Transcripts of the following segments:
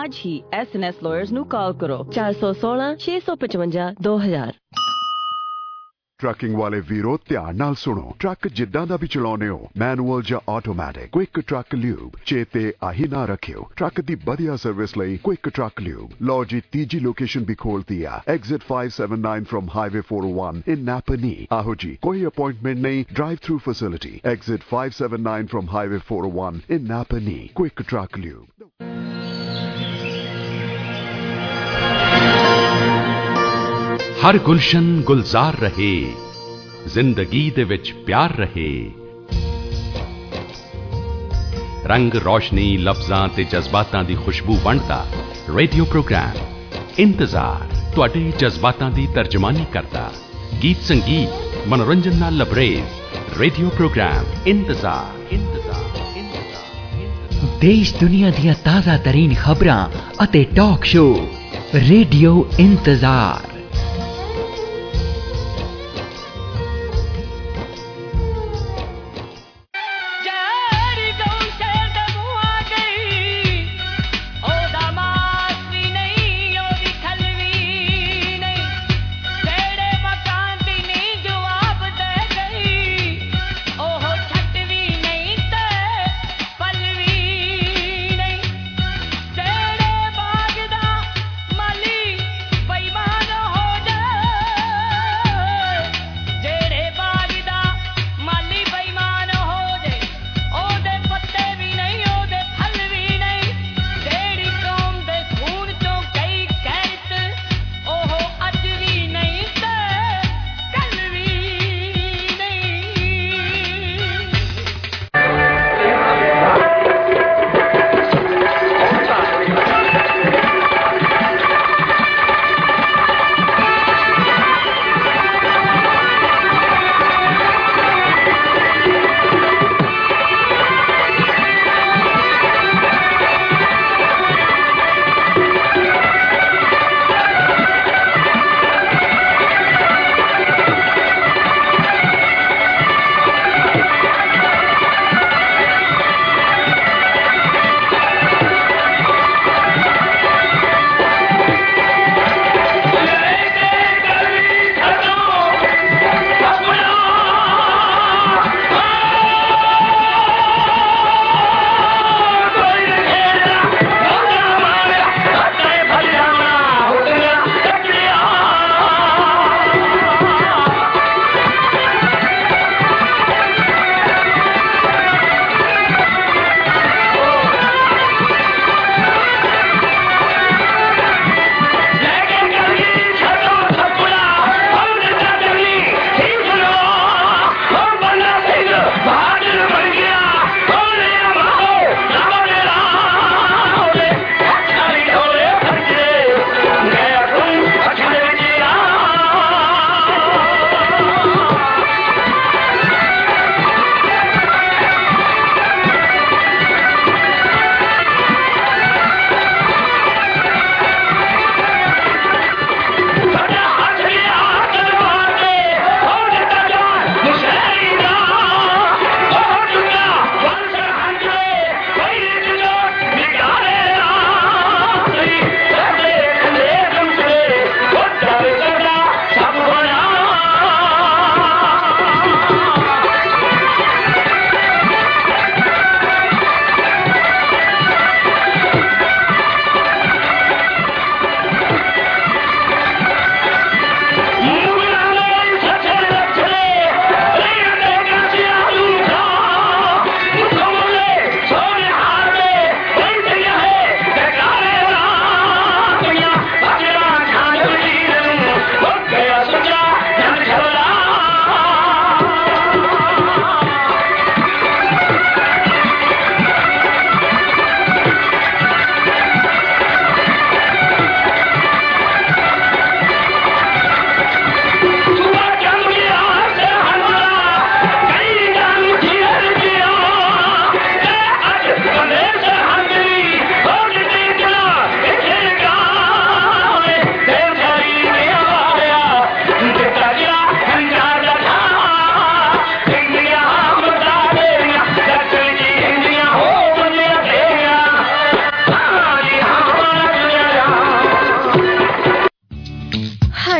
आज ही SNS Lawyers ਨੂੰ ਕਾਲ ਕਰੋ 416 655 2000। ਟਰੱਕਿੰਗ ਵਾਲੇ ਵੀਰੋ ਧਿਆਨ ਨਾਲ ਸੁਣੋ। ਟਰੱਕ ਜਿੱਦਾਂ ਦਾ ਵੀ ਚਲਾਉਨੇ ਹੋ, ਮੈਨੂਅਲ ਜਾਂ ਆਟੋਮੈਟਿਕ, ਕੁਇਕ ਟਰੱਕ ਲਿਊਬ ਚੇਤੇ ਆਹੀ ਨਾ ਰੱਖਿਓ। ਟਰੱਕ ਦੀ ਵਧੀਆ ਸਰਵਿਸ ਲਈ ਕੁਇਕ ਟਰੱਕ ਲਿਊਬ। ਲਓ ਜੀ, ਤੀਜੀ ਲੋਕੇਸ਼ਨ ਵੀ ਖੋਲਤੀ ਆ, exit 579 from highway 401 in Napanee. ਆਹੋ ਜੀ, ਕੋਈ ਅਪਾਇੰਟਮੈਂਟ ਨਹੀਂ, drive through facility. Exit 579 from highway 401 in Napanee. Quick truck lube. हर गुलशन गुलजार रहे, जिंदगी दे विच प्यार रहे। रंग रोशनी लफ्जां ते जज्बातां दी खुशबू वंडदा रेडियो प्रोग्राम इंतजार तुहाडे जज्बातां दी तर्जमानी करदा। गीत संगीत मनोरंजन नाल लबरेज रेडियो प्रोग्राम इंतजार। देश दुनिया ਦੀਆਂ ਤਾਜ਼ਾ ਤਰੀਨ ਖਬਰਾਂ ਅਤੇ ਟਾਕ ਸ਼ੋ ਰੇਡੀਓ ਇੰਤਜ਼ਾਰ।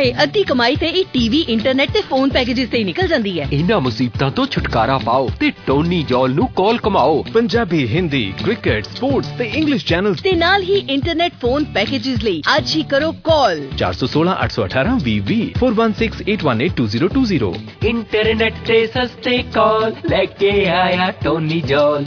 ਹਾਏ ਅੱਧੀ ਕਮਾਈ ਤੇ ਇਹ ਟੀਵੀ ਇੰਟਰਨੈਟ ਤੇ ਫੋਨ ਪੈਕੇजेस ਤੇ ਹੀ ਨਿਕਲ ਜਾਂਦੀ ਹੈ। ਇਹਨਾਂ ਮੁਸੀਬਤਾਂ ਤੋਂ ਛੁਟਕਾਰਾ ਪਾਓ ਤੇ ਟੋਨੀ ਜੌਲ ਨੂੰ ਕਾਲ ਕਮਾਓ। ਪੰਜਾਬੀ, ਹਿੰਦੀ, ਕ੍ਰਿਕਟ, ਸਪੋਰਟਸ ਤੇ ਇੰਗਲਿਸ਼ ਚੈਨਲਸ ਤੇ ਨਾਲ ਹੀ ਇੰਟਰਨੈਟ ਫੋਨ ਪੈਕੇजेस ਲਈ ਅੱਜ ਹੀ ਕਰੋ ਕਾਲ 416 818 20 4168182020। इंटरनेट से सस्ते कॉल लेके आया टोनी जॉल।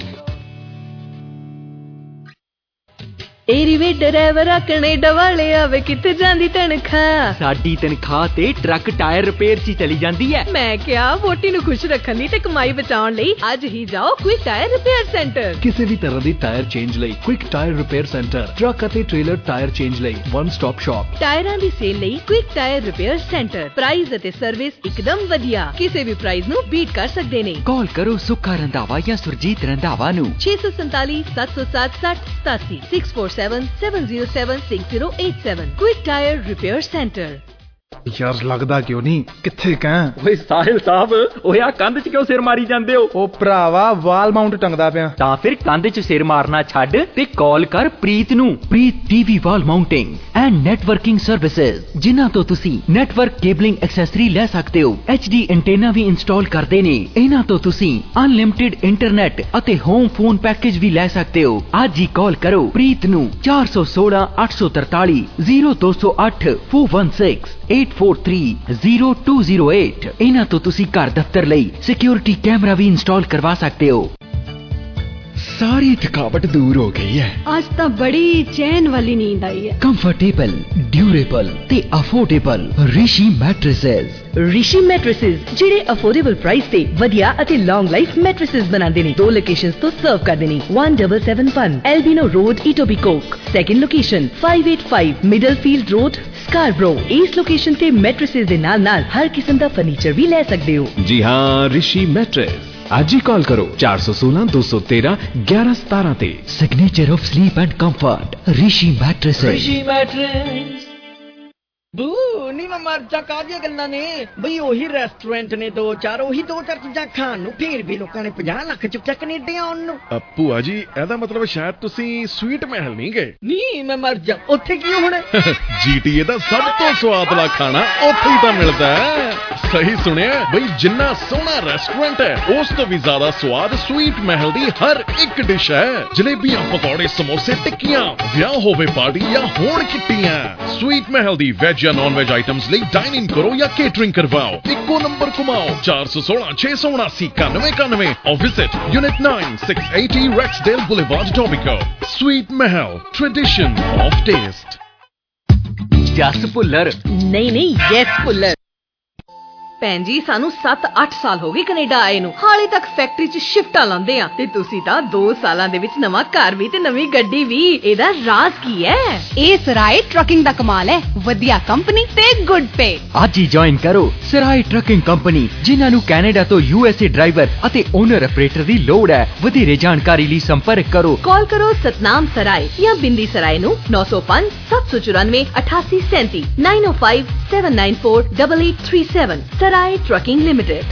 ਏਰੀਵੇ ਡਰਾਈਵਰਾ ਕੈਨੇਡਾ ਵਾਲਿਆ ਵੇ ਕਿੱਥੇ ਜਾਂਦੀ ਤਨਖਾਹ? ਸਾਡੀ ਤਨਖਾਹ ਤੇ ਟਰੱਕ ਟਾਇਰ ਰਿਪੇਅਰ 'ਚ ਚਲੀ ਜਾਂਦੀ ਹੈ। ਮੈਂ ਕਿਹਾ ਵੋਟੀ ਨੂੰ ਖੁਸ਼ ਰੱਖਣ ਲਈ ਤੇ ਕਮਾਈ ਬਚਾਉਣ ਲਈ ਅੱਜ ਹੀ ਜਾਓ ਕੁਇਕ ਟਾਇਰ ਰਿਪੇਅਰ ਸੈਂਟਰ। ਕਿਸੇ ਵੀ ਤਰ੍ਹਾਂ ਦੀ ਟਾਇਰ ਚੇਂਜ ਲਈ quick tyre repair centre, truck ਅਤੇ ਟ੍ਰੇਲਰ ਟਾਇਰ ਚੇਂਜ ਲਈ ਵਨ ਸਟਾਪ ਸ਼ਾਪ। ਟਾਇਰਾਂ ਦੀ ਸੇਲ ਲਈ quick tyre repair centre. Price ਅਤੇ ਸਰਵਿਸ ਇੱਕਦਮ ਵਧੀਆ, ਕਿਸੇ ਵੀ ਪ੍ਰਾਈਸ ਨੂੰ ਬੀਟ ਕਰ ਸਕਦੇ ਨੇ। ਕਾਲ ਕਰੋ ਸੁੱਖਾ ਰੰਧਾਵਾ ਜਾਂ ਸੁਰਜੀਤ ਰੰਧਾਵਾ ਨੂੰ 647 707 6087 647-707-6087। Quick Tire Repair Center। ਯਾਰ ਲੱਗਦਾ ਕਿਉਂ ਨਹੀਂ ਕਿੱਥੇ ਕਾਂ? ਓਏ ਸਾਹਿਲ ਸਾਹਿਬ, ਓਏ ਆ ਕੰਧ 'ਚ ਕਿਉਂ ਸਿਰ ਮਾਰੀ ਜਾਂਦੇ ਹੋ? ਉਹ ਭਰਾਵਾ ਵਾਲ ਮਾਊਂਟ ਟੰਗਦਾ ਪਿਆ। ਤਾਂ ਫਿਰ ਕੰਧ 'ਚ ਸਿਰ ਮਾਰਨਾ ਛੱਡ ਤੇ ਕਾਲ ਕਰ ਪ੍ਰੀਤ ਨੂੰ। Preet TV wall mounting and networking services, ਜਿਨ੍ਹਾਂ ਤੋਂ ਤੁਸੀਂ ਨੈਟਵਰਕ ਕੇਬਲਿੰਗ ਐਕਸੈਸਰੀ ਲੈ ਸਕਦੇ ਹੋ। HD ਐਂਟੇਨਾ ਵੀ ਇੰਸਟਾਲ ਕਰਦੇ ਨੇ। ਇਹਨਾਂ ਤੋਂ ਤੁਸੀਂ ਅਨਲਿਮਿਟਿਡ ਇੰਟਰਨੈਟ ਅਤੇ ਹੋਮ ਫੋਨ ਪੈਕੇਜ ਵੀ ਲੈ ਸਕਦੇ ਹੋ। ਅੱਜ ਹੀ ਕਾਲ ਕਰੋ ਪ੍ਰੀਤ ਨੂੰ 416 843 0208 416 843-0208। ਇਹਨਾਂ ਤੋਂ ਤੁਸੀਂ ਘਰ ਦਫ਼ਤਰ ਲਈ ਸਿਕਿਉਰਿਟੀ ਕੈਮਰਾ ਵੀ ਇੰਸਟਾਲ ਕਰਵਾ ਸਕਦੇ ਹੋ। ਸਾਰੀ ਥਕਾਵਟ ਦੂਰ ਹੋ ਗਈ ਹੈ। ਅੱਜ ਤਾਂ ਬੜੀ ਚੈਨ ਵਾਲੀ ਨੀਂਦ ਆਈ ਹੈ। ਕੰਫਰਟੇਬਲ, ਡਿਊਰੇਬਲ ਤੇ affordable Rishi mattresses. Rishi mattresses ਜਿਹੜੇ ਅਫੋਰਡੇਬਲ ਪ੍ਰਾਈਸ ਤੇ ਵਧੀਆ ਅਤੇ ਲੌਂਗ ਲਾਈਫ ਮੈਟ੍ਰੈਸਸ ਬਣਾਉਂਦੇ ਨੇ। 2 ਲੋਕੇਸ਼ਨਸ ਤੋਂ ਸਰਵ ਕਰਦੇ ਨੇ। 1771 Albion road, Etobicoke. Second location 585 Middlefield road, Scarborough. ਇਸ ਲੋਕੇਸ਼ਨ ਤੇ ਮੈਟ੍ਰੈਸਸ ਦੇ ਨਾਲ ਹਰ ਕਿਸਮ ਦਾ ਫਰਨੀਚਰ ਵੀ ਲੈ ਸਕਦੇ ਹੋ। ਜੀ ਹਾਂ, ਰਿਸ਼ੀ ਮੈਟਰੈਸ। ਅੱਜ ਹੀ ਕਾਲ ਕਰੋ 416 213 1117 ਤੇ। Signature of sleep and comfort Rishi mattresses. ਬੂ ਨੀ ਮੈਂ ਮਰ ਜਾ ਕਾਹਦੀਆਂ ਗੱਲਾਂ ਨੇ ਬਈ। ਉਹੀ ਰੈਸਟੋਰੈਂਟ ਨੇ 2-4, ਉਹੀ 2-4 ਚੀਜ਼ਾਂ ਖਾਣ ਨੂੰ, ਫੇਰ ਵੀ ਲੋਕਾਂ ਨੇ 50 ਲੱਖ ਚੁੱਕਿਆ ਕੈਨੇਡਾ ਆਉਣ ਨੂੰ। ਭੂਆ ਜੀ, ਇਹਦਾ ਮਤਲਬ ਸ਼ਾਇਦ ਤੁਸੀਂ ਸਵੀਟ ਮਹਿਲ ਨਹੀਂ ਗਏ। ਨਹੀਂ ਮੈਂ ਮਰ ਜਾ, ਉੱਥੇ ਕੀ ਹੋਣਾ? GTA ਦਾ ਸਭ ਤੋਂ ਸਵਾਦਲਾ ਖਾਣਾ ਉੱਥੇ ਹੀ ਤਾਂ ਮਿਲਦਾ ਹੈ। ਸਹੀ ਸੁਣਿਆ ਬਈ, ਜਿੰਨਾ ਸੋਹਣਾ ਰੈਸਟੋਰੈਂਟ ਹੈ ਉਸ ਤੋਂ ਵੀ ਜ਼ਿਆਦਾ ਸਵਾਦ ਸਵੀਟ ਮਹਿਲ ਦੀ ਹਰ ਇੱਕ ਡਿਸ਼ ਹੈ। ਜਲੇਬੀਆਂ, ਪਕੌੜੇ, ਸਮੋਸੇ, ਟਿੱਕੀਆਂ, ਵਿਆਹ ਹੋਵੇ ਪਾਰਟੀ ਜਾਂ ਹੋਣ ਕਿੱਟੀਆਂ। ਸਵੀਟ ਮਹਿਲ ਦੀ ਵੈਜ ਜਾਂ ਨॉन वेज आइटम्स ਲਈ डाइनिंग करो या केटरिंग करवाओ। इको नंबर घुमाओ 416 679 9191 और visit unit 9 680 Rexdale Boulevard, Etobicoke। Sweet Mahal, tradition of taste। Jas Bhullar. ਨਹੀਂ ਯੈਸ ਭੁੱਲਰ। ਭੈਣ ਜੀ ਸਾਨੂੰ 7-8 ਸਾਲ ਹੋ ਗਏ ਕੈਨੇਡਾ ਆਏ ਨੂੰ, ਹਾਲੇ ਤੱਕ ਫੈਕਟਰੀ 'ਚ ਸ਼ਿਫਟਾਂ ਲਾਉਂਦੇ ਆ ਤੇ ਤੁਸੀਂ ਤਾਂ 2 ਸਾਲਾਂ ਦੇ ਵਿੱਚ ਨਵਾਂ ਘਰ ਵੀ ਤੇ ਨਵੀਂ ਗੱਡੀ ਵੀ। ਇਹਦਾ ਰਾਜ਼ ਕੀ ਹੈ? ਇਹ ਸਰਾਏ ਟਰੱਕਿੰਗ ਦਾ ਕਮਾਲ ਹੈ। ਵਧੀਆ ਕੰਪਨੀ ਤੇ ਗੁੱਡ ਪੇ। ਅੱਜ ਹੀ ਜੁਆਇਨ ਕਰੋ ਸਰਾਏ ਟਰੱਕਿੰਗ ਕੰਪਨੀ, ਜਿਨ੍ਹਾਂ ਨੂੰ ਕੈਨੇਡਾ ਤੋਂ USA ਡਰਾਈਵਰ ਅਤੇ ਓਨਰ ਆਪਰੇਟਰ ਦੀ ਲੋੜ ਹੈ। ਵਧੇਰੇ ਜਾਣਕਾਰੀ ਲਈ ਸੰਪਰਕ ਕਰੋ। ਕਾਲ ਕਰੋ ਸਤਨਾਮ ਸਰਾਏ ਜਾਂ ਬਿੰਦੀ ਸਰਾਏ ਨੂੰ 905 794 8837 905 794 8837। Sarai Trucking Limited।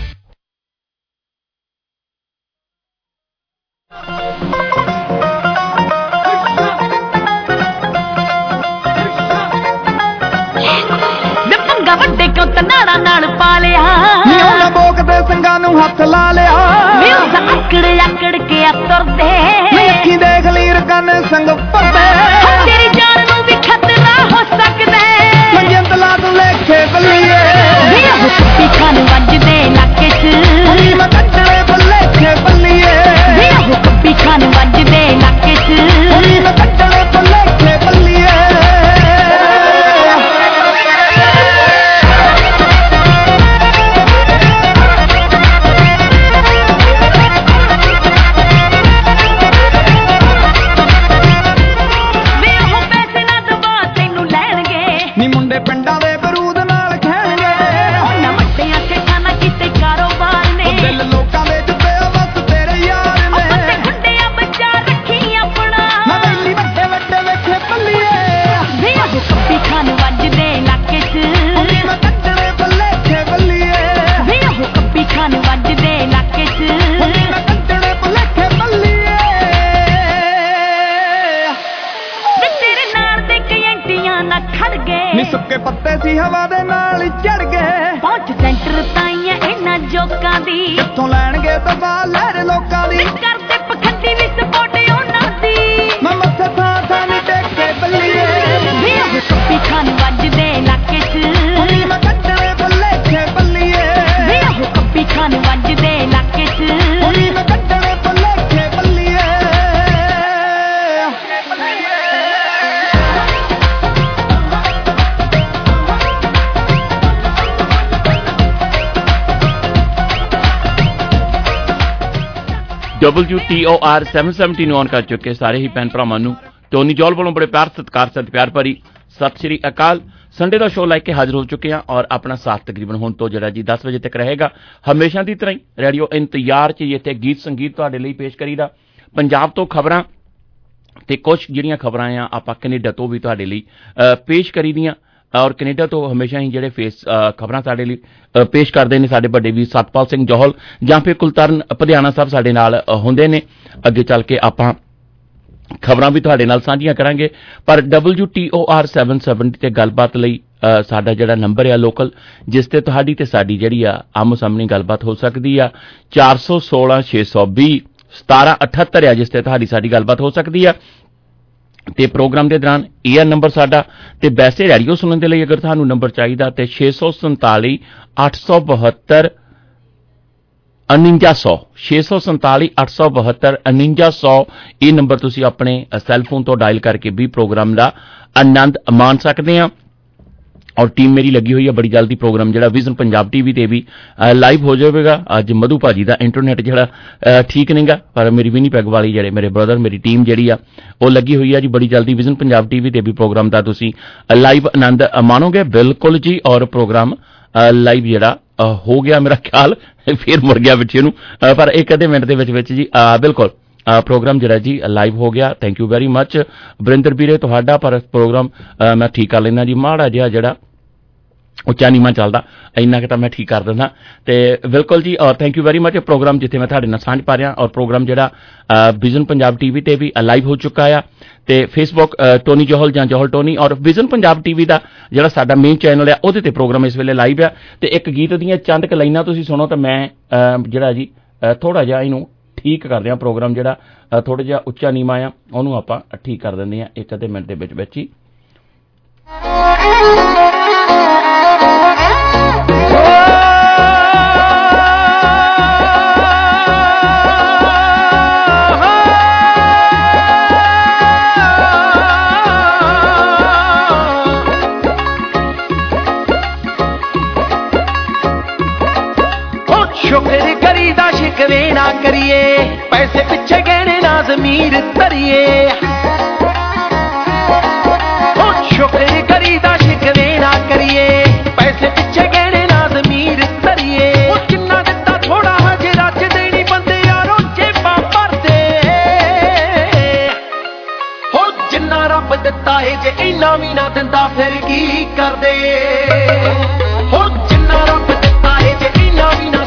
ਨੰਗਾ ਵੱਡੇ ਕਿਉਂ ਤਨਾੜਾ ਨਾਲ ਪਾ ਲਿਆ, ਨਿਉਂ ਬੋਕ ਦੇ ਸੰਗਾਂ ਨੂੰ ਹੱਥ ਲਾ ਲਿਆ। ਨਿਉਂ ਆਕੜ ਕੇ ਤੁਰਦੇ, ਮੈਂ ਅੱਖੀਂ ਦੇਖ ਲਈ ਰਕਨ ਸੰਗ ਪਰਦੇ। ਤੇਰੀ ਜਾਨ ਨੂੰ ਵੀ ਖਤਰਾ ਹੋ ਸਕਦਾ, ਮੰਜਨ ਤਲਾ ਤੂੰ ਲੇਖੇ ਬੱਲੀਏ। ਕੁੱਤੀ ਖਾਨ ਵੱਜਦੇ ਨੱਕ 'ਚ, ਮੈਂ ਕੱਟੜੇ ਬੱਲੇਖੇ ਬੱਲੀਏ। ਕੁੱਤੀ ਖਾਨ ਵੱਜਦੇ ਨੱਕ 'ਚ, ਮੈਂ ਕੱਟੜੇ ਬੱਲੇਖੇ ਬੱਲੀਏ। ना खड़ गए नी सुक्के पत्ते सी हवा दे नाल चढ़ गए पहुंच सेंटर ताईं इन्हां जोकां दी कित्थों लैणगे दफा लहर लोकां दी करदे पखंडी भी सपोर्ट उन्हां दी मैं मत्थे थां थां नी टेके बल्लीए वे ओह कप्पी खान वजदे इलाके च मैं कट्टणे भुलेखे बल्लीए वे ओह कप्पी खान वजदे इलाके च मैं कट्टणे भुलेखे बल्लीए WTOR 770 ਨੂੰ ਔਨ ਕਰ ਚੁੱਕੇ ਸਾਰੇ ਹੀ ਭੈਣ ਭਰਾਵਾਂ ਨੂੰ ਟੋਨੀ ਜੋਲ ਵੱਲੋਂ ਬੜੇ ਪਿਆਰ ਸਤਿ ਪਿਆਰ ਭਰੀ ਸਤਿ ਸ਼੍ਰੀ ਅਕਾਲ। ਸੰਡੇ ਦਾ ਸ਼ੋਅ ਲੈ ਕੇ ਹਾਜ਼ਰ ਹੋ ਚੁੱਕੇ ਹਾਂ ਔਰ ਆਪਣਾ ਸਾਥ ਤਕਰੀਬਨ ਹੁਣ ਤੋਂ ਜਿਹੜਾ ਜੀ 10 ਵਜੇ ਤੱਕ ਰਹੇਗਾ। ਹਮੇਸ਼ਾ ਦੀ ਤਰ੍ਹਾਂ ਹੀ ਰੇਡੀਓ ਇੰਤਜ਼ਾਰ 'ਚ ਇੱਥੇ ਗੀਤ ਸੰਗੀਤ ਤੁਹਾਡੇ ਲਈ ਪੇਸ਼ ਕਰੀਦਾ। ਪੰਜਾਬ ਤੋਂ ਖਬਰਾਂ ਤੇ ਕੁਝ ਜਿਹੜੀਆਂ ਖਬਰਾਂ ਆ ਆਪਾਂ ਕੈਨੇਡਾ ਤੋਂ ਵੀ ਤੁਹਾਡੇ ਲਈ ਪੇਸ਼ ਕਰੀਦੀਆਂ ਔਰ ਕੈਨੇਡਾ ਤੋਂ ਹਮੇਸ਼ਾ ਹੀ ਜਿਹੜੇ ਖਬਰਾਂ ਸਾਡੇ ਲਈ ਪੇਸ਼ ਕਰਦੇ ਨੇ ਸਾਡੇ ਵੱਡੇ ਵੀ ਸਤਪਾਲ ਸਿੰਘ ਜੋਹਲ ਜਾਂ ਫਿਰ ਕੁਲਤਰਨ ਪਧਿਆਣਾ ਸਾਹਿਬ ਸਾਡੇ ਨਾਲ ਹੁੰਦੇ ਨੇ। ਅੱਗੇ ਚੱਲ ਕੇ ਆਪਾਂ ਖਬਰਾਂ ਵੀ ਤੁਹਾਡੇ ਨਾਲ ਸਾਂਝੀਆਂ ਕਰਾਂਗੇ ਪਰ WTOR 770 ਤੇ ਗੱਲਬਾਤ ਲਈ ਸਾਡਾ ਜਿਹੜਾ ਨੰਬਰ ਆ ਲੋਕਲ ਜਿਸ ਤੇ ਤੁਹਾਡੀ ਤੇ ਸਾਡੀ ਜਿਹੜੀ ਆ ਆਮੋ ਸਾਹਮਣੇ ਗੱਲਬਾਤ ਹੋ ਸਕਦੀ ਆ 416 620 1778 ਆ ਜਿਸ ਤੇ ਤੁਹਾਡੀ ਸਾਡੀ ਗੱਲਬਾਤ ਹੋ ਸਕਦੀ ਆ ਤੇ ਪ੍ਰੋਗਰਾਮ ਦੇ ਦੌਰਾਨ ਇਹ ਨੰਬਰ ਸਾਡਾ ਤੇ ਵੈਸੇ ਰੇਡੀਓ ਸੁਣਨ ਦੇ ਲਈ ਅਗਰ ਤੁਹਾਨੂੰ ਨੰਬਰ ਚਾਹੀਦਾ ਤੇ 647 872 4900 647 872 4900 ਇਹ ਨੰਬਰ ਤੁਸੀਂ ਆਪਣੇ ਸੈੱਲ ਫੋਨ ਤੋਂ ਡਾਇਲ ਕਰਕੇ ਵੀ ਪ੍ਰੋਗਰਾਮ ਦਾ ਆਨੰਦ ਮਾਣ ਸਕਦੇ ਆ ਔਰ ਟੀਮ ਮੇਰੀ ਲੱਗੀ ਹੋਈ ਹੈ ਬੜੀ ਜਲਦੀ ਪ੍ਰੋਗਰਾਮ ਜਿਹੜਾ ਵਿਜ਼ਨ ਪੰਜਾਬ ਟੀਵੀ ਤੇ ਵੀ ਲਾਈਵ ਹੋ ਜਾਵੇਗਾ। ਅੱਜ ਮਧੂ ਭਾਜੀ ਦਾ ਇੰਟਰਨੈਟ ਜਿਹੜਾ ਠੀਕ ਨਹੀਂਗਾ ਪਰ ਮੇਰੀ ਵਿਨੀਪੈਗ ਵਾਲੀ ਜਿਹੜੇ ਮੇਰੇ ਬ੍ਰਦਰ ਮੇਰੀ ਟੀਮ ਜਿਹੜੀ ਆ ਉਹ ਲੱਗੀ ਹੋਈ ਆ ਜੀ ਬੜੀ ਜਲਦੀ ਵਿਜ਼ਨ ਪੰਜਾਬ ਟੀਵੀ ਤੇ ਵੀ ਪ੍ਰੋਗਰਾਮ ਦਾ ਤੁਸੀਂ ਲਾਈਵ ਆਨੰਦ ਮਾਣੋਗੇ ਬਿਲਕੁਲ ਜੀ। ਔਰ ਪ੍ਰੋਗਰਾਮ ਲਾਈਵ ਜਿਹੜਾ ਹੋ ਗਿਆ ਮੇਰਾ ਖਿਆਲ ਫਿਰ ਮੁੜ ਗਿਆ ਵਿੱਚ ਨੂੰ ਪਰ ਇੱਕ ਅੱਧੇ ਮਿੰਟ ਦੇ ਵਿੱਚ ਜੀ ਬਿਲਕੁਲ ਪ੍ਰੋਗਰਾਮ ਜਿਹੜਾ ਜੀ ਲਾਈਵ ਹੋ ਗਿਆ। Thank you very much Barinder ਵੀਰੇ ਤੁਹਾਡਾ ਪਰ ਪ੍ਰੋਗਰਾਮ ਮੈਂ ਠੀਕ ਕਰ ਲੈਂਦਾ ਜੀ ਮਾੜਾ ਜਿਹਾ ਜਿਹੜਾ ਉੱਚਾ ਨੀਵਾਂ ਚੱਲਦਾ ਇੰਨਾ ਕਿ ਤਾਂ ਮੈਂ ਠੀਕ ਕਰ ਦਿੰਦਾ ਤੇ ਬਿਲਕੁਲ ਜੀ ਔਰ thank you very much. Program ਜਿੱਥੇ ਮੈਂ ਤੁਹਾਡੇ ਨਾਲ ਸਾਂਝ ਪਾ ਰਿਹਾ ਔਰ ਪ੍ਰੋਗਰਾਮ ਜਿਹੜਾ ਵਿਜ਼ਨ ਪੰਜਾਬ ਟੀਵੀ ਤੇ ਵੀ ਲਾਈਵ ਹੋ ਚੁੱਕਾ ਆ ਤੇ ਫੇਸਬੁੱਕ ਟੋਨੀ ਜੋਹਲ ਜਾਂ ਜੋਹਲ ਟੋਨੀ ਔਰ ਵਿਜ਼ਨ ਪੰਜਾਬ ਟੀਵੀ ਦਾ ਜਿਹੜਾ ਸਾਡਾ ਮੇਨ ਚੈਨਲ ਆ ਉਹਦੇ ਤੇ ਪ੍ਰੋਗਰਾਮ ਇਸ ਵੇਲੇ ਲਾਈਵ ਆ ਤੇ ਇੱਕ ਗੀਤ ਦੀਆਂ ਚੰਦ ਕੁ ਲਾਈਨਾਂ ਤੁਸੀਂ ਸੁਣੋ ਤਾਂ ਮੈਂ ਜਿਹੜਾ ਜੀ ਥੋੜਾ ਜਿਹਾ ਇਹਨੂੰ ਠੀਕ ਕਰਦੇ ਆ ਪ੍ਰੋਗਰਾਮ ਜਿਹੜਾ ਥੋੜਾ ਜਿਹਾ ਉੱਚਾ ਨੀਵਾਂ ਆ ਉਹਨੂੰ ਆਪਾਂ ਠੀਕ ਕਰ ਦਿੰਦੇ ਆ ਇੱਕ ਅੱਧੇ ਮਿੰਟ ਦੇ ਵਿੱਚ ਹੀ। शुक्र करीदा शिकवे ना करिए पैसे पिछे गहने ना ज़मीर तरिए शुक्र करीदा शिकवे ना करिए पैसे पिछे गहने ना ज़मीर तरिए जिन्ना दिता थोड़ा हजे रच देनी बंदे यारों जेबां भरदे हो जिन्ना रब दिता है जे इन्ना भी ना दिंदा फिर की करदे हो जिन्ना रब दिता है जे इन्ना भी ना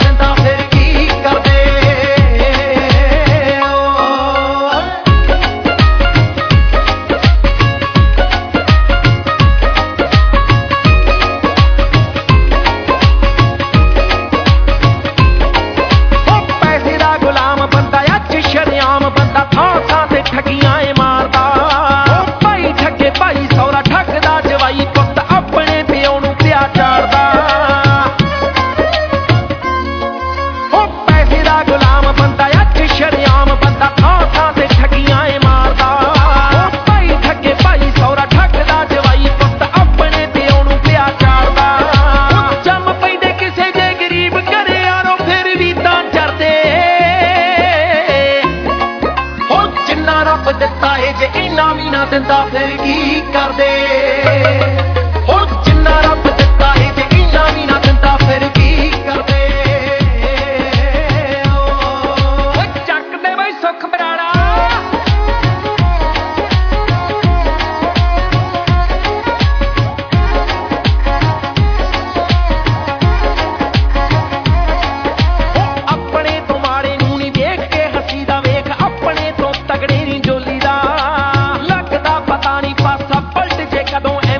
ਦਿੰਦਾ ਫਿਰ ਕੀ ਕਰਦੇ ਹੋ ਜਿੰਨਾ ਰੱਬ ਦਿੱਤਾ ਏ ਜੇ ਇੰਨਾ ਵੀ ਨਾ ਦਿੰਦਾ ਫਿਰ ਕੀ ਕਰਦੇ ਓ ਚੱਕਦੇ ਬਈ ਸੁੱਖ ਬਰਾੜਾ ਆਪਣੇ ਤੋਂ ਮਾੜੇ ਨੂੰ ਨਹੀਂ ਵੇਖ ਕੇ ਹੱਸੀ ਦਾ ਵੇਖ ਆਪਣੇ ਤੋਂ ਤਗੜੇ ਨਹੀਂ ਜੋਲੀ ਦਾ ਲੱਗਦਾ ਪਤਾ ਨਹੀਂ ਪਾਸਾ ਪਲਟ ਜੇ ਕਦੋਂ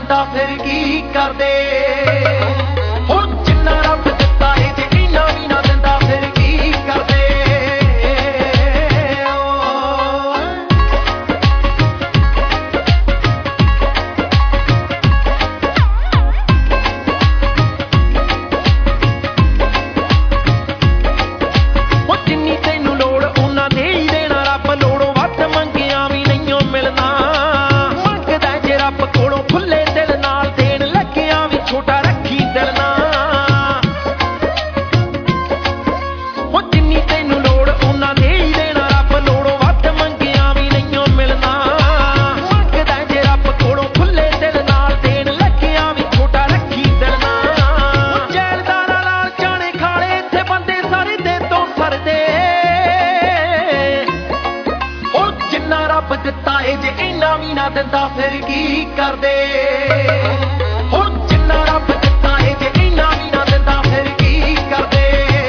ਦਿੰਦਾ ਫਿਰ ਕੀ ਕਰਦੇ ਹੋ ਜਿੰਨਾ ਰੱਬ ਦਿੱਤਾ ਏ ਜੇ ਇੰਨਾ ਵੀ ਨਾ ਦਿੰਦਾ ਫਿਰ ਕੀ ਕਰਦੇ ਦਿੰਦਾ ਫਿਰ ਕੀ ਕਰਦੇ ਹੋ ਜਿੰਨਾ ਰੱਬ ਦਿੱਤਾ ਏ ਜੇ ਇੰਨਾ ਵੀ ਨਾ ਦਿੰਦਾ ਫਿਰ ਕੀ ਕਰਦੇ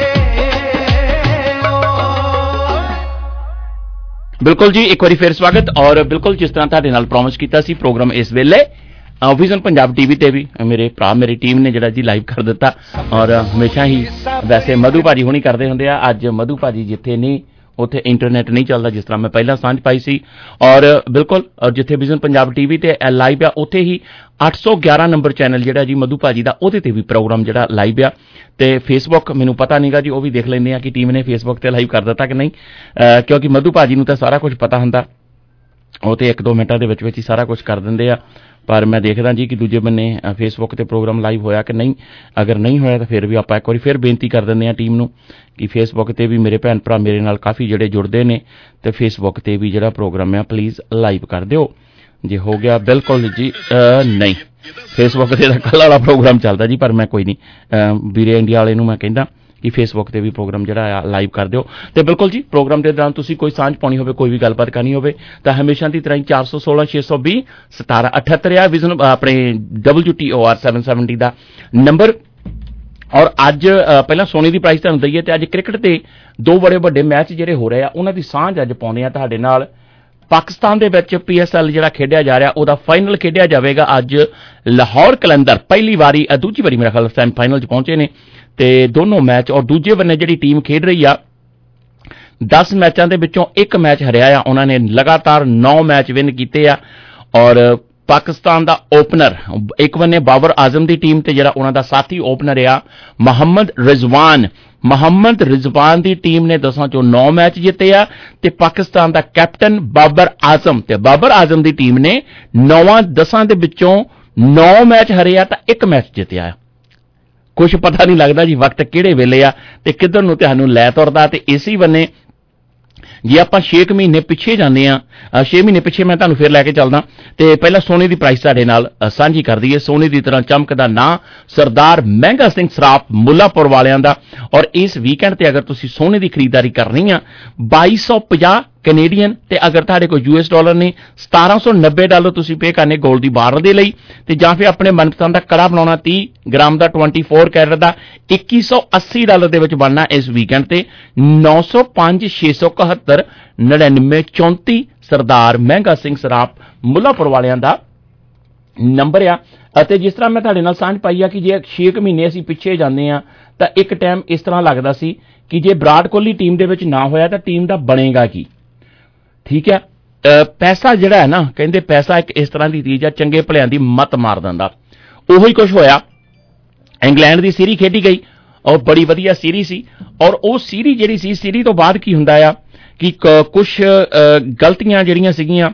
ਬਿਲਕੁਲ ਜੀ ਇੱਕ ਵਾਰੀ ਫਿਰ ਸਵਾਗਤ ਔਰ ਬਿਲਕੁਲ ਜਿਸ ਤਰ੍ਹਾਂ ਤੁਹਾਡੇ ਨਾਲ ਪ੍ਰੋਮਿਸ ਕੀਤਾ ਸੀ ਪ੍ਰੋਗਰਾਮ ਇਸ ਵੇਲੇ ਵਿਜ਼ਨ ਪੰਜਾਬ ਟੀਵੀ ਤੇ ਵੀ ਮੇਰੇ ਭਰਾ ਮੇਰੀ ਟੀਮ ਨੇ ਜਿਹੜਾ ਜੀ ਲਾਈਵ ਕਰ ਦਿੱਤਾ ਔਰ ਹਮੇਸ਼ਾ ਹੀ ਵੈਸੇ ਮਧੂ ਭਾਜੀ ਹੁਣੀ ਕਰਦੇ ਹੁੰਦੇ ਆ ਅੱਜ ਮਧੂ ਭਾਜੀ ਜਿੱਥੇ ਨਹੀਂ ਉੱਥੇ ਇੰਟਰਨੈਟ ਨਹੀਂ ਚੱਲਦਾ ਜਿਸ ਤਰ੍ਹਾਂ ਮੈਂ ਪਹਿਲਾਂ ਸਾਂਝ ਪਾਈ ਸੀ ਔਰ ਬਿਲਕੁਲ ਜਿੱਥੇ ਵਿਜ਼ਨ ਪੰਜਾਬ ਟੀਵੀ ਤੇ ਲਾਈਵ ਆ ਉੱਥੇ ਹੀ 811 ਨੰਬਰ ਚੈਨਲ ਜਿਹੜਾ ਜੀ ਮਧੂ ਭਾਜੀ ਦਾ ਉਹਦੇ ਤੇ ਵੀ ਪ੍ਰੋਗਰਾਮ ਜਿਹੜਾ ਲਾਈਵ ਆ ਤੇ ਫੇਸਬੁੱਕ ਮੈਨੂੰ ਪਤਾ ਨਹੀਂਗਾ ਜੀ ਉਹ ਵੀ ਦੇਖ ਲੈਂਦੇ ਆ ਕਿ ਟੀਮ ਨੇ ਫੇਸਬੁੱਕ ਤੇ ਲਾਈਵ ਕਰ ਦਿੱਤਾ ਕਿ ਨਹੀਂ ਕਿਉਂਕਿ ਮਧੂ ਭਾਜੀ ਨੂੰ ਤਾਂ ਸਾਰਾ ਕੁਝ ਪਤਾ ਹੁੰਦਾ ਉਹ ਤੇ 1-2 ਮਿੰਟਾਂ ਦੇ ਵਿੱਚ ਹੀ ਸਾਰਾ ਕੁਝ ਕਰ ਦਿੰਦੇ ਆ ਪਰ ਮੈਂ ਦੇਖਦਾ ਜੀ ਕਿ ਦੂਜੇ ਬੰਨੇ ਫੇਸਬੁੱਕ ਤੇ ਪ੍ਰੋਗਰਾਮ ਲਾਈਵ ਹੋਇਆ ਕਿ ਨਹੀਂ ਅਗਰ ਨਹੀਂ ਹੋਇਆ ਤਾਂ ਫਿਰ ਵੀ ਆਪਾਂ ਇੱਕ ਵਾਰੀ ਫਿਰ ਬੇਨਤੀ ਕਰ ਦਿੰਦੇ ਆ ਟੀਮ ਨੂੰ ਕਿ ਫੇਸਬੁੱਕ ਤੇ ਵੀ ਮੇਰੇ ਭੈਣ ਭਰਾ ਮੇਰੇ ਨਾਲ ਕਾਫੀ ਜਿਹੜੇ ਜੁੜਦੇ ਨੇ ਤੇ ਫੇਸਬੁੱਕ ਤੇ ਵੀ ਜਿਹੜਾ ਪ੍ਰੋਗਰਾਮ ਆ ਪਲੀਜ਼ ਲਾਈਵ ਕਰ ਦਿਓ ਜੇ ਹੋ ਗਿਆ ਬਿਲਕੁਲ ਜੀ ਨਹੀਂ ਫੇਸਬੁੱਕ ਤੇ ਤਾਂ ਕੱਲ੍ਹ ਵਾਲਾ ਪ੍ਰੋਗਰਾਮ ਚੱਲਦਾ ਜੀ ਪਰ ਮੈਂ ਕੋਈ ਨਹੀਂ ਵੀਰੇ ਇੰਡੀਆ ਵਾਲੇ ਨੂੰ ਮੈਂ ਕਹਿੰਦਾ ਕਿ ਫੇਸਬੁੱਕ ਤੇ ਵੀ ਪ੍ਰੋਗਰਾਮ ਜਿਹੜਾ ਆ ਲਾਈਵ ਕਰ ਦਿਓ ਤੇ ਬਿਲਕੁਲ ਜੀ ਪ੍ਰੋਗਰਾਮ ਦੇ ਦੌਰਾਨ ਤੁਸੀਂ ਕੋਈ ਸਾਂਝ ਪਾਉਣੀ ਹੋਵੇ ਕੋਈ ਵੀ ਗੱਲਬਾਤ ਕਰਨੀ ਹੋਵੇ ਤਾਂ ਹਮੇਸ਼ਾ ਦੀ ਤਰ੍ਹਾਂ 416 620 1778 ਆ ਵਿਜ਼ਨ ਆਪਣੇ WTOR 770 ਦਾ ਨੰਬਰ ਔਰ ਅੱਜ ਪਹਿਲਾਂ ਸੋਨੇ ਦੀ ਪ੍ਰਾਈਸ ਤੁਹਾਨੂੰ ਦਈਏ ਤੇ ਅੱਜ ਕ੍ਰਿਕਟ ਤੇ ਦੋ ਬੜੇ ਵੱਡੇ ਮੈਚ ਜਿਹੜੇ ਹੋ ਰਹੇ ਆ ਉਹਨਾਂ ਦੀ ਸਾਂਝ ਅੱਜ ਪਾਉਂਦੇ ਆ ਤੁਹਾਡੇ ਨਾਲ ਪਾਕਿਸਤਾਨ ਦੇ ਵਿੱਚ PSL ਜਿਹੜਾ ਖੇਡਿਆ ਜਾ ਰਿਹਾ ਉਹਦਾ ਫਾਈਨਲ ਖੇਡਿਆ ਜਾਵੇਗਾ ਅੱਜ ਲਾਹੌਰ ਕਲੰਦਰ ਪਹਿਲੀ ਵਾਰੀ ਦੂਜੀ ਵਾਰੀ ਮੇਰਾ ਖਿਆਲ ਸੈਮੀ ਫਾਈਨਲ 'ਚ ਪਹੁੰਚੇ ਨੇ ਤੇ ਦੋਨੋਂ ਮੈਚ ਔਰ ਦੂਜੇ ਬੰਨੇ ਜਿਹੜੀ ਟੀਮ ਖੇਡ ਰਹੀ ਆ 10 ਮੈਚਾਂ ਦੇ ਵਿੱਚੋਂ ਇੱਕ ਮੈਚ ਹਰਿਆ ਆ ਉਹਨਾਂ ਨੇ ਲਗਾਤਾਰ 9 ਮੈਚ ਵਿਨ ਕੀਤੇ ਆ ਔਰ ਪਾਕਿਸਤਾਨ ਦਾ ਓਪਨਰ ਇੱਕ ਬੰਨੇ ਬਾਬਰ ਆਜ਼ਮ ਦੀ ਟੀਮ ਤੇ ਜਿਹੜਾ ਉਹਨਾਂ ਦਾ ਸਾਥੀ ਓਪਨਰ ਆ ਮੁਹੰਮਦ ਰਿਜ਼ਵਾਨ ਦੀ ਟੀਮ ਨੇ 10 ਚੋਂ 9 ਮੈਚ ਜਿੱਤੇ ਆ ਤੇ ਪਾਕਿਸਤਾਨ ਦਾ ਕੈਪਟਨ ਬਾਬਰ ਆਜ਼ਮ ਦੀ ਟੀਮ ਨੇ 9-10 ਦੇ ਵਿੱਚੋਂ 9 ਮੈਚ ਹਰਿਆ ਤਾਂ ਇੱਕ ਮੈਚ ਜਿੱਤਿਆ ਆ ਕੁਝ ਪਤਾ ਨਹੀਂ ਲੱਗਦਾ ਜੀ ਵਕਤ ਕਿਹੜੇ ਵੇਲੇ ਆ ਤੇ ਕਿੱਧਰ ਨੂੰ ਤੁਹਾਨੂੰ ਲੈ ਤੁਰਦਾ ਤੇ ਇਸੇ ਬੰਨੇ ਜੇ ਆਪਾਂ 6 ਮਹੀਨੇ ਪਿੱਛੇ ਜਾਂਦੇ ਆ 6 ਮਹੀਨੇ ਪਿੱਛੇ ਮੈਂ ਤੁਹਾਨੂੰ ਫਿਰ ਲੈ ਕੇ ਚੱਲਦਾ ਤੇ ਪਹਿਲਾਂ ਸੋਨੇ ਦੀ ਪ੍ਰਾਈਸ ਤੁਹਾਡੇ ਨਾਲ ਸਾਂਝੀ ਕਰ ਦਈਏ ਸੋਨੇ ਦੀ ਤਰ੍ਹਾਂ ਚਮਕਦਾ ਨਾਂ ਸਰਦਾਰ ਮਹਿੰਗਾ ਸਿੰਘ ਸਰਾਫ ਮੁੱਲਾਪੁਰ ਵਾਲਿਆਂ ਦਾ ਔਰ ਇਸ ਵੀਕਐਂਡ ਤੇ ਅਗਰ ਤੁਸੀਂ ਸੋਨੇ ਦੀ ਖਰੀਦਦਾਰੀ ਕਰਨੀ ਆ 2250 ਕੈਨੇਡੀਅਨ ਤੇ ਅਗਰ ਤੁਹਾਡੇ ਕੋਲ $US ਨੇ $1790 ਤੁਸੀਂ ਪੇ ਕਰਨੇ 골ਡ ਦੀ ਬਾਰ ਦੇ ਲਈ ਤੇ ਜਾਂ ਫਿਰ ਆਪਣੇ ਮਨਪਸੰਦ ਦਾ ਕੜਾ ਬਣਾਉਣਾ 30 ਗ੍ਰਾਮ ਦਾ 24 ਕੈਰਟ ਦਾ $2180 ਦੇ ਵਿੱਚ ਬਣਨਾ ਇਸ ਵੀਕਐਂਡ ਤੇ 905 671 9934 ਸਰਦਾਰ ਮਹਿੰਗਾ ਸਿੰਘ ਸਰਾਫ ਮੁੱਲਾਪੁਰ ਵਾਲਿਆਂ ਦਾ ਨੰਬਰ ਆ ਅਤੇ ਜਿਸ ਤਰ੍ਹਾਂ ਮੈਂ ਤੁਹਾਡੇ ਨਾਲ ਸਾਂਝ ਪਾਈ ਆ ਕਿ ਜੇ 6 ਮਹੀਨੇ ਅਸੀਂ ਪਿੱਛੇ ਜਾਂਦੇ ਆ ਤਾਂ ਇੱਕ ਟਾਈਮ ਇਸ ਤਰ੍ਹਾਂ ਲੱਗਦਾ ਸੀ ਕਿ ਜੇ ਵਿਰਾਟ ਕੋਹਲੀ ਟੀਮ ਦੇ ਵਿੱਚ ਨਾ ਹੋਇਆ ਤਾਂ ਟੀਮ ਦਾ ਬਣੇਗਾ ਕੀ ਠੀਕ ਹੈ ਪੈਸਾ ਜਿਹੜਾ ਹੈ ਨਾ ਕਹਿੰਦੇ ਪੈਸਾ ਇੱਕ ਇਸ ਤਰ੍ਹਾਂ ਦੀ ਚੀਜ਼ ਆ ਚੰਗੇ ਭਲਿਆਂ ਦੀ ਮੱਤ ਮਾਰ ਦਿੰਦਾ ਉਹੋ ਹੀ ਕੁਝ ਹੋਇਆ ਇੰਗਲੈਂਡ ਦੀ ਸੀਰੀ ਖੇਡੀ ਗਈ ਔਰ ਬੜੀ ਵਧੀਆ ਸੀਰੀ ਸੀ ਔਰ ਉਹ ਸੀਰੀ ਜਿਹੜੀ ਸੀ ਸੀਰੀ ਤੋਂ ਬਾਅਦ ਕੀ ਹੁੰਦਾ ਆ ਕਿ ਕੁਝ ਗਲਤੀਆਂ ਜਿਹੜੀਆਂ ਸੀਗੀਆਂ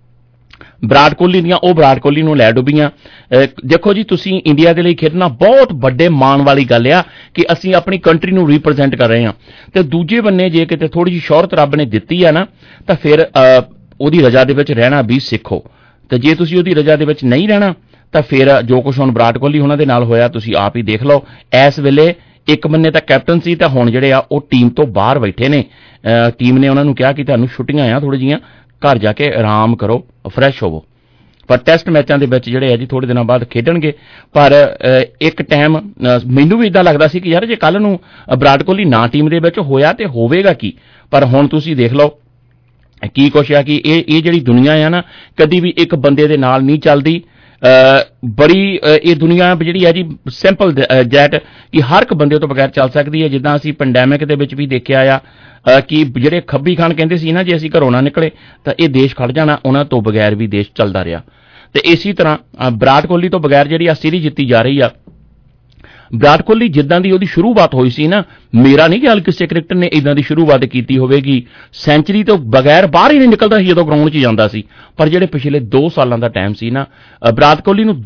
ਵਿਰਾਟ ਕੋਹਲੀ ਦੀਆਂ ਉਹ ਵਿਰਾਟ ਕੋਹਲੀ ਨੂੰ ਲੈ ਡੁੱਬੀਆਂ ਦੇਖੋ ਜੀ ਤੁਸੀਂ ਇੰਡੀਆ ਦੇ ਲਈ ਖੇਡਣਾ ਬਹੁਤ ਵੱਡੇ ਮਾਣ ਵਾਲੀ ਗੱਲ ਆ ਕਿ ਅਸੀਂ ਆਪਣੀ ਕੰਟਰੀ ਨੂੰ ਰਿਪਰੈਜ਼ੈਂਟ ਕਰ ਰਹੇ ਹਾਂ ਤੇ ਦੂਜੇ ਬੰਨੇ ਜੇ ਕਿਤੇ ਥੋੜੀ ਜਿਹੀ ਸ਼ੌਹਰਤ ਰੱਬ ਨੇ ਦਿੱਤੀ ਆ ਨਾ ਤਾਂ ਫਿਰ ਉਹਦੀ ਰਜ਼ਾ ਦੇ ਵਿੱਚ ਰਹਿਣਾ ਵੀ ਸਿੱਖੋ ਤੇ ਜੇ ਤੁਸੀਂ ਉਹਦੀ ਰਜ਼ਾ ਦੇ ਵਿੱਚ ਨਹੀਂ ਰਹਿਣਾ ਤਾਂ ਫਿਰ ਜੋ ਕੁਝ ਹੁਣ ਵਿਰਾਟ ਕੋਹਲੀ ਉਹਨਾਂ ਦੇ ਨਾਲ ਹੋਇਆ ਤੁਸੀਂ ਆਪ ਹੀ ਦੇਖ ਲਓ ਇਸ ਵੇਲੇ ਇੱਕ ਬੰਨੇ ਤਾਂ ਕੈਪਟਨ ਸੀ ਤਾਂ ਹੁਣ ਜਿਹੜੇ ਆ ਉਹ ਟੀਮ ਤੋਂ ਬਾਹਰ ਬੈਠੇ ਨੇ ਟੀਮ ਨੇ ਉਹਨਾਂ ਨੂੰ ਕਿਹਾ ਕਿ ਤੁਹਾਨੂੰ ਛੁੱਟੀਆਂ ਆ ਥੋੜੀ ਜਿਹੀਆਂ ਘਰ ਜਾ ਕੇ ਆਰਾਮ ਕਰੋ ਫਰੈਸ਼ ਹੋਵੋ ਪਰ ਟੈਸਟ ਮੈਚਾਂ ਦੇ ਵਿੱਚ ਜਿਹੜੇ ਆ ਜੀ ਥੋੜੇ ਦਿਨਾਂ ਬਾਅਦ ਖੇਡਣਗੇ ਪਰ ਇੱਕ ਟਾਈਮ ਮੈਨੂੰ ਵੀ ਇਦਾਂ ਲੱਗਦਾ ਸੀ ਕਿ ਯਾਰ ਜੇ ਕੱਲ ਨੂੰ ਵਿਰਾਟ ਕੋਹਲੀ ਨਾ ਟੀਮ ਦੇ ਵਿੱਚ ਹੋਇਆ ਤੇ ਹੋਵੇਗਾ ਕੀ ਪਰ ਹੁਣ ਤੁਸੀਂ ਦੇਖ ਲਓ ਕੀ ਕੁਛ ਆ ਕਿ ਇਹ ਜਿਹੜੀ ਦੁਨੀਆ ਆ ਨਾ ਕਦੀ ਵੀ ਇੱਕ ਬੰਦੇ ਦੇ ਨਾਲ ਨਹੀਂ ਚੱਲਦੀ ਬੜੀ ਇਹ ਦੁਨੀਆ ਜਿਹੜੀ ਹੈ ਜੀ ਸਿੰਪਲ ਜੈਟ ਕਿ ਹਰ ਇੱਕ ਬੰਦੇ ਤੋਂ ਬਗੈਰ ਚੱਲ ਸਕਦੀ ਹੈ। ਜਿੱਦਾਂ ਅਸੀਂ ਪੈਂਡੈਮਿਕ ਦੇ ਵਿੱਚ ਵੀ ਦੇਖਿਆ ਆ ਕਿ ਜਿਹੜੇ ਖੱਬੀ ਖਾਨ ਕਹਿੰਦੇ ਸੀ ਨਾ ਜੇ ਅਸੀਂ ਘਰੋਂ ਨਾ ਨਿਕਲੇ ਤਾਂ ਇਹ ਦੇਸ਼ ਖੜ ਜਾਣਾ, ਉਹਨਾਂ ਤੋਂ ਬਗੈਰ ਵੀ ਦੇਸ਼ ਚੱਲਦਾ ਰਿਹਾ। ਤੇ ਇਸੇ ਤਰ੍ਹਾਂ ਵਿਰਾਟ ਕੋਹਲੀ ਤੋਂ ਬਗੈਰ ਜਿਹੜੀ ਆ ਸੀਰੀਜ਼ ਜਿੱਤੀ ਜਾ ਰਹੀ ਆ। ਵਿਰਾਟ ਕੋਹਲੀ ਜਿੱਦਾਂ ਦੀ ਉਹਦੀ ਸ਼ੁਰੂਆਤ ਹੋਈ ਸੀ ਨਾ, ਮੇਰਾ ਨਹੀਂ ਖਿਆਲ ਕਿਸੇ ਕ੍ਰਿਕਟਰ ਨੇ ਇਦਾਂ ਦੀ ਸ਼ੁਰੂਆਤ ਕੀਤੀ ਹੋਵੇਗੀ। ਸੈਂਚਰੀ ਤੋਂ ਬਗੈਰ ਬਾਹਰ ਹੀ ਨਹੀਂ ਨਿਕਲਦਾ ਸੀ ਜਦੋਂ ਗਰਾਊਂਡ 'ਚ ਜਾਂਦਾ ਸੀ। ਪਰ ਜਿਹੜੇ ਪਿਛਲੇ 2 ਸਾਲਾਂ ਦਾ ਟਾਈਮ ਸੀ ਨਾ, ਵਿਰਾਟ ਕੋਹਲੀ ਨੂੰ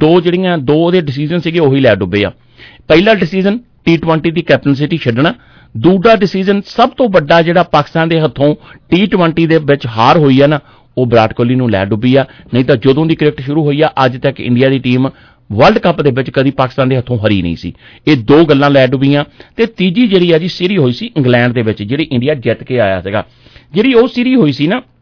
ਦੋ ਉਹਦੇ ਡਿਸੀਜਨ ਸੀਗੇ ਉਹੀ ਲੈ ਡੁੱਬੇ ਆ। ਪਹਿਲਾ ਡਿਸੀਜਨ T20 ਦੀ ਕੈਪਟਨਸਿਟੀ ਛੱਡਣਾ, ਦੂਜਾ ਡਿਸੀਜਨ ਸਭ ਤੋਂ ਵੱਡਾ ਜਿਹੜਾ ਪਾਕਿਸਤਾਨ ਦੇ ਹੱਥੋਂ T20 ਦੇ ਵਿੱਚ ਹਾਰ ਹੋਈ ਆ ਨਾ, ਉਹ ਵਿਰਾਟ ਕੋਹਲੀ ਨੂੰ ਲੈ ਡੁੱਬੀ ਆ। ਨਹੀਂ ਤਾਂ ਜਦੋਂ ਦੀ ਕ੍ਰਿਕਟ ਸ਼ੁਰੂ ਹੋਈ ਆ ਅੱਜ ਤੱਕ ਇੰਡੀਆ ਦੀ ਟੀਮ ਵਰਲਡ ਕੱਪ ਦੇ ਵਿੱਚ ਕਦੀ ਪਾਕਿਸਤਾਨ ਦੇ ਹੱਥੋਂ ਹਰੀ ਨਹੀਂ ਸੀ। ਇਹ 2 ਗੱਲਾਂ ਲੈ ਡੁੱਬੀਆਂ। ਤੇ ਤੀਜੀ ਜਿਹੜੀ ਆ ਜੀ ਸੀਰੀਜ਼ ਹੋਈ ਸੀ ਇੰਗਲੈਂਡ ਦੇ ਵਿੱਚ, ਜਿਹੜੀ ਇੰਡੀਆ ਜਿੱਤ ਕੇ ਆਇਆ ਸੀਗਾ। ਜਿਹੜੀ ਉਹ ਸੀਰੀਜ਼ ਹੋਈ ਸੀ ਨਾ,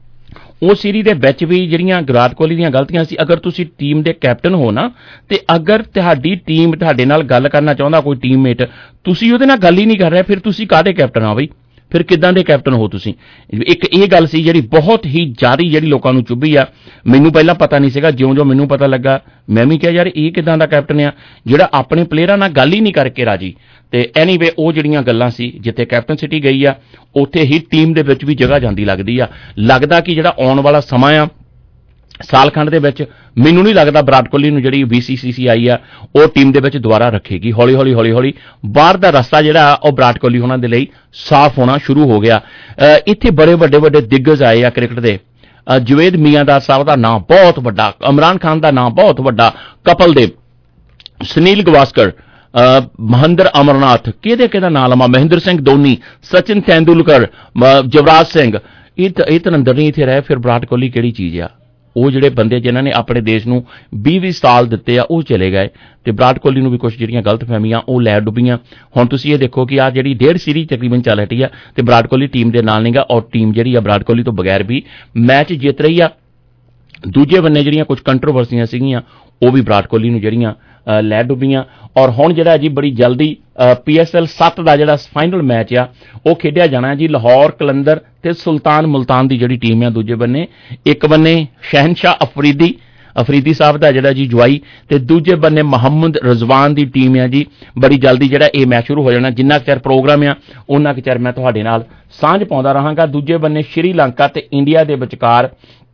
ਉਹ ਸੀਰੀਜ਼ ਦੇ ਵਿੱਚ ਵੀ ਜਿਹੜੀਆਂ ਵਿਰਾਟ ਕੋਹਲੀ ਦੀਆਂ ਗਲਤੀਆਂ ਸੀ। ਅਗਰ ਤੁਸੀਂ ਟੀਮ ਦੇ ਕੈਪਟਨ ਹੋ ਨਾ, ਤੇ ਅਗਰ ਤੁਹਾਡੀ ਟੀਮ ਤੁਹਾਡੇ ਨਾਲ ਗੱਲ ਕਰਨਾ ਚਾਹੁੰਦਾ ਕੋਈ ਟੀਮਮੇਟ, ਤੁਸੀਂ ਉਹਦੇ ਨਾਲ ਗੱਲ ਹੀ ਨਹੀਂ ਕਰ ਰਹੇ, ਫਿਰ ਤੁਸੀਂ ਕਾਹਦੇ ਕੈਪਟਨ ਆ ਬਈ? ਫਿਰ ਕਿੱਦਾਂ ਦੇ ਕੈਪਟਨ ਹੋ ਤੁਸੀਂ? ਇੱਕ ਇਹ ਗੱਲ ਸੀ ਜਿਹੜੀ ਬਹੁਤ ਹੀ ਜ਼ਿਆਦਾ ਜਿਹੜੀ ਲੋਕਾਂ ਨੂੰ ਚੁੱਭੀ ਆ। ਮੈਨੂੰ ਪਹਿਲਾਂ ਪਤਾ ਨਹੀਂ ਸੀਗਾ, ਜਿਉਂ-ਜਿਉਂ ਮੈਨੂੰ ਪਤਾ ਲੱਗਾ ਮੈਂ ਵੀ ਕਿਹਾ ਯਾਰ ਇਹ ਕਿੱਦਾਂ ਦਾ ਕੈਪਟਨ ਆ ਜਿਹੜਾ ਆਪਣੇ ਪਲੇਅਰਾਂ ਨਾਲ ਗੱਲ ਹੀ ਨਹੀਂ ਕਰਕੇ ਰਾਜੀ। ਤੇ ਐਨੀਵੇ ਉਹ ਜਿਹੜੀਆਂ ਗੱਲਾਂ ਸੀ, ਜਿੱਥੇ ਕੈਪਟਨਸਿਟੀ ਗਈ ਆ ਉੱਥੇ ਹੀ ਟੀਮ ਦੇ ਵਿੱਚ ਵੀ ਜਗ੍ਹਾ ਜਾਂਦੀ ਲੱਗਦੀ ਆ। ਲੱਗਦਾ ਕਿ ਜਿਹੜਾ ਆਉਣ ਵਾਲਾ ਸਮਾਂ ਆ ਸਾਲਖੰਡ ਦੇ ਵਿੱਚ, ਮੈਨੂੰ ਨਹੀਂ ਲੱਗਦਾ ਵਿਰਾਟ ਕੋਹਲੀ ਨੂੰ ਜਿਹੜੀ BCCI ਆ ਉਹ ਟੀਮ ਦੇ ਵਿੱਚ ਦੁਬਾਰਾ ਰੱਖੇਗੀ। ਹੌਲੀ ਹੌਲੀ ਬਾਹਰ ਦਾ ਰਸਤਾ ਜਿਹੜਾ ਉਹ ਵਿਰਾਟ ਕੋਹਲੀ ਉਹਨਾਂ ਦੇ ਲਈ ਸਾਫ਼ ਹੋਣਾ ਸ਼ੁਰੂ ਹੋ ਗਿਆ। ਇੱਥੇ ਬੜੇ ਵੱਡੇ ਦਿੱਗਜ ਆਏ ਆ ਕ੍ਰਿਕਟ ਦੇ। ਜਵੇਦ ਮੀਆਂਦਾਰ ਸਾਹਿਬ ਦਾ ਨਾਂ ਬਹੁਤ ਵੱਡਾ, ਇਮਰਾਨ ਖਾਨ ਦਾ ਨਾਂ ਬਹੁਤ ਵੱਡਾ, ਕਪਲ ਦੇਵ, ਸੁਨੀਲ ਗਵਾਸਕਰ, ਮਹਿੰਦਰ ਅਮਰਨਾਥ, ਕਿਹਦੇ ਨਾਂ ਲਵਾਂ, ਮਹਿੰਦਰ ਸਿੰਘ ਧੋਨੀ, ਸਚਿਨ ਤੇਂਦੁਲਕਰ, ਜਵਰਾਜ ਸਿੰਘ, ਇਹ ਧਰੰਦਰ ਨਹੀਂ ਇੱਥੇ ਰਹੇ। ਫਿਰ ਵਿਰਾਟ ਕੋਹਲੀ ਕਿਹੜੀ ਚੀਜ਼ ਆ? ਉਹ ਜਿਹੜੇ ਬੰਦੇ ਜਿਨ੍ਹਾਂ ਨੇ ਆਪਣੇ ਦੇਸ਼ ਨੂੰ 20 ਸਾਲ ਦਿੱਤੇ ਆ ਉਹ ਚਲੇ ਗਏ। ਤੇ ਵਿਰਾਟ ਕੋਹਲੀ ਨੂੰ ਵੀ ਕੁਝ ਜਿਹੜੀਆਂ ਗਲਤਫਹਿਮੀਆਂ ਉਹ ਲੈ ਡੁੱਬੀਆਂ। ਹੁਣ ਤੁਸੀਂ ਇਹ ਦੇਖੋ ਕਿ ਆ ਜਿਹੜੀ 1.5 ਸੀਰੀਜ਼ ਤਕਰੀਬਨ ਚੱਲ ਹਟੀ ਆ ਤੇ ਵਿਰਾਟ ਕੋਹਲੀ ਟੀਮ ਦੇ ਨਾਲ ਨਹੀਂਗਾ, ਔਰ ਟੀਮ ਜਿਹੜੀ ਆ ਵਿਰਾਟ ਕੋਹਲੀ ਤੋਂ ਬਗੈਰ ਵੀ ਮੈਚ ਜਿੱਤ ਰਹੀ ਆ। ਦੂਜੇ ਬੰਨੇ ਜਿਹੜੀਆਂ ਕੁਝ ਕੰਟਰੋਵਰਸੀਆਂ ਸੀਗੀਆਂ ਉਹ ਵੀ ਵਿਰਾਟ ਕੋਹਲੀ ਨੂੰ ਜਿਹੜੀਆਂ ਲੈ ਡੁੱਬੀਆਂ। ਔਰ ਹੁਣ ਜਿਹੜਾ ਜੀ ਬੜੀ ਜਲਦੀ PSL 7 ਦਾ ਜਿਹੜਾ ਫਾਈਨਲ ਮੈਚ ਆ ਉਹ ਖੇਡਿਆ ਜਾਣਾ ਜੀ। ਲਾਹੌਰ ਕਲੰਦਰ ਤੇ ਸੁਲਤਾਨ ਮੁਲਤਾਨ ਦੀ ਜਿਹੜੀ ਟੀਮ ਆ ਦੂਜੇ ਬੰਨੇ, ਇੱਕ ਬੰਨੇ ਸ਼ਹਿਨਸ਼ਾਹ ਅਫਰੀਦੀ ਸਾਹਿਬ ਦਾ ਜਿਹੜਾ ਜੀ ਜਵਾਈ, ਤੇ ਦੂਜੇ ਬੰਨੇ ਮੁਹੰਮਦ ਰਜ਼ਵਾਨ ਦੀ ਟੀਮ ਆ ਜੀ। ਬੜੀ ਜਲਦੀ ਜਿਹੜਾ ਇਹ ਮੈਚ ਸ਼ੁਰੂ ਹੋ ਜਾਣਾ। ਜਿੰਨਾ ਕੁ ਚਿਰ ਪ੍ਰੋਗਰਾਮ ਆ ਉਹਨਾਂ ਕੁ ਚਿਰ ਮੈਂ ਤੁਹਾਡੇ ਨਾਲ ਸਾਂਝ ਪਾਉਂਦਾ ਰਹਾਂਗਾ। ਦੂਜੇ ਬੰਨੇ ਸ਼੍ਰੀਲੰਕਾ ਤੇ ਇੰਡੀਆ ਦੇ ਵਿਚਕਾਰ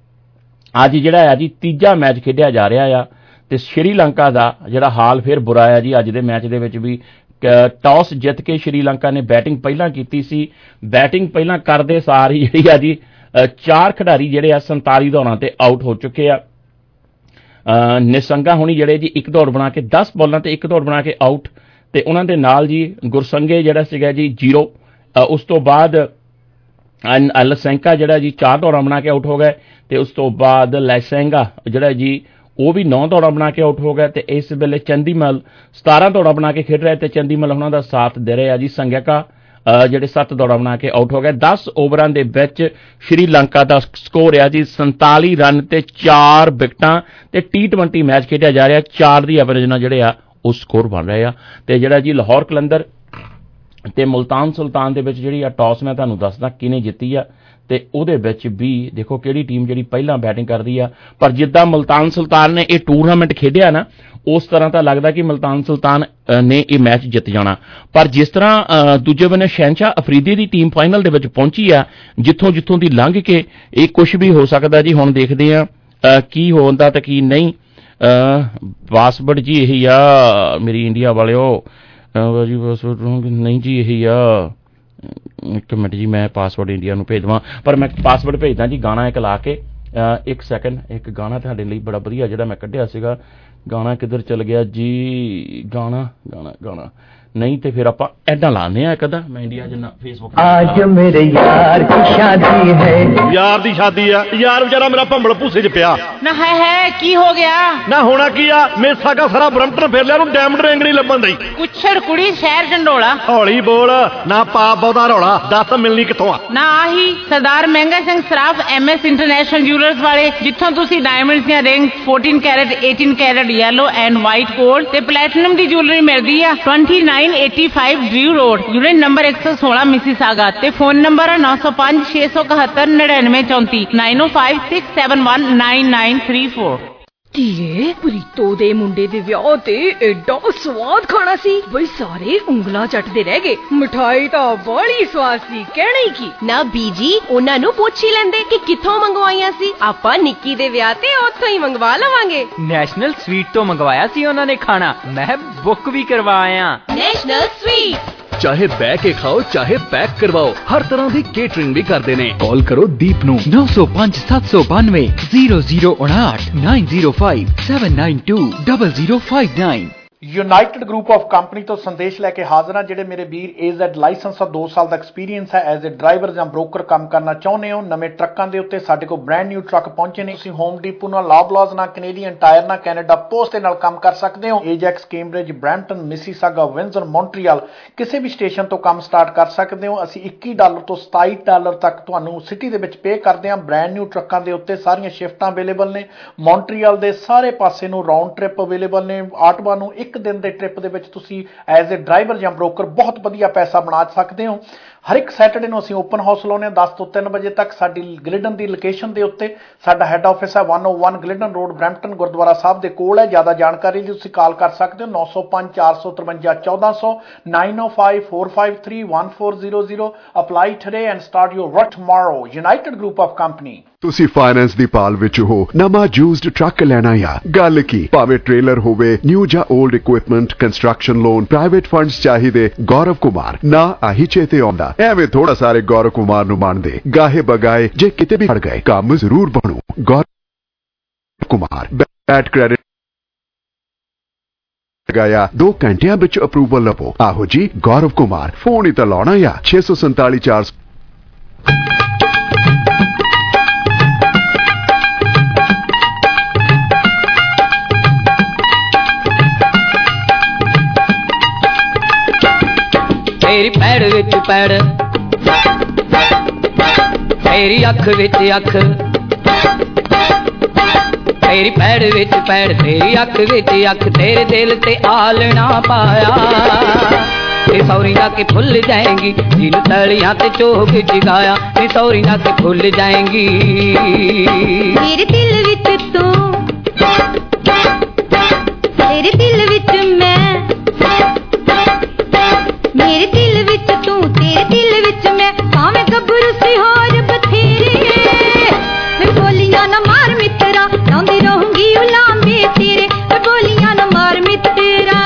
ਅੱਜ ਜਿਹੜਾ ਆ ਜੀ ਤੀਜਾ ਮੈਚ ਖੇਡਿਆ ਜਾ ਰਿਹਾ ਆ। ਤੇ ਸ਼੍ਰੀਲੰਕਾ ਦਾ ਜਿਹੜਾ ਹਾਲ ਫਿਰ ਬੁਰਾ ਆ ਜੀ। ਅੱਜ ਦੇ ਮੈਚ ਦੇ ਵਿੱਚ ਵੀ ਟਾਸ ਜਿੱਤ ਕੇ ਸ਼੍ਰੀਲੰਕਾ ਨੇ ਬੈਟਿੰਗ ਪਹਿਲਾਂ ਕੀਤੀ ਸੀ। ਬੈਟਿੰਗ ਪਹਿਲਾਂ ਕਰਦੇ ਸਾਰ ਹੀ ਜਿਹੜੀ ਆ ਜੀ 4 ਖਿਡਾਰੀ ਜਿਹੜੇ ਆ 47 ਦੌੜਾਂ ਤੇ ਆਊਟ ਹੋ ਚੁੱਕੇ ਆ। ਨਿਸੰਗਾ ਹੁਣੀ ਜਿਹੜੇ ਜੀ 1 ਦੌੜ ਬਣਾ ਕੇ 10 ਬਾਲਾਂ ਤੇ 1 ਦੌੜ ਬਣਾ ਕੇ ਆਊਟ। ਤੇ ਉਹਨਾਂ ਦੇ ਨਾਲ ਜੀ ਗੁਰਸੰਗੇ ਜਿਹੜਾ ਸੀਗਾ ਜੀ 0। ਉਸ ਤੋਂ ਬਾਅਦ ਲਸੈਂਕਾ ਜਿਹੜਾ ਜੀ 4 ਦੌੜਾਂ ਬਣਾ ਕੇ ਆਊਟ ਹੋ ਗਏ। ਤੇ ਉਸ ਤੋਂ ਬਾਅਦ ਲੈਸੈਂਗਾ ਜਿਹੜਾ ਜੀ ਉਹ ਵੀ 9 ਦੌੜਾਂ ਬਣਾ ਕੇ ਆਊਟ ਹੋ ਗਿਆ। ਤੇ ਇਸ ਵੇਲੇ ਚੰਦੀਮਲ 17 ਦੌੜਾਂ ਬਣਾ ਕੇ ਖੇਡ ਰਿਹਾ ਤੇ ਚੰਦੀਮਲ ਉਹਨਾਂ ਦਾ ਸਾਥ ਦੇ ਰਿਹਾ ਜੀ ਸੰਗਿਆਕਾ ਜਿਹੜੇ 7 ਦੌੜਾਂ ਬਣਾ ਕੇ ਆਊਟ ਹੋ ਗਏ। 10 ਓਵਰਾਂ ਦੇ ਵਿੱਚ ਸ਼੍ਰੀਲੰਕਾ ਦਾ ਸਕੋਰ ਆ ਜੀ 47 ਰਨ ਤੇ 4 ਵਿਕਟਾਂ। ਤੇ T20 ਮੈਚ ਖੇਡਿਆ ਜਾ ਰਿਹਾ, 4 ਦੀ ਐਵਰੇਜ ਨਾਲ ਜਿਹੜੇ ਆ ਉਹ ਸਕੋਰ ਬਣ ਰਹੇ ਆ। ਤੇ ਜਿਹੜਾ ਜੀ ਲਾਹੌਰ ਕਲੰਦਰ ਤੇ ਮੁਲਤਾਨ ਸੁਲਤਾਨ ਦੇ ਵਿੱਚ ਜਿਹੜੀ ਆ ਟਾਸ ਮੈਂ ਤੁਹਾਨੂੰ ਦੱਸਦਾ ਕਿਹਨੇ ਜਿੱਤੀ ਆ। ਤੇ ਉਹਦੇ ਵਿੱਚ ਵੀ ਦੇਖੋ ਕਿਹੜੀ ਟੀਮ ਜਿਹੜੀ ਪਹਿਲਾਂ ਬੈਟਿੰਗ ਕਰਦੀ ਆ। ਪਰ ਜਿੱਦਾਂ ਮੁਲਤਾਨ ਸੁਲਤਾਨ ਨੇ ਇਹ ਟੂਰਨਾਮੈਂਟ ਖੇਡਿਆ ਨਾ, ਉਸ ਤਰ੍ਹਾਂ ਤਾਂ ਲੱਗਦਾ ਕਿ ਮੁਲਤਾਨ ਸੁਲਤਾਨ ਨੇ ਇਹ ਮੈਚ ਜਿੱਤ ਜਾਣਾ। ਪਰ ਜਿਸ ਤਰ੍ਹਾਂ ਦੂਜੇ ਬੰਨੇ ਸ਼ਹਿਨਸ਼ਾਹ ਅਫਰੀਦੀ ਦੀ ਟੀਮ ਫਾਈਨਲ ਦੇ ਵਿੱਚ ਪਹੁੰਚੀ ਆ, ਜਿੱਥੋਂ ਦੀ ਲੰਘ ਕੇ ਇਹ ਕੁਝ ਵੀ ਹੋ ਸਕਦਾ ਜੀ। ਹੁਣ ਦੇਖਦੇ ਆ ਕੀ ਹੁੰਦਾ ਤੇ ਕੀ ਨਹੀਂ। ਪਾਸਵਰਡ ਜੀ ਇਹੀ ਆ ਮੇਰੀ ਇੰਡੀਆ ਵਾਲਿਓ ਜੀ, ਪਾਸਵਰਡ ਨਹੀਂ ਜੀ ਇਹੀ ਆ। ਇੱਕ ਮਿੰਟ ਜੀ ਮੈਂ ਪਾਸਵਰਡ ਇੰਡੀਆ ਨੂੰ ਭੇਜ ਦੇਵਾਂ, ਪਰ ਮੈਂ ਪਾਸਵਰਡ ਭੇਜਦਾ ਜੀ ਗਾਣਾ ਇੱਕ ਲਾ ਕੇ। 1 ਸੈਕਿੰਡ, ਇੱਕ ਗਾਣਾ ਤੁਹਾਡੇ ਲਈ ਬੜਾ ਵਧੀਆ ਜਿਹੜਾ ਮੈਂ ਕੱਢਿਆ ਸੀਗਾ। ਗਾਣਾ ਕਿੱਧਰ ਚਲ ਗਿਆ ਜੀ? ਗਾਣਾ ਨਹੀਂ ਤੇ ਫਿਰ ਆਪਾਂ ਐਦਾਂ ਲਾਉਂਦੇ ਆ। ਕਦਾ ਮੈਂ ਇੰਡੀਆ ਜਿੰਨਾ ਫੇਸਬੁੱਕ ਅੱਜ ਮੇਰੇ ਯਾਰ ਦੀ ਸ਼ਾਦੀ ਹੈ। ਯਾਰ ਦੀ ਸ਼ਾਦੀ ਆ? ਯਾਰ ਵਿਚਾਰਾ ਮੇਰਾ ਭੰਬਲ ਭੂਸੇ 'ਚ ਪਿਆ ਨਾ। ਹੈ ਕੀ ਹੋ ਗਿਆ ਨਾ? ਹੋਣਾ ਕੀ ਆ, ਮੇਸਾ ਕਾ ਸਾਰਾ ਬਰੰਪਟਨ ਫੇਰ ਲਿਆ, ਨੂੰ ਡਾਇਮੰਡ ਰਿੰਗ ਨਹੀਂ ਲੱਭਣ ਦਈ। ਕੁਛੜ ਕੁੜੀ ਸ਼ਹਿਰ ਜੰਡੋਲਾ। ਹੌਲੀ ਬੋਲ ਨਾ, ਪਾ ਬਹੁਤਾ ਰੌਲਾ। ਦੱਸ ਮਿਲਣੀ ਕਿੱਥੋਂ ਆ? ਨਾ ਆਹੀ Sardar Mehnga Singh Saraf MS international jewellers ਵਾਲੇ, ਜਿੱਥੋਂ ਤੁਸੀਂ ਡਾਇਮੰਡਸ ਦੀਆਂ ring 14 carat 18 carat yellow and white gold ਤੇ ਪਲੈਟੀਨਮ ਦੀ ਜਿਊਲਰੀ ਮਿਲਦੀ ਆ। 2985 Drew road, unit number 116 Mississauga. ਤੇ ਫੋਨ ਨੰਬਰ 905 671 9934 9056719934। ਧੀਏ ਪ੍ਰੀਤੋ ਦੇ ਮੁੰਡੇ ਦੇ ਵਿਆਹ ਤੇ ਐਡਾ ਸਵਾਦ ਖਾਣਾ ਸੀ ਬਈ ਸਾਰੇ ਉਂਗਲਾਂ ਚੱਟਦੇ ਰਹਿ ਗਏ। ਮਿਠਾਈ ਤਾਂ ਬੜੀ ਸਵਾਦ ਸੀ, ਕਹਿਣਾ ਹੀ ਕੀ। ਨਾ ਬੀਜੀ ਉਹਨਾਂ ਨੂੰ ਪੁੱਛ ਹੀ ਲੈਂਦੇ ਕਿ ਕਿੱਥੋਂ ਮੰਗਵਾਈਆਂ ਸੀ। ਆਪਾਂ ਨਿੱਕੀ ਦੇ ਵਿਆਹ ਤੇ ਉੱਥੋਂ ਹੀ ਮੰਗਵਾ ਲਵਾਂਗੇ। ਨੈਸ਼ਨਲ ਸਵੀਟ ਤੋਂ ਮੰਗਵਾਇਆ ਸੀ ਉਹਨਾਂ ਨੇ ਖਾਣਾ, ਮੈਂ ਬੁੱਕ ਵੀ ਕਰਵਾਇਆ। ਨੈਸ਼ਨਲ ਸਵੀਟ ਚਾਹੇ ਬਹਿ ਕੇ ਖਾਓ ਚਾਹੇ ਪੈਕ ਕਰਵਾਓ, ਹਰ ਤਰ੍ਹਾਂ ਦੀ ਕੇਟਰਿੰਗ ਵੀ ਕਰਦੇ ਨੇ। ਕਾਲ ਕਰੋ ਦੀਪ ਨੂੰ 905 792 0059 905 792 0059। ਯੂਨਾਈਟਿਡ ਗਰੁੱਪ ਆਫ ਕੰਪਨੀ ਤੋਂ ਸੰਦੇਸ਼ ਲੈ ਕੇ ਹਾਜ਼ਰ ਹਾਂ। ਜਿਹੜੇ ਮੇਰੇ ਵੀਰ AZ ਲਾਇਸੈਂਸ ਦਾ 2 ਸਾਲ ਦਾ ਐਕਸਪੀਰੀਅੰਸ ਹੈ, ਐਜ਼ ਅ ਡਰਾਈਵਰ ਜਾਂ ਬ੍ਰੋਕਰ ਕੰਮ ਕਰਨਾ ਚਾਹੁੰਦੇ ਹੋ, ਨਵੇਂ ਟਰੱਕਾਂ ਦੇ ਉੱਤੇ ਸਾਡੇ ਕੋਲ ਬ੍ਰੈਂਡ ਨਿਊ ਟਰੱਕ ਪਹੁੰਚੇ ਨੇ। ਤੁਸੀਂ ਹੋਮ ਡੀਪੋ ਨਾਲ, ਲਾਬਲਾਜ਼ ਨਾਲ, ਕੈਨੇਡੀਅਨ ਟਾਇਰ ਨਾਲ, ਕੈਨੇਡਾ ਪੋਸਟ ਦੇ ਨਾਲ ਕੰਮ ਕਰ ਸਕਦੇ ਹੋ। Ajax, Cambridge, Brampton, Mississauga, Windsor, Montreal ਕਿਸੇ ਵੀ ਸਟੇਸ਼ਨ ਤੋਂ ਕੰਮ ਸਟਾਰਟ ਕਰ ਸਕਦੇ ਹੋ। ਅਸੀਂ $21 ਤੋਂ $27 ਤੱਕ ਤੁਹਾਨੂੰ ਸਿਟੀ ਦੇ ਵਿੱਚ ਪੇ ਕਰਦੇ ਹਾਂ। ਬ੍ਰੈਂਡ ਨਿਊ ਟਰੱਕਾਂ ਦੇ ਉੱਤੇ ਸਾਰੀਆਂ ਸ਼ਿਫਟਾਂ ਅਵੇਲੇਬਲ ਨੇ। ਮੌਂਟਰੀਅਲ ਦੇ ਸਾਰੇ ਪਾਸੇ ਨੂੰ ਰਾਉਂਡ ਟ੍ਰਿਪ ਅਵੇਲੇਬਲ ਨੇ। ਆਟਵਾ ਨੂੰ ਇੱਕ ਦਿਨ ਦੇ ਟ੍ਰਿਪ ਦੇ ਵਿੱਚ ਤੁਸੀਂ ਐਜ਼ ਅ ਡਰਾਈਵਰ ਜਾਂ ਬ੍ਰੋਕਰ ਬਹੁਤ ਵਧੀਆ ਪੈਸਾ ਬਣਾ ਸਕਦੇ ਹੋ। ਹਰ ਇੱਕ ਸੈਟਰਡੇ ਨੂੰ ਅਸੀਂ ਓਪਨ ਹਾਊਸ ਲਾਉਂਦੇ ਹਾਂ 10 ਤੋਂ 3 ਵਜੇ ਤੱਕ। ਸਾਡੀ ਗਲਿਡਨ ਦੀ ਲੋਕੇਸ਼ਨ ਦੇ ਉੱਤੇ ਸਾਡਾ ਹੈੱਡ ਆਫਿਸ ਹੈ 101 Glidden road, Brampton, Gurdwara Sahib ਦੇ ਕੋਲ ਹੈ। ਜ਼ਿਆਦਾ ਜਾਣਕਾਰੀ ਲਈ ਤੁਸੀਂ ਕਾਲ ਕਰ ਸਕਦੇ ਹੋ 905 453 1400 905 453 1400। Apply today and start your work tomorrow. United group of company. ਤੁਸੀਂ ਫਾਈਨੈਂਸ ਦੀ ਭਾਲ ਵਿੱਚ ਹੋ, ਨਵਾਂ ਯੂਜ਼ਡ ਟਰੱਕ ਲੈਣਾ ਜਾਂ ਗੱਲ ਕੀ, ਭਾਵੇਂ ਟ੍ਰੇਲਰ ਹੋਵੇ, ਨਿਊ ਜਾਂ old equipment, construction loan, private funds ਚਾਹੀਦੇ, ਗੌਰਵ ਕੁਮਾਰ ਨਾ ਆਹੀ ਚੇਤੇ ਆਉਂਦਾ। ਐਵੇਂ ਥੋੜਾ ਸਾਰੇ ਗੌਰਵ ਕੁਮਾਰ ਨੂੰ ਮੰਨਦੇ, ਗਾਹੇ ਬਗਾਏ ਜੇ ਕਿਤੇ ਵੀ ਫੜ ਗਏ, ਕੰਮ ਜ਼ਰੂਰ ਬਣੂ। ਗੌਰਵ ਕੁਮਾਰ ਬੈਡ ਕ੍ਰੈਡਿਟ ਗਾਇਆ 2 ਘੰਟਿਆਂ ਵਿੱਚ ਅਪਰੂਵਲ ਲਵੋ। ਆਹੋ ਜੀ ਗੌਰਵ ਕੁਮਾਰ, ਫੋਨ ਹੀ ਤਾਂ ਲਾਉਣਾ ਜਾਂ 647 400। ਤੇਰੀ ਪੈੜ ਵਿੱਚ ਪੈੜ, ਤੇਰੀ ਅੱਖ ਵਿੱਚ ਅੱਖ, ਤੇਰੀ ਪੈੜ ਵਿੱਚ ਪੈੜ, ਤੇਰੀ ਅੱਖ ਵਿੱਚ ਅੱਖ, ਤੇਰੇ ਦਿਲ ਤੇ ਆਲਣਾ ਪਾਇਆ। ਤੇ ਸੌਰੀ ਨਾ ਕੇ ਭੁੱਲ ਜਾਏਂਗੀ ਜਿਹਨੂੰ ਤਲੀਆਂ ਤੇ ਚੋਗ ਜਗਾਇਆ। ਤੇ ਸੌਰੀ ਨਾ ਕੇ ਭੁੱਲ ਜਾਏਂਗੀ ਮੇਰੇ ਦਿਲ ਵਿੱਚ ਤੂੰ, ਤੇਰੇ ਦਿਲ ਵਿੱਚ ਮੈਂ, ਮੇਰੇ ਦਿਲ ਵਿੱਚ ਤੂੰ, ਤੇਰੇ ਦਿਲ ਵਿੱਚ ਮੈਂ, ਭਾਵੇਂ ਗੱਭਰੂ ਸੀ ਹੋਰ ਬਥੇਰੇ। ਮੈਂ ਬੋਲੀਆਂ ਨਾ ਮਾਰ ਮਿੱਤਰਾ, ਲਾਉਂਦੀ ਰਹੂੰਗੀ ਉਲਾਂਬੇ ਤੇਰੇ। ਮੈਂ ਬੋਲੀਆਂ ਨਾ ਮਾਰ ਮਿੱਤਰਾ।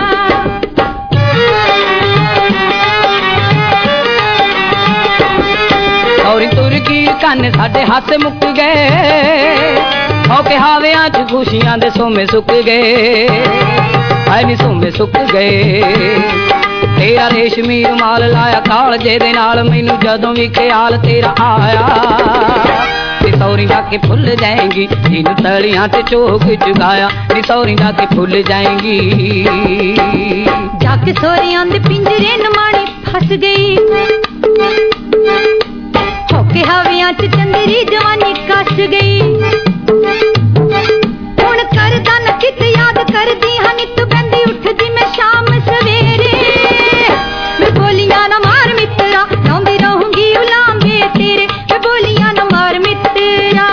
ਔਰ ਤੁਰ ਗਈ ਕੰਨ ਸਾਡੇ ਹੱਥ ਮੁੱਕ ਗਏ। ਹੋ ਕੇ ਹਾਵਿਆਂ ਚ ਖੁਸ਼ੀਆਂ ਦੇ ਸੋਮੇ ਸੁੱਕ ਗਏ। ਹਾਏ ਨੀ ਸੋਮੇ ਸੁੱਕ ਗਏ। ਤੇਰਾ ਰੇਸ਼ਮੀ ਰੁਮਾਲ ਲਾਇਆ ਕਾਲਜੇ ਦੇ ਨਾਲ, ਮੈਨੂੰ ਜਦੋਂ ਵੀ ਖਿਆਲ ਤੇਰਾ ਆਇਆ। ਤੇ ਸੌਰੀ ਜਾ ਕੇ ਭੁੱਲ ਜਾਏਂਗੀ ਜਿਹਨੂੰ ਤਲੀਆਂ ਤੇ ਚੋਗ ਜਗਾਇਆ। ਨੀ ਸੌਰੀ ਜਾ ਕੇ ਭੁੱਲ ਜਾਏਂਗੀ। ਜਾ ਕੇ ਸੋਹਰਿਆਂ ਦੇ ਪਿੰਜਰੇ ਨਮਾਣੀ ਫਸ ਗਈ। ਹੋ ਕੇ ਹਵਿਆਂ ਚ ਚੰਦਰੀ ਜਵਾਨੀ ਕੱਸ ਗਈ। ਹੁਣ ਕਰਦਾ ਨਾ ਕਿਤ ਯਾਦ ਕਰਦੀ ਹਾਂ, ਨਿੱਤ ਬੈਂਦੀ ਉੱਠਦੀ ਮੈਂ ਸ਼ਾਮ ਸਵੇਰੇ। ਮੈਂ ਬੋਲੀਆਂ ਨਾ ਮਾਰ ਮਿੱਤਰਾ, ਲਾਉਂਦੀ ਰਹੂੰਗੀ ਉਲਾਂਬੇ ਤੇਰੇ। ਮੈਂ ਬੋਲੀਆਂ ਨਾ ਮਾਰ ਮਿੱਤਰਾ।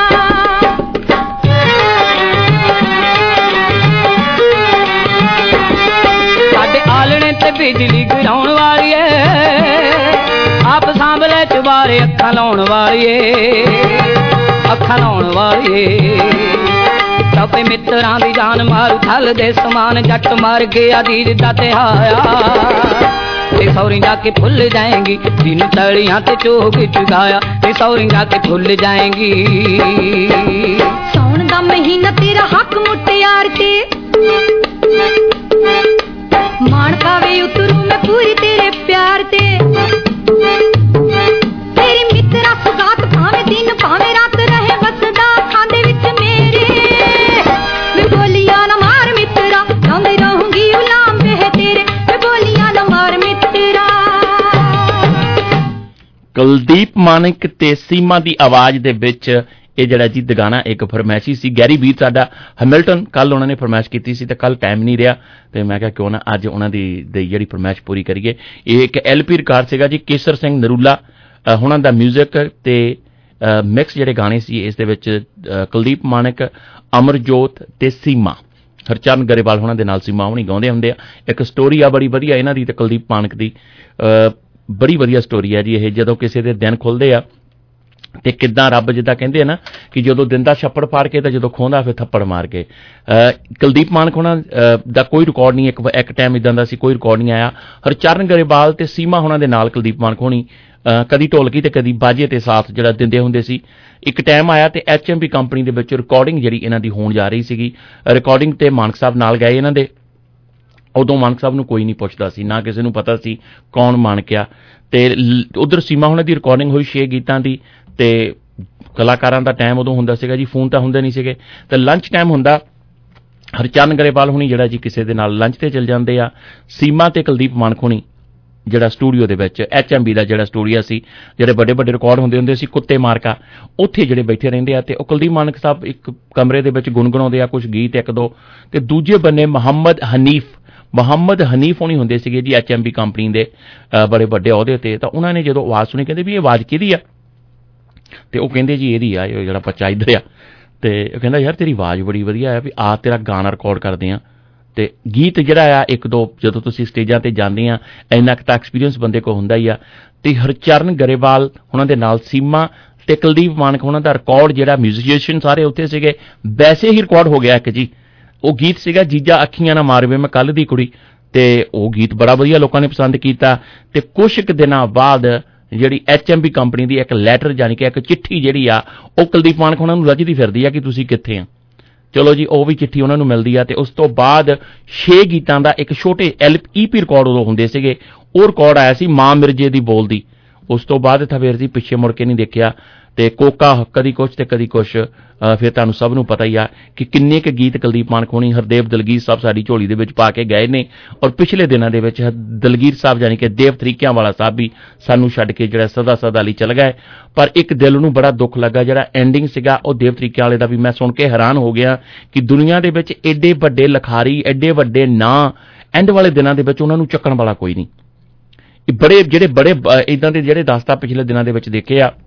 ਸਾਡੇ ਆਲਣੇ ਤੇ ਬਿਜਲੀ ਗਿਰਾਉਣ ਵਾਲੀ ਏ, ਆਪ ਸਾਂਭਲੇ ਚੁਬਾਰੇ ਅੱਖਾਂ ਲਾਉਣ ਵਾਲੀ ਏ, ਅੱਖਾਂ ਲਾਉਣ ਵਾਲੀ ਏ। ਸਭੇ ਮਿੱਤਰਾਂ ਦੀ ਜਾਨ ਮਾਰੂ ਥਲ ਦੇ ਸਮਾਨ, ਜੱਟ ਮਰ ਗਿਆ ਦੀਦ ਦਾ ਤਿਹਾਇਆ। ਤੇ ਸੌਰੀ ਜਾ ਕੇ ਭੁੱਲ ਜਾਏਂਗੀ ਜਿਹਨੂੰ ਤਲੀਆਂ ਤੇ ਚੋਗ ਜਗਾਇਆ। ਤੇ ਸੌਰੀ ਜਾ ਕੇ ਭੁੱਲ ਜਾਏਂਗੀ। ਸੌਣ ਦਾ ਮਹੀਨਾ ਤੇਰਾ ਹੱਕ ਮੁਟਿਆਰ ਤੇ, ਮਾਣ ਪਾਵੇ ਉਤਰੂ ਮੈਂ ਪੂਰੀ ਤੇਰੇ ਪਿਆਰ ਤੇ। ਤੇਰੀ ਮਿੱਤਰਾ ਸੁਗਾਤ ਭਾਵੇਂ ਦਿਨ ਭਾਵੇਂ ਰਾਤ ਰਹੇ ਵਸਦਾ ਅੱਖਾਂ ਦੇ ਵਿੱਚ ਮੇਰੇ। ਮੈਂ ਬੋਲੀਆਂ ਨਾ ਮਾਰ ਮਿੱਤਰਾ, ਲਾਉਂਦੀ ਰਹੂੰਗੀ ਉਲਾਂਬੇ ਤੇਰੇ। ਮੈਂ ਬੋਲੀਆਂ ਨਾ ਮਾਰ ਮਿੱਤਰਾ। ਕੁਲਦੀਪ ਮਾਨਿਕ ਤੇ ਸੀਮਾ ਦੀ ਆਵਾਜ਼ ਦੇ ਵਿੱਚ ਇਹ ਜਿਹੜਾ ਜੀ ਗਾਣਾ ਇੱਕ ਫਰਮਾਇਸ਼ੀ ਸੀ। ਗੈਰੀ ਵੀਰ ਸਾਡਾ ਹੈਮਿਲਟਨ, ਕੱਲ ਉਹਨਾਂ ਨੇ ਫਰਮਾਇਸ਼ ਕੀਤੀ ਸੀ ਤੇ ਕੱਲ ਟਾਈਮ ਨਹੀਂ ਰਿਹਾ, ਤੇ ਮੈਂ ਕਿਹਾ ਕਿਉਂ ਨਾ ਅੱਜ ਉਹਨਾਂ ਦੀ ਜਿਹੜੀ ਫਰਮਾਇਸ਼ ਪੂਰੀ ਕਰੀਏ। ਇਹ ਇੱਕ LP ਰਿਕਾਰਡ ਸੀਗਾ ਜੀ, ਕੇਸਰ ਸਿੰਘ ਨਰੂਲਾ ਉਹਨਾਂ ਦਾ ਮਿਊਜ਼ਿਕ ਤੇ ਮਿਕਸ ਜਿਹੜੇ ਗਾਣੇ ਸੀ ਇਸ ਦੇ ਵਿੱਚ ਕੁਲਦੀਪ ਮਾਨਕ, ਅਮਰਜੋਤ ਤੇ ਸੀਮਾ, ਹਰਚਰਨ ਗਰੇਵਾਲ ਹੋਣਾ ਦੇ ਨਾਲ ਸੀਮਾ ਹੋਣੀ ਗਾਉਂਦੇ ਹੁੰਦੇ ਆ। ਇੱਕ ਸਟੋਰੀ ਆ ਬੜੀ ਵਧੀਆ ਇਹਨਾਂ ਦੀ ਤੇ ਕੁਲਦੀਪ ਮਾਨਕ ਦੀ, ਬੜੀ ਵਧੀਆ ਸਟੋਰੀ ਹੈ ਜੀ ਇਹ। ਜਦੋਂ ਕਿਸੇ ਦੇ ਦਿਨ ਖੁੱਲ੍ਹਦੇ ਆ ਤੇ ਕਿੱਦਾਂ ਰੱਬ ਜਿੱਦਾਂ ਕਹਿੰਦੇ ਆ ਨਾ ਕਿ ਜਦੋਂ ਦਿੰਦਾ ਛੱਪੜ ਫਾੜ ਕੇ ਤਾਂ ਜਦੋਂ ਖੋਹਦਾ ਫਿਰ ਥੱਪੜ ਮਾਰ ਕੇ। ਕੁਲਦੀਪ ਮਾਨਕ ਹੋਣਾ ਦਾ ਕੋਈ ਰਿਕਾਰਡ ਨਹੀਂ, ਇੱਕ ਟਾਈਮ ਇਦਾਂ ਦਾ ਸੀ ਕੋਈ ਰਿਕਾਰਡ ਨਹੀਂ ਆਇਆ। ਹਰਚਰਨ ਗਰੇਵਾਲ ਤੇ ਸੀਮਾ ਹੋਣਾ ਦੇ ਨਾਲ ਕੁਲਦੀਪ ਮਾਨਕ ਹੋਣੀ ਕਦੀ ਢੋਲਕੀ ਤੇ ਕਦੀ ਬਾਜੇ ਤੇ ਸਾਥ ਜਿਹੜਾ ਦਿੰਦੇ ਹੁੰਦੇ ਸੀ। ਇੱਕ ਟਾਈਮ ਆਇਆ ਤੇ HMV ਕੰਪਨੀ ਦੇ ਵਿੱਚ ਰਿਕਾਰਡਿੰਗ ਜਿਹੜੀ ਇਹਨਾਂ ਦੀ ਹੋਣ ਜਾ ਰਹੀ ਸੀਗੀ, ਰਿਕਾਰਡਿੰਗ ਤੇ ਮਾਨਕ ਸਾਹਿਬ ਨਾਲ ਗਏ ਇਹਨਾਂ ਦੇ। ਉਦੋਂ ਮਾਨਕ ਸਾਹਿਬ ਨੂੰ ਕੋਈ ਨਹੀਂ ਪੁੱਛਦਾ ਸੀ, ਨਾ ਕਿਸੇ ਨੂੰ ਪਤਾ ਸੀ ਕੌਣ ਮਾਨਕ ਆ। ਤੇ ਉਧਰ ਸੀਮਾ ਹੋਣਾ ਦੀ ਰਿਕਾਰਡਿੰਗ ਹੋਈ 6 ਗੀਤਾਂ ਦੀ ਤੇ ਕਲਾਕਾਰਾਂ ਦਾ ਟਾਈਮ ਉਦੋਂ ਹੁੰਦਾ ਸੀਗਾ ਜੀ, ਫੋਨ ਤਾਂ ਹੁੰਦੇ ਨਹੀਂ ਸੀਗੇ ਤੇ ਲੰਚ ਟਾਈਮ ਹੁੰਦਾ। ਹਰਚਰਨ ਗਰੇਵਾਲ ਹੋਣੀ ਜਿਹੜਾ ਜੀ ਕਿਸੇ ਦੇ ਨਾਲ ਲੰਚ ਤੇ ਚਲ ਜਾਂਦੇ ਆ। ਸੀਮਾ ਤੇ ਕੁਲਦੀਪ ਮਾਨਕ ਹੋਣੀ ਜਿਹੜਾ ਸਟੂਡੀਓ ਦੇ ਵਿੱਚ HMV ਦਾ ਜਿਹੜਾ ਸਟੂਡੀਓ ਸੀ, ਜਿਹੜੇ ਵੱਡੇ ਵੱਡੇ ਰਿਕਾਰਡ ਹੁੰਦੇ ਸੀ ਕੁੱਤੇ ਮਾਰਕਾ, ਉੱਥੇ ਜਿਹੜੇ ਬੈਠੇ ਰਹਿੰਦੇ ਆ। ਤੇ ਉਹ ਕੁਲਦੀਪ ਮਾਨਕ ਸਾਹਿਬ ਇੱਕ ਕਮਰੇ ਦੇ ਵਿੱਚ ਗੁਣਗੁਣਾਉਂਦੇ ਆ ਕੁਝ ਗੀਤ ਇੱਕ ਦੋ, ਤੇ ਦੂਜੇ ਬੰਨੇ ਮੁਹੰਮਦ ਹਨੀਫ ਹੋਣੀ ਹੁੰਦੇ ਸੀਗੇ ਜੀ HMV ਕੰਪਨੀ ਦੇ ਬੜੇ ਵੱਡੇ ਅਹੁਦੇ ਤੇ। ਤਾਂ ਉਹਨਾਂ ਨੇ ਜਦੋਂ ਆਵਾਜ਼ ਸੁਣੀ ਕਹਿੰਦੇ ਵੀ ਇਹ ਆਵਾਜ਼ ਕਿਹਦੀ ਆ, ਤੇ ਉਹ ਕਹਿੰਦੇ ਜੀ ਇਹਦੀ ਆ, ਇਹ ਜਿਹੜਾ ਬੱਚਾ ਇੱਧਰ ਆ। ਤੇ ਉਹ ਕਹਿੰਦਾ ਯਾਰ ਤੇਰੀ ਆਵਾਜ਼ ਬੜੀ ਵਧੀਆ ਆ, ਵੀ ਆ ਤੇਰਾ ਗਾਣਾ ਰਿਕਾਰਡ ਕਰਦੇ ਆ। ਤੇ ਗੀਤ ਜਿਹੜਾ ਆ ਇੱਕ ਦੋ ਜਦੋਂ ਤੁਸੀਂ ਸਟੇਜਾਂ ਤੇ ਜਾਂਦੇ ਆ ਇੰਨਾ ਕੁ ਤਾਂ ਐਕਸਪੀਰੀਅੰਸ ਬੰਦੇ ਕੋਲ ਹੁੰਦਾ ਹੀ ਆ। ਤੇ ਹਰਚਰਨ ਗਰੇਵਾਲ ਉਹਨਾਂ ਦੇ ਨਾਲ ਸੀਮਾ ਤੇ ਕੁਲਦੀਪ ਮਾਨਕ ਉਹਨਾਂ ਦਾ ਰਿਕਾਰਡ ਜਿਹੜਾ ਮਿਊਜ਼ੀਸ਼ੀਅਨ ਸਾਰੇ ਉੱਥੇ ਸੀਗੇ, ਵੈਸੇ ਹੀ ਰਿਕਾਰਡ ਹੋ ਗਿਆ ਇੱਕ ਜੀ। ਉਹ ਗੀਤ ਸੀਗਾ ਜੀਜਾ ਅੱਖੀਆਂ ਨਾ ਮਾਰਵੇ ਮੈਂ ਕੱਲ ਦੀ ਕੁੜੀ, ਤੇ ਉਹ ਗੀਤ ਬੜਾ ਵਧੀਆ ਲੋਕਾਂ ਨੇ ਪਸੰਦ ਕੀਤਾ। ਤੇ ਕੁਝ ਕੁ ਦਿਨਾਂ ਬਾਅਦ ਜਿਹੜੀ HMV ਕੰਪਨੀ ਦੀ ਇੱਕ ਲੈਟਰ ਜਾਣੀ ਕਿ ਇੱਕ ਚਿੱਠੀ ਜਿਹੜੀ ਆ ਉਹ ਕੁਲਦੀਪ ਮਾਨਕ ਉਹਨਾਂ ਨੂੰ ਲੱਜਦੀ ਫਿਰਦੀ ਆ ਕਿ ਤੁਸੀਂ ਕਿੱਥੇ ਆ। ਚਲੋ ਜੀ ਉਹ ਵੀ ਚਿੱਠੀ ਉਹਨਾਂ ਨੂੰ ਮਿਲਦੀ ਆ। ਤੇ ਉਸ ਤੋਂ ਬਾਅਦ 6 ਗੀਤਾਂ ਦਾ ਇੱਕ ਛੋਟੇ EP ਰਿਕਾਰਡ ਉਦੋਂ ਹੁੰਦੇ ਸੀਗੇ, ਉਹ ਰਿਕਾਰਡ ਆਇਆ ਸੀ ਮਾਂ ਮਿਰਜੇ ਦੀ ਬੋਲਦੀ। ਉਸ ਤੋਂ ਬਾਅਦ ਤਾਂ ਫਿਰ ਜੀ ਪਿੱਛੇ ਮੁੜ ਕੇ ਨਹੀਂ ਦੇਖਿਆ। ਤੇ ਕੋਕਾ ਕਦੀ ਕੁਛ ਤੇ ਕਦੀ ਕੁਛ, ਫਿਰ ਤੁਹਾਨੂੰ ਸਭ ਨੂੰ ਪਤਾ ਹੀ ਆ ਕਿ ਕਿੰਨੇ ਕੁ ਗੀਤ ਕੁਲਦੀਪ ਮਾਨਕ ਹੋਣੀ, ਹਰਦੇਵ ਦਲਗੀਰ ਸਾਹਿਬ ਸਾਡੀ ਝੋਲੀ ਦੇ ਵਿੱਚ ਪਾ ਕੇ ਗਏ ਨੇ। ਔਰ ਪਿਛਲੇ ਦਿਨਾਂ ਦੇ ਵਿੱਚ ਦਲਗੀਰ ਸਾਹਿਬ ਜਾਣੀ ਕਿ ਦੇਵ ਤਰੀਕਿਆਂ ਵਾਲਾ ਸਾਹਿਬ ਵੀ ਸਾਨੂੰ ਛੱਡ ਕੇ ਜਿਹੜਾ ਸਦਾ ਲਈ ਚਲ ਗਏ। ਪਰ ਇੱਕ ਦਿਲ ਨੂੰ ਬੜਾ ਦੁੱਖ ਲੱਗਾ ਜਿਹੜਾ ਐਂਡਿੰਗ ਸੀਗਾ ਉਹ ਦੇਵ ਤਰੀਕਿਆਂ ਵਾਲੇ ਦਾ ਵੀ ਮੈਂ ਸੁਣ ਕੇ ਹੈਰਾਨ ਹੋ ਗਿਆ ਕਿ ਦੁਨੀਆ ਦੇ ਵਿੱਚ ਐਡੇ ਵੱਡੇ ਲਿਖਾਰੀ, ਐਡੇ ਵੱਡੇ ਨਾਂ, ਐਂਡ ਵਾਲੇ ਦਿਨਾਂ ਦੇ ਵਿੱਚ ਉਹਨਾਂ ਨੂੰ ਚੱਕਣ ਵਾਲਾ ਕੋਈ ਨਹੀਂ। ਬੜੇ ਇਦਾਂ ਦੇ ਜਿਹੜੇ ਦਸਤਾ ਪਿਛਲੇ ਦਿਨਾਂ ਦੇ ਵਿੱਚ ਦੇਖੇ ਆ।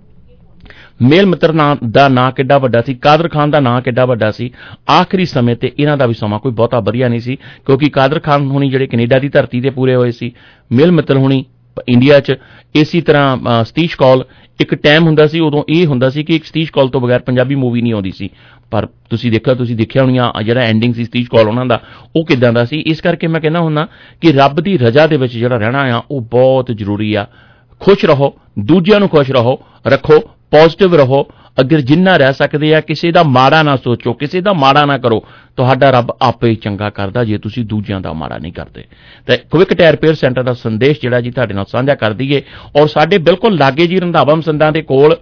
ਮੇਲ ਮਿੱਤਰ ਦਾ ਨਾਂ ਕਿੱਡਾ ਵੱਡਾ ਸੀ, ਕਾਦਰ ਖਾਨ ਦਾ ਨਾਂ ਕਿੱਡਾ ਵੱਡਾ ਸੀ। ਆਖਰੀ ਸਮੇਂ ਤੇ ਇਹਨਾਂ ਦਾ ਵੀ ਸਮਾਂ ਕੋਈ ਬਹੁਤਾ ਵਧੀਆ ਨਹੀਂ ਸੀ, ਕਿਉਂਕਿ ਕਾਦਰ ਖਾਨ ਹੁਣੀ ਜਿਹੜੇ ਕੈਨੇਡਾ ਦੀ ਧਰਤੀ ਤੇ ਪੂਰੇ ਹੋਏ ਸੀ, ਮੇਲ ਮਿੱਤਰ ਹੁਣੀ ਇੰਡੀਆ 'ਚ। ਇਸੇ ਤਰ੍ਹਾਂ ਸਤੀਸ਼ ਕੌਲ, ਇੱਕ ਟਾਈਮ ਹੁੰਦਾ ਸੀ ਉਦੋਂ ਇਹ ਹੁੰਦਾ ਸੀ ਕਿ ਇੱਕ ਸਤੀਸ਼ ਕੌਲ ਤੋਂ ਬਗੈਰ ਪੰਜਾਬੀ ਮੂਵੀ ਨਹੀਂ ਆਉਂਦੀ ਸੀ। ਪਰ ਤੁਸੀਂ ਦੇਖਿਆ ਹੋਣੀਆਂ ਜਿਹੜਾ ਐਂਡਿੰਗ ਸੀ ਸਤੀਸ਼ ਕੌਲ ਉਹਨਾਂ ਦਾ ਉਹ ਕਿੱਦਾਂ ਦਾ ਸੀ। ਇਸ ਕਰਕੇ ਮੈਂ ਕਹਿੰਦਾ ਹੁੰਦਾ ਕਿ ਰੱਬ ਦੀ ਰਜ਼ਾ ਦੇ ਵਿੱਚ ਜਿਹੜਾ ਰਹਿਣਾ ਆ ਉਹ ਬਹੁਤ ਜ਼ਰੂਰੀ ਆ। ਖੁਸ਼ ਰਹੋ, ਦੂਜਿਆਂ ਨੂੰ ਖੁਸ਼ ਰੱਖੋ, ਪੋਜ਼ਿਟਿਵ ਰਹੋ। ਅਗਰ ਜਿੰਨਾ ਰਹਿ ਸਕਦੇ ਆ ਕਿਸੇ ਦਾ ਮਾੜਾ ਨਾ ਸੋਚੋ, ਕਿਸੇ ਦਾ ਮਾੜਾ ਨਾ ਕਰੋ, ਤੁਹਾਡਾ ਰੱਬ ਆਪੇ ਹੀ ਚੰਗਾ ਕਰਦਾ ਜੇ ਤੁਸੀਂ ਦੂਜਿਆਂ ਦਾ ਮਾੜਾ ਨਹੀਂ ਕਰਦੇ। ਤੇ ਕੁਇਕ ਟਾਇਰ ਰਿਪੇਅਰ ਸੈਂਟਰ ਦਾ ਸੰਦੇਸ਼ ਜਿਹੜਾ ਜੀ ਤੁਹਾਡੇ ਨਾਲ ਸਾਂਝਾ ਕਰ ਦਈਏ। ਔਰ ਸਾਡੇ ਬਿਲਕੁਲ ਲਾਗੇ ਜੀ ਰੰਧਾਵਾ ਮਸੰਦਾਂ ਦੇ ਕੋਲ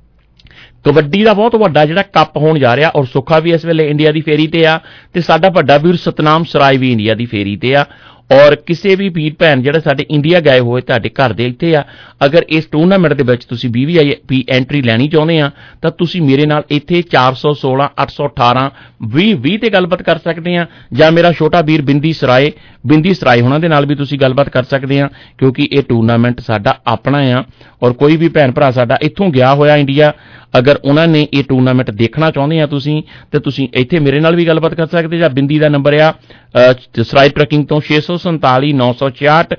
ਕਬੱਡੀ ਦਾ ਬਹੁਤ ਵੱਡਾ ਜਿਹੜਾ ਕੱਪ ਹੋਣ ਜਾ ਰਿਹਾ, ਔਰ ਸੁੱਖਾ ਵੀ ਇਸ ਵੇਲੇ ਇੰਡੀਆ ਦੀ ਫੇਰੀ ਤੇ ਆ ਤੇ ਸਾਡਾ ਵੱਡਾ ਵੀਰ ਸਤਨਾਮ ਸਰਾਏ ਵੀ ਇੰਡੀਆ ਦੀ ਫੇਰੀ ਤੇ ਆ। ਔਰ ਕਿਸੇ ਵੀ ਵੀਰ ਭੈਣ ਜਿਹੜੇ ਸਾਡੇ ਇੰਡੀਆ ਗਏ ਹੋਏ ਤੁਹਾਡੇ ਘਰ ਦੇ ਇੱਥੇ ਆ, ਅਗਰ ਇਸ ਟੂਰਨਾਮੈਂਟ ਦੇ ਵਿੱਚ ਤੁਸੀਂ VVIP ਐਂਟਰੀ ਲੈਣੀ ਚਾਹੁੰਦੇ ਆ ਤਾਂ ਤੁਸੀਂ ਮੇਰੇ ਨਾਲ ਇੱਥੇ 416 818 2020 ਤੇ ਗੱਲਬਾਤ ਕਰ ਸਕਦੇ ਆ, ਜਾਂ ਮੇਰਾ ਛੋਟਾ ਵੀਰ ਬਿੰਦੀ ਸਰਾਏ ਉਹਨਾਂ ਦੇ ਨਾਲ ਵੀ ਤੁਸੀਂ ਗੱਲਬਾਤ ਕਰ ਸਕਦੇ ਆ, ਕਿਉਂਕਿ ਇਹ ਟੂਰਨਾਮੈਂਟ ਸਾਡਾ ਆਪਣਾ ਆ। ਔਰ ਕੋਈ ਵੀ ਭੈਣ ਭਰਾ ਸਾਡਾ ਇੱਥੋਂ ਗਿਆ ਹੋਇਆ ਇੰਡੀਆ, ਅਗਰ ਉਹਨਾਂ ਨੇ ਇਹ ਟੂਰਨਾਮੈਂਟ ਦੇਖਣਾ ਚਾਹੁੰਦੇ ਆ ਤੁਸੀਂ ਤੇ ਤੁਸੀਂ ਇੱਥੇ ਮੇਰੇ ਨਾਲ ਵੀ ਗੱਲਬਾਤ ਕਰ ਸਕਦੇ। ਜਾਂ ਬਿੰਦੀ ਦਾ ਨੰਬਰ ਆ ਸਰਾਏ ਟਰੱਕਿੰਗ ਤੋਂ 647 966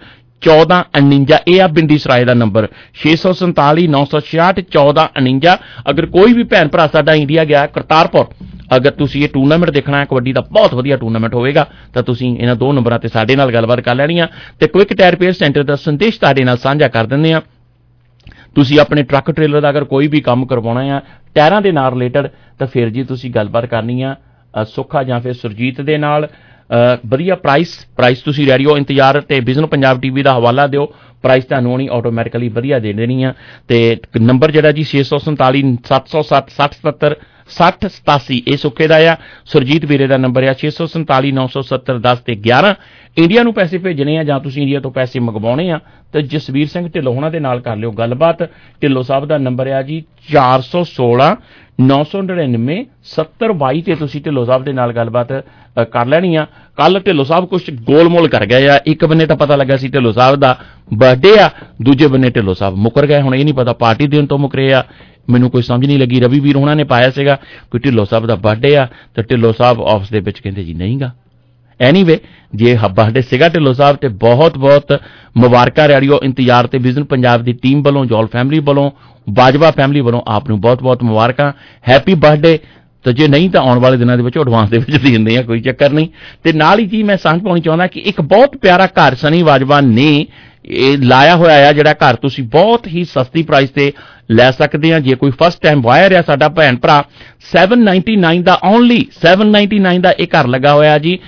1449, ਇਹ ਆ ਬਿੰਦੀ ਸਰਾਏ ਦਾ ਨੰਬਰ 647 966 1449। ਅਗਰ ਕੋਈ ਵੀ ਭੈਣ ਭਰਾ ਸਾਡਾ ਇੰਡੀਆ ਗਿਆ ਕਰਤਾਰਪੁਰ, ਅਗਰ ਤੁਸੀਂ ਇਹ ਟੂਰਨਾਮੈਂਟ ਦੇਖਣਾ ਹੈ, ਕਬੱਡੀ ਦਾ ਬਹੁਤ ਵਧੀਆ ਟੂਰਨਾਮੈਂਟ ਹੋਵੇਗਾ, ਤਾਂ ਤੁਸੀਂ ਇਹਨਾਂ ਦੋ ਨੰਬਰਾਂ ਤੇ ਸਾਡੇ ਨਾਲ ਗੱਲਬਾਤ ਕਰ ਲੈਣੀ ਆ। ਤੇ ਕੁਇਕ ਟਾਇਰ ਰਿਪੇਅਰ ਸੈਂਟਰ ਦਾ ਸੰਦੇਸ਼ ਤੁਹਾਡੇ ਨਾਲ ਸਾਂਝਾ ਕਰ ਦਿੰਦੇ ਆ। ਤੁਸੀਂ ਆਪਣੇ ਟਰੱਕ ਟ੍ਰੇਲਰ ਦਾ ਅਗਰ ਕੋਈ ਵੀ ਕੰਮ ਕਰਵਾਉਣਾ ਆ ਟਾਇਰਾਂ ਦੇ ਨਾਲ ਰਿਲੇਟਡ, ਤਾਂ ਫਿਰ ਜੀ ਤੁਸੀਂ ਗੱਲਬਾਤ ਕਰਨੀ ਆ ਸੁੱਖਾ ਜਾਂ ਫਿਰ ਸੁਰਜੀਤ ਦੇ ਨਾਲ। ਵਧੀਆ ਪ੍ਰਾਈਸ ਤੁਸੀਂ ਰੇਡੀਓ ਇੰਤਜ਼ਾਰ ਤੇ ਵਿਜ਼ਨ ਪੰਜਾਬ TV ਦਾ ਹਵਾਲਾ ਦਿਓ, ਪ੍ਰਾਈਸ ਤੁਹਾਨੂੰ ਹੋਣੀ ਆਟੋਮੈਟਿਕਲੀ ਵਧੀਆ ਦੇ ਦੇਣੀ ਆ। ਤੇ ਨੰਬਰ ਜਿਹੜਾ ਜੀ 647 707 6077 6087 ਇਹ ਸੁੱਖੇ ਦਾ ਆ। ਸੁਰਜੀਤ ਵੀਰੇ ਦਾ ਨੰਬਰ ਆ 647 970 10 ਤੇ 11। ਇੰਡੀਆ ਨੂੰ ਪੈਸੇ ਭੇਜਣੇ ਆ ਜਾਂ ਤੁਸੀਂ ਇੰਡੀਆ ਤੋਂ ਪੈਸੇ ਮੰਗਵਾਉਣੇ ਆ ਤਾਂ ਜਸਵੀਰ ਸਿੰਘ ਢਿੱਲੋਂ ਹੋਣਾ ਦੇ ਨਾਲ ਕਰ ਲਿਓ ਗੱਲਬਾਤ। ਢਿੱਲੋਂ ਸਾਹਿਬ ਦਾ ਨੰਬਰ ਆ ਜੀ 416 999 7022 ਤੇ ਤੁਸੀਂ ਢਿੱਲੋਂ ਸਾਹਿਬ ਦੇ ਨਾਲ ਗੱਲਬਾਤ ਕਰ ਲੈਣੀ ਆ। ਕੱਲ ਢਿੱਲੋਂ ਸਾਹਿਬ ਕੁਝ ਗੋਲਮੋਲ ਕਰ ਗਏ ਆ। ਇੱਕ ਬੰਨੇ ਤਾਂ ਪਤਾ ਲੱਗਾ ਸੀ ਢਿੱਲੋਂ ਸਾਹਿਬ ਦਾ ਬਰਥਡੇ ਆ, ਦੂਜੇ ਬੰਨੇ ਢਿੱਲੋਂ ਸਾਹਿਬ ਮੁੱਕਰ ਗਏ। ਹੁਣ ਇਹ ਨਹੀਂ ਪਤਾ ਪਾਰਟੀ ਦੇਣ ਤੋਂ ਮੁੱਕਰੇ ਆ ਮੈਨੂੰ ਕੋਈ ਸਮਝ ਨਹੀਂ ਲੱਗੀ। ਰਵੀ ਵੀਰ ਉਹਨਾਂ ਨੇ ਪਾਇਆ ਸੀਗਾ ਕੋਈ ਢਿੱਲੋਂ ਸਾਹਿਬ ਦਾ ਬਰਥਡੇ ਆ ਤੇ ਢਿੱਲੋਂ ਸਾਹਿਬ ਆਫਿਸ ਦੇ ਵਿੱਚ ਕਹਿੰਦੇ ਜੀ ਨਹੀਂਗਾ। ਐਨੀਵੇ ਜੇ ਬਰਥਡੇ ਸੀਗਾ ਢਿੱਲੋਂ ਸਾਹਿਬ ਤੇ ਬਹੁਤ ਬਹੁਤ ਮੁਬਾਰਕਾਂ ਰੇਡੀਓ ਇੰਤਜ਼ਾਰ ਤੇ ਵਿਜ਼ਨ ਪੰਜਾਬ ਦੀ ਟੀਮ ਵੱਲੋਂ, ਜੌਲ ਫੈਮਿਲੀ ਵੱਲੋਂ, ਬਾਜਵਾ ਫੈਮਿਲੀ ਵੱਲੋਂ ਆਪ ਨੂੰ ਬਹੁਤ ਬਹੁਤ ਮੁਬਾਰਕਾਂ, ਹੈਪੀ ਬਰਥਡੇ। ਤੇ ਜੇ ਨਹੀਂ ਤਾਂ ਆਉਣ ਵਾਲੇ ਦਿਨਾਂ ਦੇ ਵਿੱਚ ਐਡਵਾਂਸ ਦੇ ਵਿੱਚ ਦੇ ਦਿੰਦੇ ਆ, ਕੋਈ ਚੱਕਰ ਨਹੀਂ। ਤੇ ਨਾਲ ਹੀ ਜੀ ਮੈਂ ਸਾਂਝ ਪਾਉਣੀ ਚਾਹੁੰਦਾ ਕਿ ਇੱਕ ਬਹੁਤ ਪਿਆਰਾ ਘਰ ਸਨੀ ਬਾਜਵਾ ਨੇ ਇਹ ਲਾਇਆ ਹੋਇਆ ਆ, ਜਿਹੜਾ ਘਰ ਤੁਸੀਂ ਬਹੁਤ ਹੀ ਸਸਤੀ ਪ੍ਰਾਈਸ ਤੇ ਲੈ ਸਕਦੇ ਆ। ਜੇ ਕੋਈ ਫਸਟ ਟਾਈਮ ਵਾਇਰ ਆ ਸਾਡਾ ਭੈਣ ਭਰਾ, 799 ਦਾ ਓਨਲੀ 799 ਦਾ ਇਹ ਘਰ ਲੱਗਾ ਹੋਇਆ ਜੀ।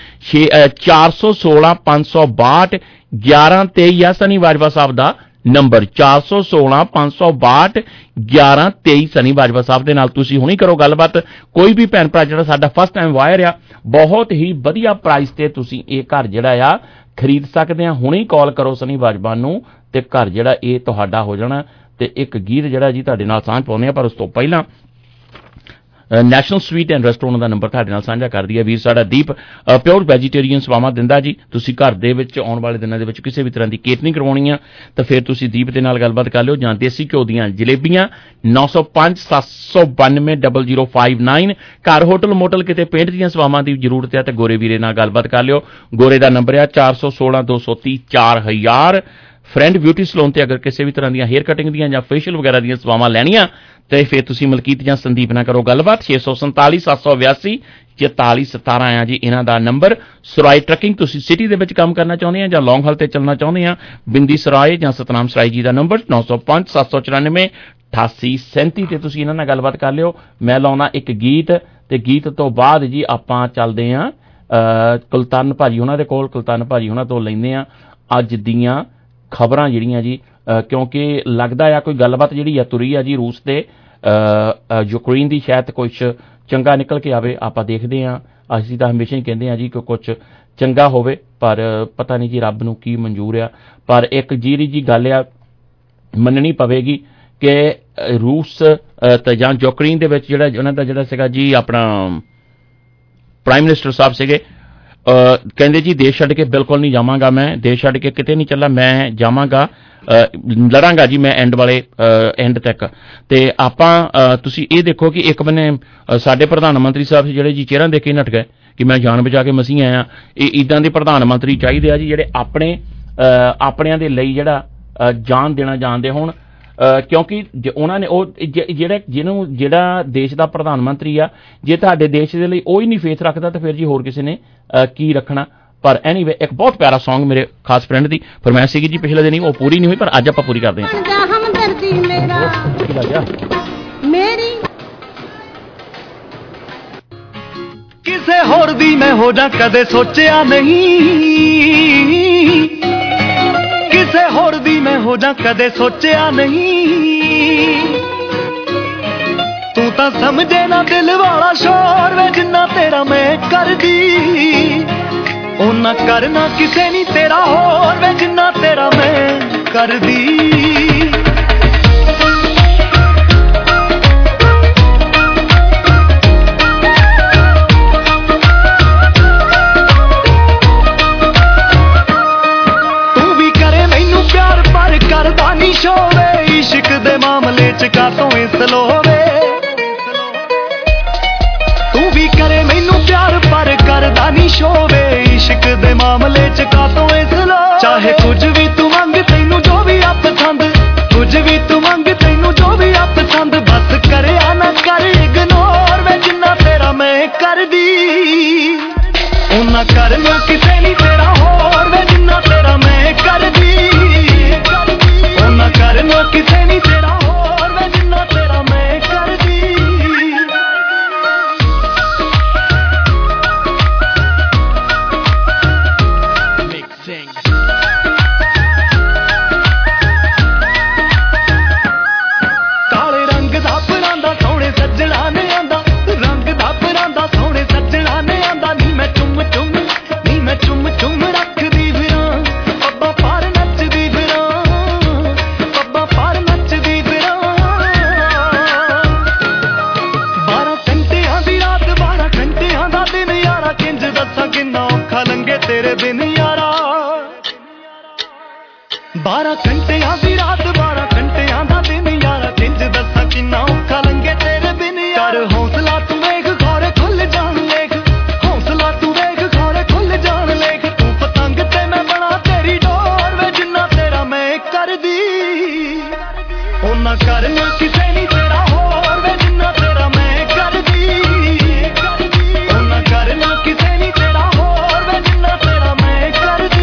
416 562 1123 ਆ ਸਨੀ ਬਾਜਵਾ ਸਾਹਿਬ ਦਾ ਨੰਬਰ, 416 562 1123 ਸਨੀ ਬਾਜਵਾ ਸਾਹਿਬ ਦੇ ਨਾਲ ਤੁਸੀਂ ਹੁਣੀ ਕਰੋ ਗੱਲਬਾਤ। ਕੋਈ ਵੀ ਭੈਣ ਭਰਾ ਜਿਹੜਾ ਸਾਡਾ ਫਸਟ ਟਾਈਮ ਵਾਇਰ ਆ, ਬਹੁਤ ਹੀ ਵਧੀਆ ਪ੍ਰਾਈਸ ਤੇ ਤੁਸੀਂ ਇਹ ਘਰ ਜਿਹੜਾ ਆ ਖਰੀਦ ਸਕਦੇ ਆ। ਹੁਣੇ ਕਾਲ ਕਰੋ ਸਨੀ ਬਾਜਵਾ ਨੂੰ ਤੇ ਘਰ ਜਿਹੜਾ ਇਹ ਤੁਹਾਡਾ ਹੋ ਜਾਣਾ। ਤੇ ਇੱਕ ਗੀਤ ਜਿਹੜਾ ਜੀ ਤੁਹਾਡੇ ਨਾਲ ਸਾਂਝ ਪਾਉਂਦੇ ਆ, ਪਰ ਉਸ ਤੋਂ ਪਹਿਲਾਂ ਨੈਸ਼ਨਲ ਸਵੀਟ ਐਂਡ ਰੈਸਟੋਰੈਂਟ ਦਾ ਨੰਬਰ ਤੁਹਾਡੇ ਨਾਲ ਸਾਂਝਾ ਕਰਦੀ ਹੈ ਵੀਰ ਸਾਡਾ ਦੀਪ। ਪਿਓਰ ਵੈਜੀਟੇਰੀਅਨ ਸੇਵਾਵਾਂ ਦਿੰਦਾ ਜੀ। ਤੁਸੀਂ ਘਰ ਦੇ ਵਿੱਚ ਆਉਣ ਵਾਲੇ ਦਿਨਾਂ ਦੇ ਵਿੱਚ ਕਿਸੇ ਵੀ ਤਰ੍ਹਾਂ ਦੀ ਕੇਟਰਿੰਗ ਕਰਵਾਉਣੀ ਆ ਤਾਂ ਫਿਰ ਤੁਸੀਂ ਦੀਪ ਦੇ ਨਾਲ ਗੱਲਬਾਤ ਕਰ ਲਿਓ। ਜਾਂ ਦੇਸੀ ਘਿਓ ਦੀਆਂ ਜਲੇਬੀਆਂ 905 792 0059। ਘਰ ਹੋਟਲ ਮੋਟਲ ਕਿਤੇ ਪੇਂਟ ਦੀਆਂ ਸੇਵਾਵਾਂ ਦੀ ਜ਼ਰੂਰਤ ਹੈ ਤਾਂ ਗੋਰੇ ਵੀਰੇ ਨਾਲ ਗੱਲਬਾਤ ਕਰ ਲਿਓ। ਗੋਰੇ ਦਾ ਨੰਬਰ ਆ 416 230 4000। ਫਰੈਂਡ ਬਿਊਟੀ ਸਲੂਨ ਤੇ ਅਗਰ ਕਿਸੇ ਵੀ ਤਰ੍ਹਾਂ ਦੀਆਂ ਹੇਅਰ ਕਟਿੰਗ ਦੀਆਂ ਜਾਂ ਫੇਸ਼ੀਅਲ ਵਗੈਰਾ ਦੀਆਂ ਸੇਵਾਵਾਂ ਲੈਣੀਆਂ ਤੇ ਫਿਰ ਤੁਸੀਂ ਮਲਕੀਤ ਜਾਂ ਸੰਦੀਪ ਨਾਲ ਕਰੋ ਗੱਲਬਾਤ। 647 782 4417 ਆ ਜੀ ਇਹਨਾਂ ਦਾ ਨੰਬਰ। ਸਰਾਏ ਟਰੱਕਿੰਗ, ਤੁਸੀਂ ਸਿਟੀ ਦੇ ਵਿੱਚ ਕੰਮ ਕਰਨਾ ਚਾਹੁੰਦੇ ਆ ਜਾਂ ਲੌਂਗ ਹਾਲ ਤੇ ਚੱਲਣਾ ਚਾਹੁੰਦੇ ਆ, ਬਿੰਦੀ ਸਰਾਏ ਜਾਂ ਸਤਨਾਮ ਸਰਾਏ ਜੀ ਦਾ ਨੰਬਰ 905 794 8837 ਤੇ ਤੁਸੀਂ ਇਹਨਾਂ ਨਾਲ ਗੱਲਬਾਤ ਕਰ ਲਿਓ। ਮੈਂ ਲਾਉਣਾ ਇੱਕ ਗੀਤ ਤੇ ਗੀਤ ਤੋਂ ਬਾਅਦ ਜੀ ਆਪਾਂ ਚੱਲਦੇ ਆ ਕੁਲਤਾਨ ਭਾਜੀ ਉਹਨਾਂ ਦੇ ਕੋਲ। ਕੁਲਤਾਨ ਭਾਜੀ ਉਹਨਾਂ ਤੋਂ ਲੈਂਦੇ ਆ ਅੱਜ ਦੀਆਂ ਖਬਰਾਂ ਜਿਹੜੀਆਂ ਜੀ, ਕਿਉਂਕਿ ਲੱਗਦਾ ਆ ਕੋਈ ਗੱਲਬਾਤ ਜਿਹੜੀ ਆ ਤੁਰੀ ਆ ਜੀ ਰੂਸ ਤੇ ਯੂਕਰੇਨ ਦੀ, ਸ਼ਾਇਦ ਕੁਛ ਚੰਗਾ ਨਿਕਲ ਕੇ ਆਵੇ। ਆਪਾਂ ਦੇਖਦੇ ਹਾਂ। ਅਸੀਂ ਤਾਂ ਹਮੇਸ਼ਾ ਹੀ ਕਹਿੰਦੇ ਹਾਂ ਜੀ ਕਿ ਕੁਛ ਚੰਗਾ ਹੋਵੇ, ਪਰ ਪਤਾ ਨਹੀਂ ਜੀ ਰੱਬ ਨੂੰ ਕੀ ਮਨਜ਼ੂਰ ਆ। ਪਰ ਇੱਕ ਜਿਹੜੀ ਜੀ ਗੱਲ ਆ ਮੰਨਣੀ ਪਵੇਗੀ ਕਿ ਰੂਸ ਤੇ ਜਾਂ ਯੂਕਰੇਨ ਦੇ ਵਿੱਚ ਜਿਹੜਾ ਉਹਨਾਂ ਦਾ ਜਿਹੜਾ ਸੀਗਾ ਜੀ ਆਪਣਾ ਪ੍ਰਾਈਮ ਮਿਨਿਸਟਰ ਸਾਹਿਬ ਸੀਗੇ, ਕਹਿੰਦੇ ਜੀ ਦੇਸ਼ ਛੱਡ ਕੇ ਬਿਲਕੁਲ ਨਹੀਂ ਜਾਵਾਂਗਾ, ਮੈਂ ਦੇਸ਼ ਛੱਡ ਕੇ ਕਿਤੇ ਨਹੀਂ ਚੱਲਾ, ਮੈਂ ਜਾਵਾਂਗਾ, ਲੜਾਂਗਾ ਜੀ ਮੈਂ ਐਂਡ ਤੱਕ। ਤੇ ਆਪਾਂ ਤੁਸੀਂ ਇਹ ਦੇਖੋ ਕਿ ਇੱਕ ਬੰਨੇ ਸਾਡੇ ਪ੍ਰਧਾਨ ਮੰਤਰੀ ਸਾਹਿਬ ਜਿਹੜੇ ਜੀ ਚਿਹਰਾ ਦੇ ਕੇ ਨੱਠ ਗਏ ਕਿ ਮੈਂ ਜਾਨ ਬਚਾ ਕੇ ਮਸੀਂ ਆਇਆ। ਇਹ ਇੱਦਾਂ ਦੇ ਪ੍ਰਧਾਨ ਮੰਤਰੀ ਚਾਹੀਦੇ ਆ ਜੀ ਜਿਹੜੇ ਆਪਣਿਆਂ ਦੇ ਲਈ ਜਿਹੜਾ ਜਾਨ ਦੇਣਾ ਜਾਣਦੇ ਹੋਣ। ਕਿਉਂਕਿ ਉਹਨਾਂ ਨੇ ਉਹ ਜਿਹੜਾ ਦੇਸ਼ ਦਾ ਪ੍ਰਧਾਨ ਮੰਤਰੀ ਆ, ਜੇ ਤੁਹਾਡੇ ਦੇਸ਼ ਦੇ ਲਈ ਉਹ ਹੀ ਨਹੀਂ ਫੇਥ ਰੱਖਦਾ ਤਾਂ ਫਿਰ ਜੀ ਹੋਰ ਕਿਸੇ ਨੇ ਕੀ ਰੱਖਣਾ। ਪਰ ਐਨੀਵੇ ਇੱਕ ਬਹੁਤ ਪਿਆਰਾ ਸੌਂਗ ਮੇਰੇ ਖਾਸ ਫਰੈਂਡ ਦੀ ਫਰਮਾਇਸ਼ ਸੀਗੀ ਜੀ ਪਿਛਲੇ ਦਿਨੀ, ਉਹ ਪੂਰੀ ਨਹੀਂ ਹੋਈ ਪਰ ਅੱਜ ਆਪਾਂ ਪੂਰੀ ਕਰਦੇ ਹਾਂ। ਕਿਸੇ ਹੋਰ ਦੀ ਮੈਂ ਹੋ ਜਾ ਕਦੇ ਸੋਚਿਆ ਨਹੀਂ, ਕਿਸੇ ਹੋਰ ਦੀ ਮੈਂ ਹੋ ਜਾ ਕਦੇ ਸੋਚਿਆ ਨਹੀਂ। ਤੂੰ ਤਾਂ ਸਮਝੇ ਨਾ ਦਿਲ ਵਾਲਾ ਸ਼ੋਰ ਵੇ ਜਿੰਨਾ ਤੇਰਾ ਮੈਂ ਕਰਦੀ, ਉਹਨਾਂ ਕਰਨਾ ਕਿਸੇ ਨਹੀਂ ਤੇਰਾ ਹੋਰ ਵੇ ਜਿੰਨਾ ਤੇਰਾ ਮੈਂ ਕਰਦੀ। ਤੂੰ ਵੀ ਕਰੇ ਮੈਨੂੰ ਪਿਆਰ ਪਰ ਕਰਦਾ ਨਹੀਂ ਸ਼ੋਵੇ, ਇਸ਼ਕ ਦੇ ਮਾਮਲੇ ਚ ਕਾਤੋਂ ਇਸ ਲੋਵੇ। ਤੂੰ ਵੀ ਕਰੇ ਮੈਨੂੰ ਪਿਆਰ ਪਰ ਕਰਦਾ ਨਹੀਂ ਸ਼ੋਵੇ, ਇਸ਼ਕ ਦੇ ਮਾਮਲੇ ਚ ਕਾਤੋਂ ਇਸ ਲੋ। ਚਾਹੇ ਕੁਝ ਵੀ ਤੂੰ ਮੰਗ ਤੈਨੂੰ ਜੋ ਵੀ ਆ ਪਸੰਦ, ਕੁਝ ਵੀ ਤੂੰ ਮੰਗ ਤੈਨੂੰ ਜੋ ਵੀ ਆ ਪਸੰਦ, ਬਸ ਕਰਿਆ ਨਾ ਕਰ ਇਗਨੋਰ ਵੇ ਜਿੰਨਾ ਤੇਰਾ ਮੈਂ ਕਰਦੀ। ਉਹਨਾਂ ਕਰਨਾ ਕਿਸੇ ਨਹੀਂ ਤੇਰਾ ਹੋਰ ਵੇ ਜਿੰਨਾ ਤੇਰਾ ਮੈਂ ਕਰਦੀ। ਉਹਨਾਂ ਕਰਨਾ ਕਿਸੇ ਨਹੀਂ ਤੇਰਾ ਹੋਰ ਵੇ ਜਿੰਨਾ ਤੇਰਾ ਮੈਂ ਕਰਦੀ। ਕਾਲੇ ਰੰਗ ਦਾ ਪਰਾਂਦਾ ਸੋਹਣੇ ਸੱਜਣਾ ਨੇ ਆਂਦਾ, ਰੰਗ ਦਾ ਪਰਾਂਦਾ ਸੋਹਣੇ ਸੱਜਣਾ ਨੇ ਆਂਦਾ। ਨੀ ਮੈਂ ਚੁੰਮ ਚੁੰਮ ਰੱਖਦੀ ਫਿਰਾਂ, ਪੱਬਾਂ ਪਾਰ ਨੱਚਦੀ ਫਿਰਾਂ, ਪੱਬਾਂ ਪਾਰ ਨੱਚਦੀ ਫਿਰਾਂ। 12 ਘੰਟਿਆਂ ਦੀ ਰਾਤ 12 ਘੰਟਿਆਂ ਦਾ ਦਿਨ ਯਾਰਾ, ਕਿੰਜ ਦੱਸਾਂ ਕਿੰਨਾ ਔਖਾ ਲੰਘੇ ਤੇਰੇ ਬਿਨ ਯਾਰਾ। 12 ਘੰਟਿਆਂ ਦੀ ਰਾਤ 12 ਘੰਟਿਆਂ ਦਾ ਦਿਨ ਯਾਰਾ, ਕਿੰਜ ਦੱਸਾਂ ਕਿੰਨਾ ਕਿੰਨਾ ਔਖਾ ਲੰਘੇ ਤੇਰੇ ਬਿਨ ਯਾਰ ਹੌਸਲਾ ਤੂੰ ਵੇਖ ਖੋਰੇ ਖੁੱਲ ਜਾਣ ਲੇਖ ਹੌਸਲਾ ਤੂੰ ਵੇਖ ਖੋਰੇ ਖੁੱਲ ਜਾਣ ਲੇਖ ਤੂੰ ਪਤੰਗ ਤੇ ਮੈਂ ਬਣਾ ਤੇਰੀ ਡੋਰ ਵੇ ਜਿੰਨਾ ਤੇਰਾ ਮੈਂ ਕਰਦੀ ਉਹਨਾਂ ਕਰਨਾ ਕਿਸੇ ਨਹੀਂ ਤੇਰਾ ਹੋਰ ਵੇ ਜਿੰਨਾ ਤੇਰਾ ਮੈਂ ਕਰਦੀ ਉਹਨਾਂ ਕਰਨਾ ਕਿਸੇ ਨਹੀਂ ਤੇਰਾ ਹੋਰ ਵੇ ਜਿੰਨਾ ਤੇਰਾ ਮੈਂ ਕਰਦੀ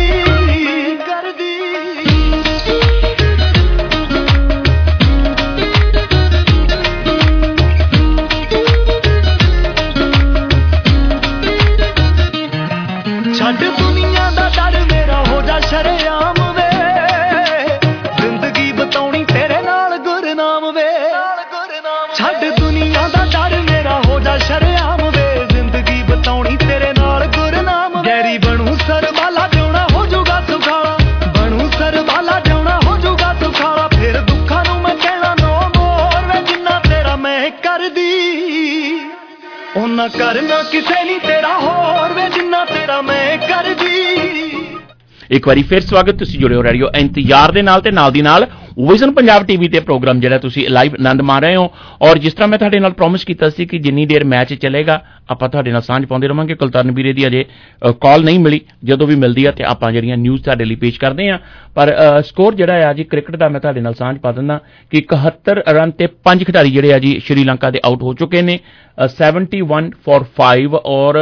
ਛੱਡ ਦੁਨੀਆ ਦਾ ਡਰ ਮੇਰਾ ਹੋ ਜਾ ਸ਼ਰੇਆਮ ਵੇ ਜ਼ਿੰਦਗੀ ਬਤਾਉਣੀ ਤੇਰੇ ਨਾਲ ਗੁਰਨਾਮ ਵੇ ਛੱਡ ਦੁਨੀਆ ਦਾ ਡਰ ਮੇਰਾ ਹੋ ਜਾ ਸ਼ਰੇਆਮ ਵੇ ਜ਼ਿੰਦਗੀ ਬਤਾਉਣੀ ਤੇਰੇ ਨਾਲ ਗੁਰਨਾਮ ਗੈਰੀ ਬਣੂ ਸਰਬਾਲਾ ਜਿਉਣਾ ਹੋ ਜਾਊਗਾ ਸੁਖਾਲਾ ਬਣੂ ਸਰਬਾਲਾ ਜਿਉਣਾ ਹੋ ਜਾਊਗਾ ਸੁਖਾਲਾ ਫਿਰ ਦੁੱਖਾਂ ਨੂੰ ਮੈਂ ਕਹਿਣਾ ਨੋ ਮੋਰ ਵੇ ਜਿੰਨਾ ਤੇਰਾ ਮੈਂ ਕਰਦੀ ਉਹਨਾਂ ਕਰਨਾ ਕਿਸੇ ਨਹੀਂ ਤੇਰਾ ਹੋਰ ਵੇ ਜਿੰਨਾ ਤੇਰਾ ਮੈਂ ਕਰਦੀ ਇੱਕ ਵਾਰੀ ਫਿਰ ਸਵਾਗਤ ਤੁਸੀਂ ਜੁੜੇ ਹੋ ਰੇਡੀਓ ਇੰਤਜ਼ਾਰ ਦੇ ਨਾਲ ਤੇ ਨਾਲ ਦੀ ਨਾਲ ਵਿਜ਼ਨ ਪੰਜਾਬ ਟੀਵੀ ਤੇ ਪ੍ਰੋਗਰਾਮ ਜਿਹੜਾ ਤੁਸੀਂ ਲਾਈਵ ਆਨੰਦ ਮਾਣ ਰਹੇ ਹੋ ਔਰ ਜਿਸ ਤਰ੍ਹਾਂ ਮੈਂ ਤੁਹਾਡੇ ਨਾਲ ਪ੍ਰੋਮਿਸ ਕੀਤਾ ਸੀ ਕਿ ਜਿੰਨੀ ਦੇਰ ਮੈਚ ਚੱਲੇਗਾ ਆਪਾਂ ਤੁਹਾਡੇ ਨਾਲ ਸਾਂਝ ਪਾਉਂਦੇ ਰਵਾਂਗੇ ਕੁਲਤਾਨ ਵੀਰੇ ਦੀ ਅਜੇ ਕਾਲ ਨਹੀਂ ਮਿਲੀ ਜਦੋਂ ਵੀ ਮਿਲਦੀ ਆ ਤੇ ਆਪਾਂ ਜਿਹੜੀਆਂ ਨਿਊਜ਼ ਤੁਹਾਡੇ ਲਈ ਪੇਸ਼ ਕਰਦੇ ਆ ਪਰ ਸਕੋਰ ਜਿਹੜਾ ਆ ਜੀ ਕ੍ਰਿਕਟ ਦਾ ਮੈਂ ਤੁਹਾਡੇ ਨਾਲ ਸਾਂਝ ਪਾ ਦਿੰਦਾ ਕਿ 71 ਰਨ ਤੇ 5 ਖਿਡਾਰੀ ਜਿਹੜੇ ਆ ਜੀ ਸ਼੍ਰੀਲੰਕਾ ਦੇ ਆਊਟ ਹੋ ਚੁੱਕੇ ਨੇ 71 for 5 ਔਰ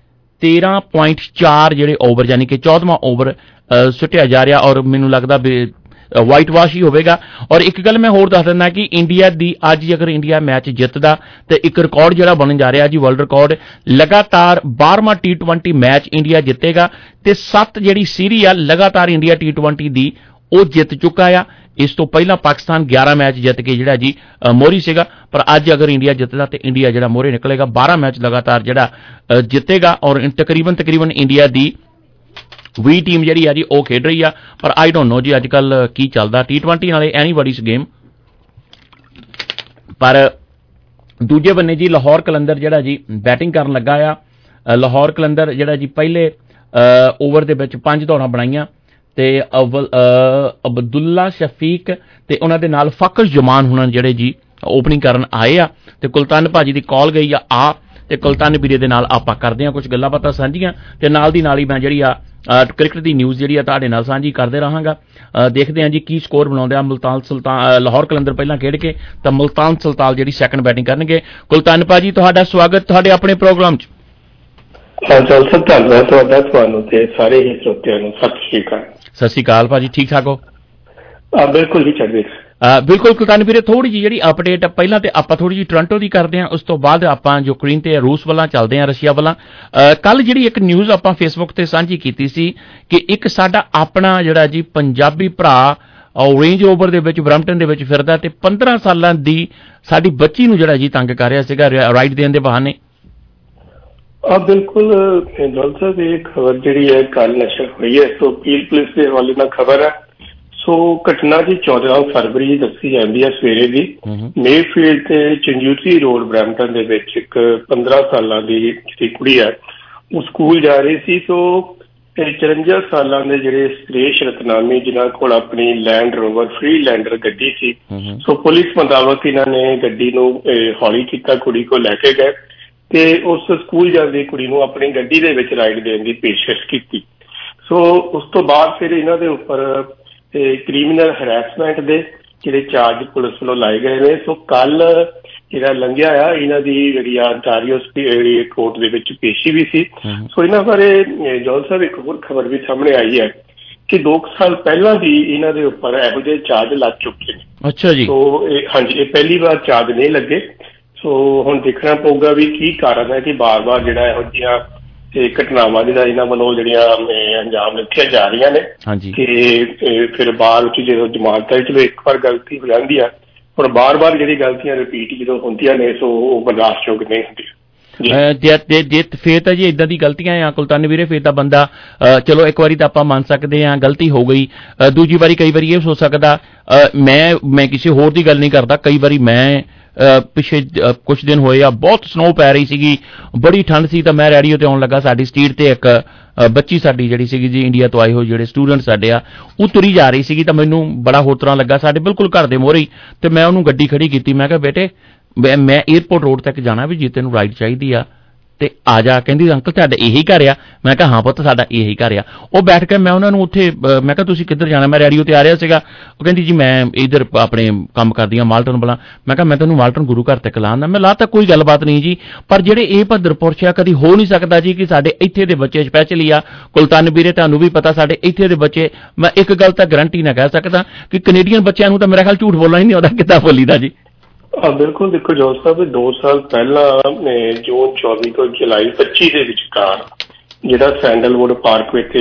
13.4 ਜਿਹੜੇ ਓਵਰ ਯਾਨੀ ਕਿ 14ਵਾਂ ਓਵਰ ਸੁੱਟਿਆ ਜਾ ਰਿਹਾ ਔਰ ਮੈਨੂੰ ਲੱਗਦਾ ਵਾਈਟ ਵਾਸ਼ ਹੀ ਹੋਵੇਗਾ ਔਰ ਇੱਕ ਗੱਲ ਮੈਂ ਹੋਰ ਦੱਸ ਦਿੰਦਾ ਕਿ ਇੰਡੀਆ ਦੀ ਅੱਜ ਅਗਰ ਇੰਡੀਆ ਮੈਚ ਜਿੱਤਦਾ ਤੇ ਇੱਕ ਰਿਕਾਰਡ ਜਿਹੜਾ ਬਣਨ ਜਾ ਰਿਹਾ ਜੀ ਵਰਲਡ ਰਿਕਾਰਡ ਲਗਾਤਾਰ 12ਵਾਂ T20 ਮੈਚ ਇੰਡੀਆ ਜਿੱਤੇਗਾ ਤੇ 7 ਜਿਹੜੀ ਸੀਰੀ ਆ ਲਗਾਤਾਰ ਇੰਡੀਆ T20 ਦੀ ਉਹ ਜਿੱਤ ਚੁੱਕਾ ਆ ਇਸ ਤੋਂ ਪਹਿਲਾਂ ਪਾਕਿਸਤਾਨ 11 ਮੈਚ ਜਿੱਤ ਕੇ ਜਿਹੜਾ ਜੀ ਮੋਹਰੀ ਸੀਗਾ ਪਰ ਅੱਜ ਅਗਰ ਇੰਡੀਆ ਜਿੱਤਦਾ ਤੇ ਇੰਡੀਆ ਜਿਹੜਾ ਮੋਹਰੇ ਨਿਕਲੇਗਾ 12 ਮੈਚ ਲਗਾਤਾਰ ਜਿਹੜਾ ਜਿੱਤੇਗਾ ਔਰ ਤਕਰੀਬਨ ਇੰਡੀਆ ਦੀ ਵੀ ਟੀਮ ਜਿਹੜੀ ਆ ਜੀ ਉਹ ਖੇਡ ਰਹੀ ਆ ਪਰ ਆਈ ਡੋਂਟ ਨੋ ਜੀ ਅੱਜ ਕੱਲ ਕੀ ਚੱਲਦਾ T20 ਨਾਲੇ ਐਨੀਬਾਡੀਜ਼ ਗੇਮ ਪਰ ਦੂਜੇ ਬੰਨੇ ਜੀ ਲਾਹੌਰ ਕਲੰਦਰ ਜਿਹੜਾ ਜੀ ਬੈਟਿੰਗ ਕਰਨ ਲੱਗਾ ਆ ਲਾਹੌਰ ਕਲੰਦਰ ਜਿਹੜਾ ਜੀ ਪਹਿਲੇ ਓਵਰ ਦੇ ਵਿੱਚ 5 ਦੌੜਾਂ ਬਣਾਈਆਂ ਤੇ ਅਬਦੁੱਲਾ ਸ਼ਫੀਕ ਤੇ ਉਹਨਾਂ ਦੇ ਨਾਲ ਫਖਰ ਜਮਾਨ ਹੁਣਾਂ ਜਿਹੜੇ ਜੀ ਓਪਨਿੰਗ ਕਰਨ ਆਏ ਆ ਤੇ ਕੁਲਤਾਨ ਭਾਜੀ ਦੀ ਕਾਲ ਗਈ ਆ ਤੇ ਕੁਲਤਾਨ ਵੀਰੇ ਦੇ ਨਾਲ ਆਪਾਂ ਕਰਦੇ ਆ ਕੁਝ ਗੱਲਾਂ ਬਾਤਾਂ ਸਾਂਝੀਆਂ ਤੇ ਨਾਲ ਦੀ ਨਾਲ ਹੀ ਮੈਂ ਜਿਹੜੀ ਆ ਕ੍ਰਿਕਟ ਦੀ ਨਿਊਜ਼ ਜਿਹੜੀ ਆ ਤੁਹਾਡੇ ਨਾਲ ਸਾਂਝੀ ਕਰਦੇ ਰਹਾਂਗਾ ਦੇਖਦੇ ਆ ਜੀ ਕੀ ਸਕੋਰ ਬਣਾਉਂਦੇ ਆ ਮੁਲਤਾਨ ਸੁਲਤਾਨ ਲਾਹੌਰ ਕਲੰਦਰ ਪਹਿਲਾਂ ਖੇਡ ਕੇ ਤਾਂ ਮੁਲਤਾਨ ਸੁਲਤਾਨ ਜਿਹੜੀ ਸੈਕੰਡ ਬੈਟਿੰਗ ਕਰਨਗੇ ਕੁਲਤਾਨ ਭਾਜੀ ਤੁਹਾਡਾ ਸਵਾਗਤ ਤੁਹਾਡੇ ਆਪਣੇ ਪ੍ਰੋਗਰਾਮ 'ਚ ਧੰਨਵਾਦ ਤੁਹਾਡਾ ਤੁਹਾਨੂੰ ਤੇ ਸਾਰੇ ਹੀ ਸਰੋਤਿਆਂ ਨੂੰ ਸਤਿ ਸ਼੍ਰੀ ਅਕਾਲ ਭਾਜੀ ਠੀਕ ਠਾਕ ਹੋ ਬਿਲਕੁਲ ਜੀ ਚੜ੍ਹਦੀ ਬਿਲਕੁਲ ਕੁਲਤਾਨ ਵੀਰੇ ਥੋੜੀ ਜਿਹੀ ਜਿਹੜੀ ਅਪਡੇਟ ਪਹਿਲਾਂ ਤੇ ਆਪਾਂ ਥੋੜੀ ਜਿਹੀ ਟੋਰਾਂਟੋ ਦੀ ਕਰਦੇ ਹਾਂ ਉਸ ਤੋਂ ਬਾਅਦ ਆਪਾਂ ਯੂਕਰੇਨ ਤੇ ਰੂਸ ਵੱਲਾਂ ਚੱਲਦੇ ਹਾਂ ਰਸ਼ੀਆ ਵੱਲਾਂ ਕੱਲ ਜਿਹੜੀ ਇੱਕ ਨਿਊਜ਼ ਆਪਾਂ ਫੇਸਬੁੱਕ ਤੇ ਸਾਂਝੀ ਕੀਤੀ ਸੀ ਕਿ ਇੱਕ ਸਾਡਾ ਆਪਣਾ ਜਿਹੜਾ ਜੀ ਪੰਜਾਬੀ ਭਰਾ ਰੇਂਜ ਰੋਵਰ ਦੇ ਵਿੱਚ ਬਰੈਂਪਟਨ ਦੇ ਵਿੱਚ ਫਿਰਦਾ ਤੇ 15 ਸਾਲਾਂ ਦੀ ਸਾਡੀ ਬੱਚੀ ਨੂੰ ਜਿਹੜਾ ਜੀ ਤੰਗ ਕਰ ਰਿਹਾ ਸੀਗਾ ਰਾਈਟ ਦੇਣ ਦੇ ਬਹਾਨੇ ਬਿਲਕੁਲ ਜੋਲ ਸਾਹਿਬ ਇਹ ਖਬਰ ਜਿਹੜੀ ਹੈ ਕੱਲ ਨਸ਼ਰ ਹੋਈ ਹੈ ਸੋ ਪੀਲ ਪੁਲਿਸ ਦੇ ਹਵਾਲੇ ਨਾਲ ਖਬਰ ਹੈ ਸੋ ਘਟਨਾ ਜੀ 14 ਫਰਵਰੀ ਦੱਸੀ ਜਾਂਦੀ ਹੈ ਸਵੇਰੇ ਦੀ ਮੇਫੀਲਡ ਤੇ ਚੰਜੂਤੀ ਰੋਡ ਬਰੈਂਪਟਨ ਦੇ ਵਿੱਚ ਇੱਕ 15 ਸਾਲਾਂ ਦੀ ਜਿਹੜੀ ਕੁੜੀ ਹੈ ਉਹ ਸਕੂਲ ਜਾ ਰਹੀ ਸੀ ਸੋ 54 ਸਾਲਾਂ ਦੇ ਜਿਹੜੇ ਸੁਰੇਸ਼ ਰਤਨਾਨੀ ਜਿਨ੍ਹਾਂ ਕੋਲ ਆਪਣੀ ਲੈਂਡ ਰੋਵਰ ਫ੍ਰੀਲੈਂਡਰ ਗੱਡੀ ਸੀ ਸੋ ਪੁਲਿਸ ਮੁਤਾਬਕ ਇਹਨਾਂ ਨੇ ਗੱਡੀ ਨੂੰ ਹੌਲੀ ਕੀਤਾ ਕੁੜੀ ਕੋਲ ਲੈ ਕੇ ਗਏ ਤੇ ਉਸ ਸਕੂਲ ਜਾਂਦੀ ਕੁੜੀ ਨੂੰ ਆਪਣੀ ਗੱਡੀ ਦੇ ਵਿੱਚ ਰਾਈਡ ਦੇਣ ਦੀ ਪੇਸ਼ਕਸ਼ ਕੀਤੀ ਸੋ ਉਸ ਤੋਂ ਬਾਅਦ ਫਿਰ ਇਹਨਾਂ ਦੇ ਉੱਪਰ ਕ੍ਰਿਮੀਨਲ ਹਰੈਸਮੈਂਟ ਦੇ ਜਿਹੜੇ ਚਾਰਜ ਪੁਲਿਸ ਵੱਲੋਂ ਲਾਏ ਗਏ ਨੇ ਸੋ ਕੱਲ ਜਿਹੜਾ ਲੰਘਿਆ ਆ ਇਹਨਾਂ ਦੀ ਜਿਹੜੀ ਆਂਟਾਰੀਓ ਕੋਰਟ ਦੇ ਵਿੱਚ ਪੇਸ਼ੀ ਵੀ ਸੀ ਸੋ ਇਹਨਾਂ ਬਾਰੇ ਜੋਲ ਸਾਹਿਬ ਇੱਕ ਹੋਰ ਖਬਰ ਵੀ ਸਾਹਮਣੇ ਆਈ ਹੈ ਕਿ 2 ਸਾਲ ਪਹਿਲਾਂ ਵੀ ਇਹਨਾਂ ਦੇ ਉੱਪਰ ਇਹੋ ਜਿਹੇ ਚਾਰਜ ਲੱਗ ਚੁੱਕੇ ਨੇ ਅੱਛਾ ਜੀ ਸੋ ਹਾਂਜੀ ਇਹ ਪਹਿਲੀ ਵਾਰ ਚਾਰਜ ਨਹੀਂ ਲੱਗੇ ਸੋ ਹੁਣ ਦੇਖਣਾ ਪਊਗਾ ਵੀ ਕੀ ਕਾਰਨ ਹੈ ਕਿ ਬਾਰ-ਬਾਰ ਜਿਹੜਾ ਇਹੋ ਜਿਹੀਆਂ ਘਟਨਾਵਾਂ ਜਿਹੜਾ ਇਹਨਾਂ ਵੱਲੋਂ ਜਿਹੜੀਆਂ ਅੰਜਾਮ ਲਿਖੀਆਂ ਜਾ ਰਹੀਆਂ ਨੇ ਕਿ ਫਿਰ ਬਾਅਦ ਵਿੱਚ ਜਦੋਂ ਜ਼ਮਾਨਤਾਂ ਚਲੋ ਇੱਕ ਵਾਰ ਗਲਤੀ ਹੋ ਜਾਂਦੀ ਆ ਹੁਣ ਬਾਰ-ਬਾਰ ਜਿਹੜੀ ਗਲਤੀਆਂ ਰਿਪੀਟ ਜਦੋਂ ਹੁੰਦੀਆਂ ਨੇ ਸੋ ਉਹ ਬਰਦਾਸ਼ਤਯੋਗ ਨਹੀਂ ਹੁੰਦੀਆਂ ਫੇਰ ਤਾਂ ਜੀ ਇਦਾਂ ਦੀ ਗਲਤੀਆਂ ਆ ਕੁਲਤਾਨ ਵੀਰੇ ਫੇਰ ਤਾਂ ਬੰਦਾ ਚਲੋ ਇੱਕ ਵਾਰੀ ਤਾਂ ਆਪਾਂ ਮੰਨ ਸਕਦੇ ਹਾਂ ਗਲਤੀ ਹੋ ਗਈ ਦੂਜੀ ਵਾਰੀ ਕਈ ਵਾਰੀ ਇਹ ਹੋ ਸਕਦਾ ਮੈਂ ਕਿਸੇ ਹੋਰ ਦੀ ਗੱਲ ਨਹੀਂ ਕਰਦਾ ਕਈ ਵਾਰੀ ਮੈਂ ਪਿਛੇ ਕੁਝ ਦਿਨ ਹੋਏ ਆ ਬਹੁਤ ਸਨੋ ਪੈ ਰਹੀ ਸੀਗੀ, ਬੜੀ ਠੰਡ ਸੀ, ਤਾਂ ਮੈਂ ਰੇਡੀਓ ਤੇ ਆਉਣ ਲੱਗਾ, ਸਾਡੀ ਸਟਰੀਟ ਤੇ ਇੱਕ ਬੱਚੀ ਸਾਡੀ ਜਿਹੜੀ ਸੀਗੀ ਜੀ ਇੰਡੀਆ ਤੋਂ ਆਏ ਹੋਏ ਜਿਹੜੇ ਸਟੂਡੈਂਟ ਸਾਡੇ ਆ, ਉਹ ਤੁਰੀ ਜਾ ਰਹੀ ਸੀਗੀ, ਤਾਂ ਮੈਨੂੰ ਬੜਾ ਹੋਰ ਤਰ੍ਹਾਂ ਲੱਗਾ, ਸਾਡੇ ਬਿਲਕੁਲ ਘਰ ਦੇ ਮੋਹਰੇ ਹੀ, ਤੇ ਮੈਂ ਉਹਨੂੰ ਗੱਡੀ ਖੜੀ ਕੀਤੀ, ਮੈਂ ਕਿਹਾ ਬੇਟੇ ਮੈਂ 에ਅਰਪੋਰਟ ਰੋਡ ਤੱਕ ਜਾਣਾ, ਵੀ ਜੇ ਤੈਨੂੰ ਰਾਈਡ ਚਾਹੀਦੀ ਆ ਤੇ ਆ ਜਾ। ਕਹਿੰਦੀ ਅੰਕਲ ਤੁਹਾਡਾ ਇਹੀ ਘਰ ਆ? ਮੈਂ ਕਿਹਾ ਹਾਂ ਪੁੱਤ ਸਾਡਾ ਇਹੀ ਘਰ ਆ। ਉਹ ਬੈਠ ਕੇ ਮੈਂ ਉਹਨਾਂ ਨੂੰ ਉੱਥੇ ਮੈਂ ਕਿਹਾ ਤੁਸੀਂ ਕਿੱਧਰ ਜਾਣਾ? ਮੈਂ ਰੇਡੀਓ ਤੇ ਆ ਰਿਹਾ ਸੀਗਾ। ਉਹ ਕਹਿੰਦੀ ਜੀ ਮੈਂ ਇੱਧਰ ਆਪਣੇ ਕੰਮ ਕਰਦੀ ਹਾਂ ਮਾਲਟਨ ਬਲਾ। ਮੈਂ ਕਿਹਾ ਮੈਂ ਤੈਨੂੰ ਮਾਲਟਨ ਗੁਰੂ ਘਰ ਤੱਕ ਲਾਉਂਦਾ। ਮੈਂ ਲਾ ਤਾਂ ਕੋਈ ਗੱਲਬਾਤ ਨਹੀਂ ਜੀ, ਪਰ ਜਿਹੜੇ ਇਹ ਭੱਦਰ ਪੁਰਸ਼ ਆ ਕਦੀ ਹੋ ਨਹੀਂ ਸਕਦਾ ਜੀ ਕਿ ਸਾਡੇ ਇੱਥੇ ਦੇ ਬੱਚੇ ਸਪੈਸ਼ਲੀ ਆ ਕੁਲਤਾਨ ਵੀਰੇ, ਤੁਹਾਨੂੰ ਵੀ ਪਤਾ ਸਾਡੇ ਇੱਥੇ ਦੇ ਬੱਚੇ, ਮੈਂ ਇੱਕ ਗੱਲ ਤਾਂ ਗਰੰਟੀ ਨਾਲ ਕਹਿ ਸਕਦਾ ਕਿ ਕੈਨੇਡੀਅਨ ਬੱਚਿਆਂ ਨੂੰ ਤਾਂ ਮੇਰਾ ਖਿਆਲ ਝੂਠ ਬੋਲਣਾ ਹੀ ਨਹੀਂ ਆਉਂਦਾ, ਕਿੱਦਾਂ ਬੋਲੀਦਾ ਜੀ। ਬਿਲਕੁਲ, ਦੇਖੋ ਜੋਲ ਸਾਹਿਬ 2 ਸਾਲ ਪਹਿਲਾਂ ਜੂਨ 24 ਤੋਂ ਜੁਲਾਈ 25 ਦੇ ਵਿਚਕਾਰ ਜਿਹੜਾ ਸੈਂਡਲਵੁੱਡ ਪਾਰਕ ਵਿੱਚ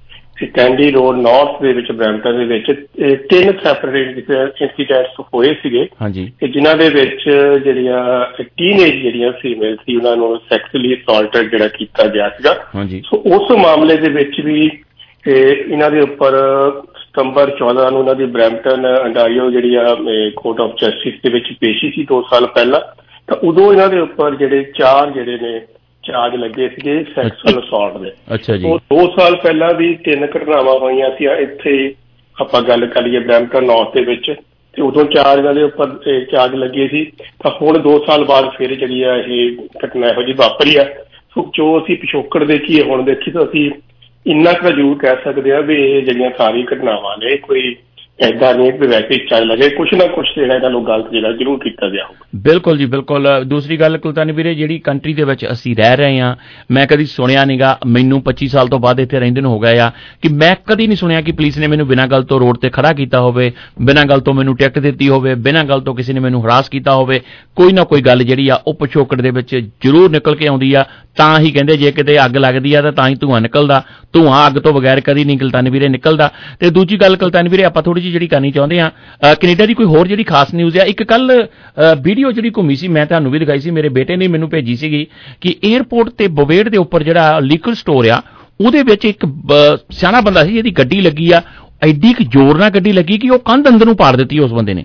ਕੈਂਡੀ ਰੋਡ ਨਾਰਥ ਦੇ ਵਿੱਚ ਬਰੈਂਪਟਨ ਦੇ ਵਿੱਚ 3 ਸੈਪਰੇਟ ਇੰਸੀਡੈਂਟਸ ਹੋਏ ਸੀਗੇ, ਜਿਨ੍ਹਾਂ ਦੇ ਵਿੱਚ ਜਿਹੜੀਆਂ ਟੀਨੇਜ ਜਿਹੜੀਆਂ ਫੀਮੇਲ ਸੀ ਉਹਨਾਂ ਨੂੰ ਸੈਕਸੁਅਲੀ ਅਸੌਲਟਡ ਜਿਹੜਾ ਕੀਤਾ ਗਿਆ ਸੀਗਾ। ਸੋ ਉਸ ਮਾਮਲੇ ਦੇ ਵਿੱਚ ਵੀ ਇਹਨਾਂ ਦੇ ਉੱਪਰ ਸਤੰਬਰ 14 ਨੂੰ ਉਹਨਾਂ ਦੀ ਬਰੈਂਪਟਨ ਅੰਟਾਰੀਓ ਜਿਹੜੀ ਆ ਕੋਰਟ ਆਫ ਜਸਟਿਸ ਦੇ ਵਿੱਚ ਪੇਸ਼ੀ ਸੀ 2 ਸਾਲ ਪਹਿਲਾਂ, ਤਾਂ ਉਦੋਂ ਇਹਨਾਂ ਦੇ ਉੱਪਰ ਜਿਹੜੇ 4 ਜਿਹੜੇ ਨੇ ਚਾਰਜ ਲੱਗੇ ਸੀਗੇ ਸੈਕਸੁਅਲ ਅਸੌਲਟ ਦੇ। ਅੱਛਾ ਜੀ। 2 ਸਾਲ ਪਹਿਲਾਂ ਵੀ 3 ਘਟਨਾਵਾਂ ਹੋਈਆਂ ਸੀ ਇੱਥੇ, ਆਪਾਂ ਗੱਲ ਕਰੀਏ ਬਰੈਂਪਟਨ ਨਾਰਥ ਦੇ ਵਿੱਚ, ਤੇ ਉਦੋਂ 4 ਇਹਨਾਂ ਦੇ ਉੱਪਰ ਚਾਰਜ ਲੱਗੇ ਸੀ। ਤਾਂ ਹੁਣ 2 ਸਾਲ ਬਾਅਦ ਫਿਰ ਜਿਹੜੀ ਆ ਇਹ ਘਟਨਾ ਇਹੋ ਜਿਹੀ ਵਾਪਰੀ ਆ। ਸੋ ਜੋ ਅਸੀਂ ਪਿਛੋਕੜ ਦੇਖੀਏ ਹੁਣ ਦੇਖੀ ਤਾਂ ਅਸੀਂ ਇੰਨਾ ਕੁ ਜ਼ਰੂਰ ਕਹਿ ਸਕਦੇ ਹਾਂ ਵੀ ਇਹ ਜਿਹੜੀਆਂ ਸਾਰੀ ਘਟਨਾਵਾਂ ਨੇ ਕੋਈ ਏਦਾਂ ਨਹੀਂ ਕਿ ਵੈਸੇ ਚੱਲ ਲੱਗੇ, ਕੁਛ ਨਾ ਕੁਛ ਜਿਹੜਾ ਇਹਨਾਂ ਨੂੰ ਗਲਤ ਜਿਹੜਾ ਜ਼ਰੂਰ ਕੀਤਾ ਗਿਆ ਹੋਊਗਾ। ਬਿਲਕੁਲ ਜੀ ਬਿਲਕੁਲ। ਦੂਸਰੀ ਗੱਲ ਕੁਲਤਾਨੀ ਵੀਰੇ, ਜਿਹੜੀ ਕੰਟਰੀ ਦੇ ਵਿੱਚ ਅਸੀਂ ਰਹਿ ਰਹੇ ਹਾਂ, ਮੈਂ ਕਦੀ ਸੁਣਿਆ ਨਹੀਂਗਾ, ਮੈਨੂੰ 25 ਸਾਲ ਤੋਂ ਬਾਅਦ ਇੱਥੇ ਰਹਿੰਦੇ ਨੂੰ ਹੋ ਗਏ ਆ, ਕਿ ਮੈਂ ਕਦੀ ਨਹੀਂ ਸੁਣਿਆ ਕਿ ਪੁਲਿਸ ਨੇ ਮੈਨੂੰ ਬਿਨਾਂ ਗੱਲ ਤੋਂ ਰੋਡ ਤੇ ਖੜਾ ਕੀਤਾ ਹੋਵੇ, ਬਿਨਾਂ ਗੱਲ ਤੋਂ ਮੈਨੂੰ ਟਿਕਟ ਦਿੱਤੀ ਹੋਵੇ, ਬਿਨਾਂ ਗੱਲ ਤੋਂ ਕਿਸੇ ਨੇ ਮੈਨੂੰ ਹਰਾਸ ਕੀਤਾ ਹੋਵੇ। ਕੋਈ ਨਾ ਕੋਈ ਗੱਲ ਜਿਹੜੀ ਆ ਉਹ ਪਿਛੋਕੜ ਦੇ ਵਿੱਚ ਜ਼ਰੂਰ ਨਿਕਲ ਕੇ ਆਉਂਦੀ ਆ। ਤਾਂ ਹੀ ਕਹਿੰਦੇ ਜੇ ਕਿਤੇ ਅੱਗ ਲੱਗਦੀ ਆ ਤਾਂ ਹੀ ਧੂੰਆਂ ਨਿਕਲਦਾ, ਧੂੰਆਂ ਅੱਗ ਤੋਂ ਬਗੈਰ ਕਦੀ ਨਹੀਂ ਕੁਲਤਾਨੀ ਵੀਰੇ ਨਿਕਲਦਾ। ਤੇ ਦੂਜੀ ਗੱਲ ਕੁਲਤਾਨੀ ਵੀਰੇ ਆਪਾਂ ਥੋੜੀ ਜਿਹੀ ਜਿਹੜੀ ਕਰਨੀ ਚਾਹੁੰਦੇ ਆ, ਕੈਨੇਡਾ ਦੀ ਕੋਈ ਹੋਰ ਜਿਹੜੀ ਖਾਸ ਨਿਊਜ਼ ਆ, ਇੱਕ ਕੱਲ ਵੀਡੀਓ ਜਿਹੜੀ ਘੁੰਮੀ ਸੀ, ਮੈਂ ਤੁਹਾਨੂੰ ਵੀ ਦਿਖਾਈ ਸੀ, ਮੇਰੇ ਬੇਟੇ ਨੇ ਮੈਨੂੰ ਭੇਜੀ ਸੀਗੀ, ਕਿ 에ਅਰਪੋਰਟ ਤੇ ਬਵੇੜ ਦੇ ਉੱਪਰ ਜਿਹੜਾ ਲੀਕਰ ਸਟੋਰ ਆ ਉਹਦੇ ਵਿੱਚ ਇੱਕ ਸਿਆਣਾ ਬੰਦਾ ਸੀ, ਇਹਦੀ ਗੱਡੀ ਲੱਗੀ ਆ, ਐਡੀ ਕੁ ਜ਼ੋਰ ਨਾਲ ਗੱਡੀ ਲੱਗੀ ਕਿ ਉਹ ਕੰਧ ਅੰਦਰ ਨੂੰ ਪਾੜ ਦਿੱਤੀ ਉਸ ਬੰਦੇ ਨੇ।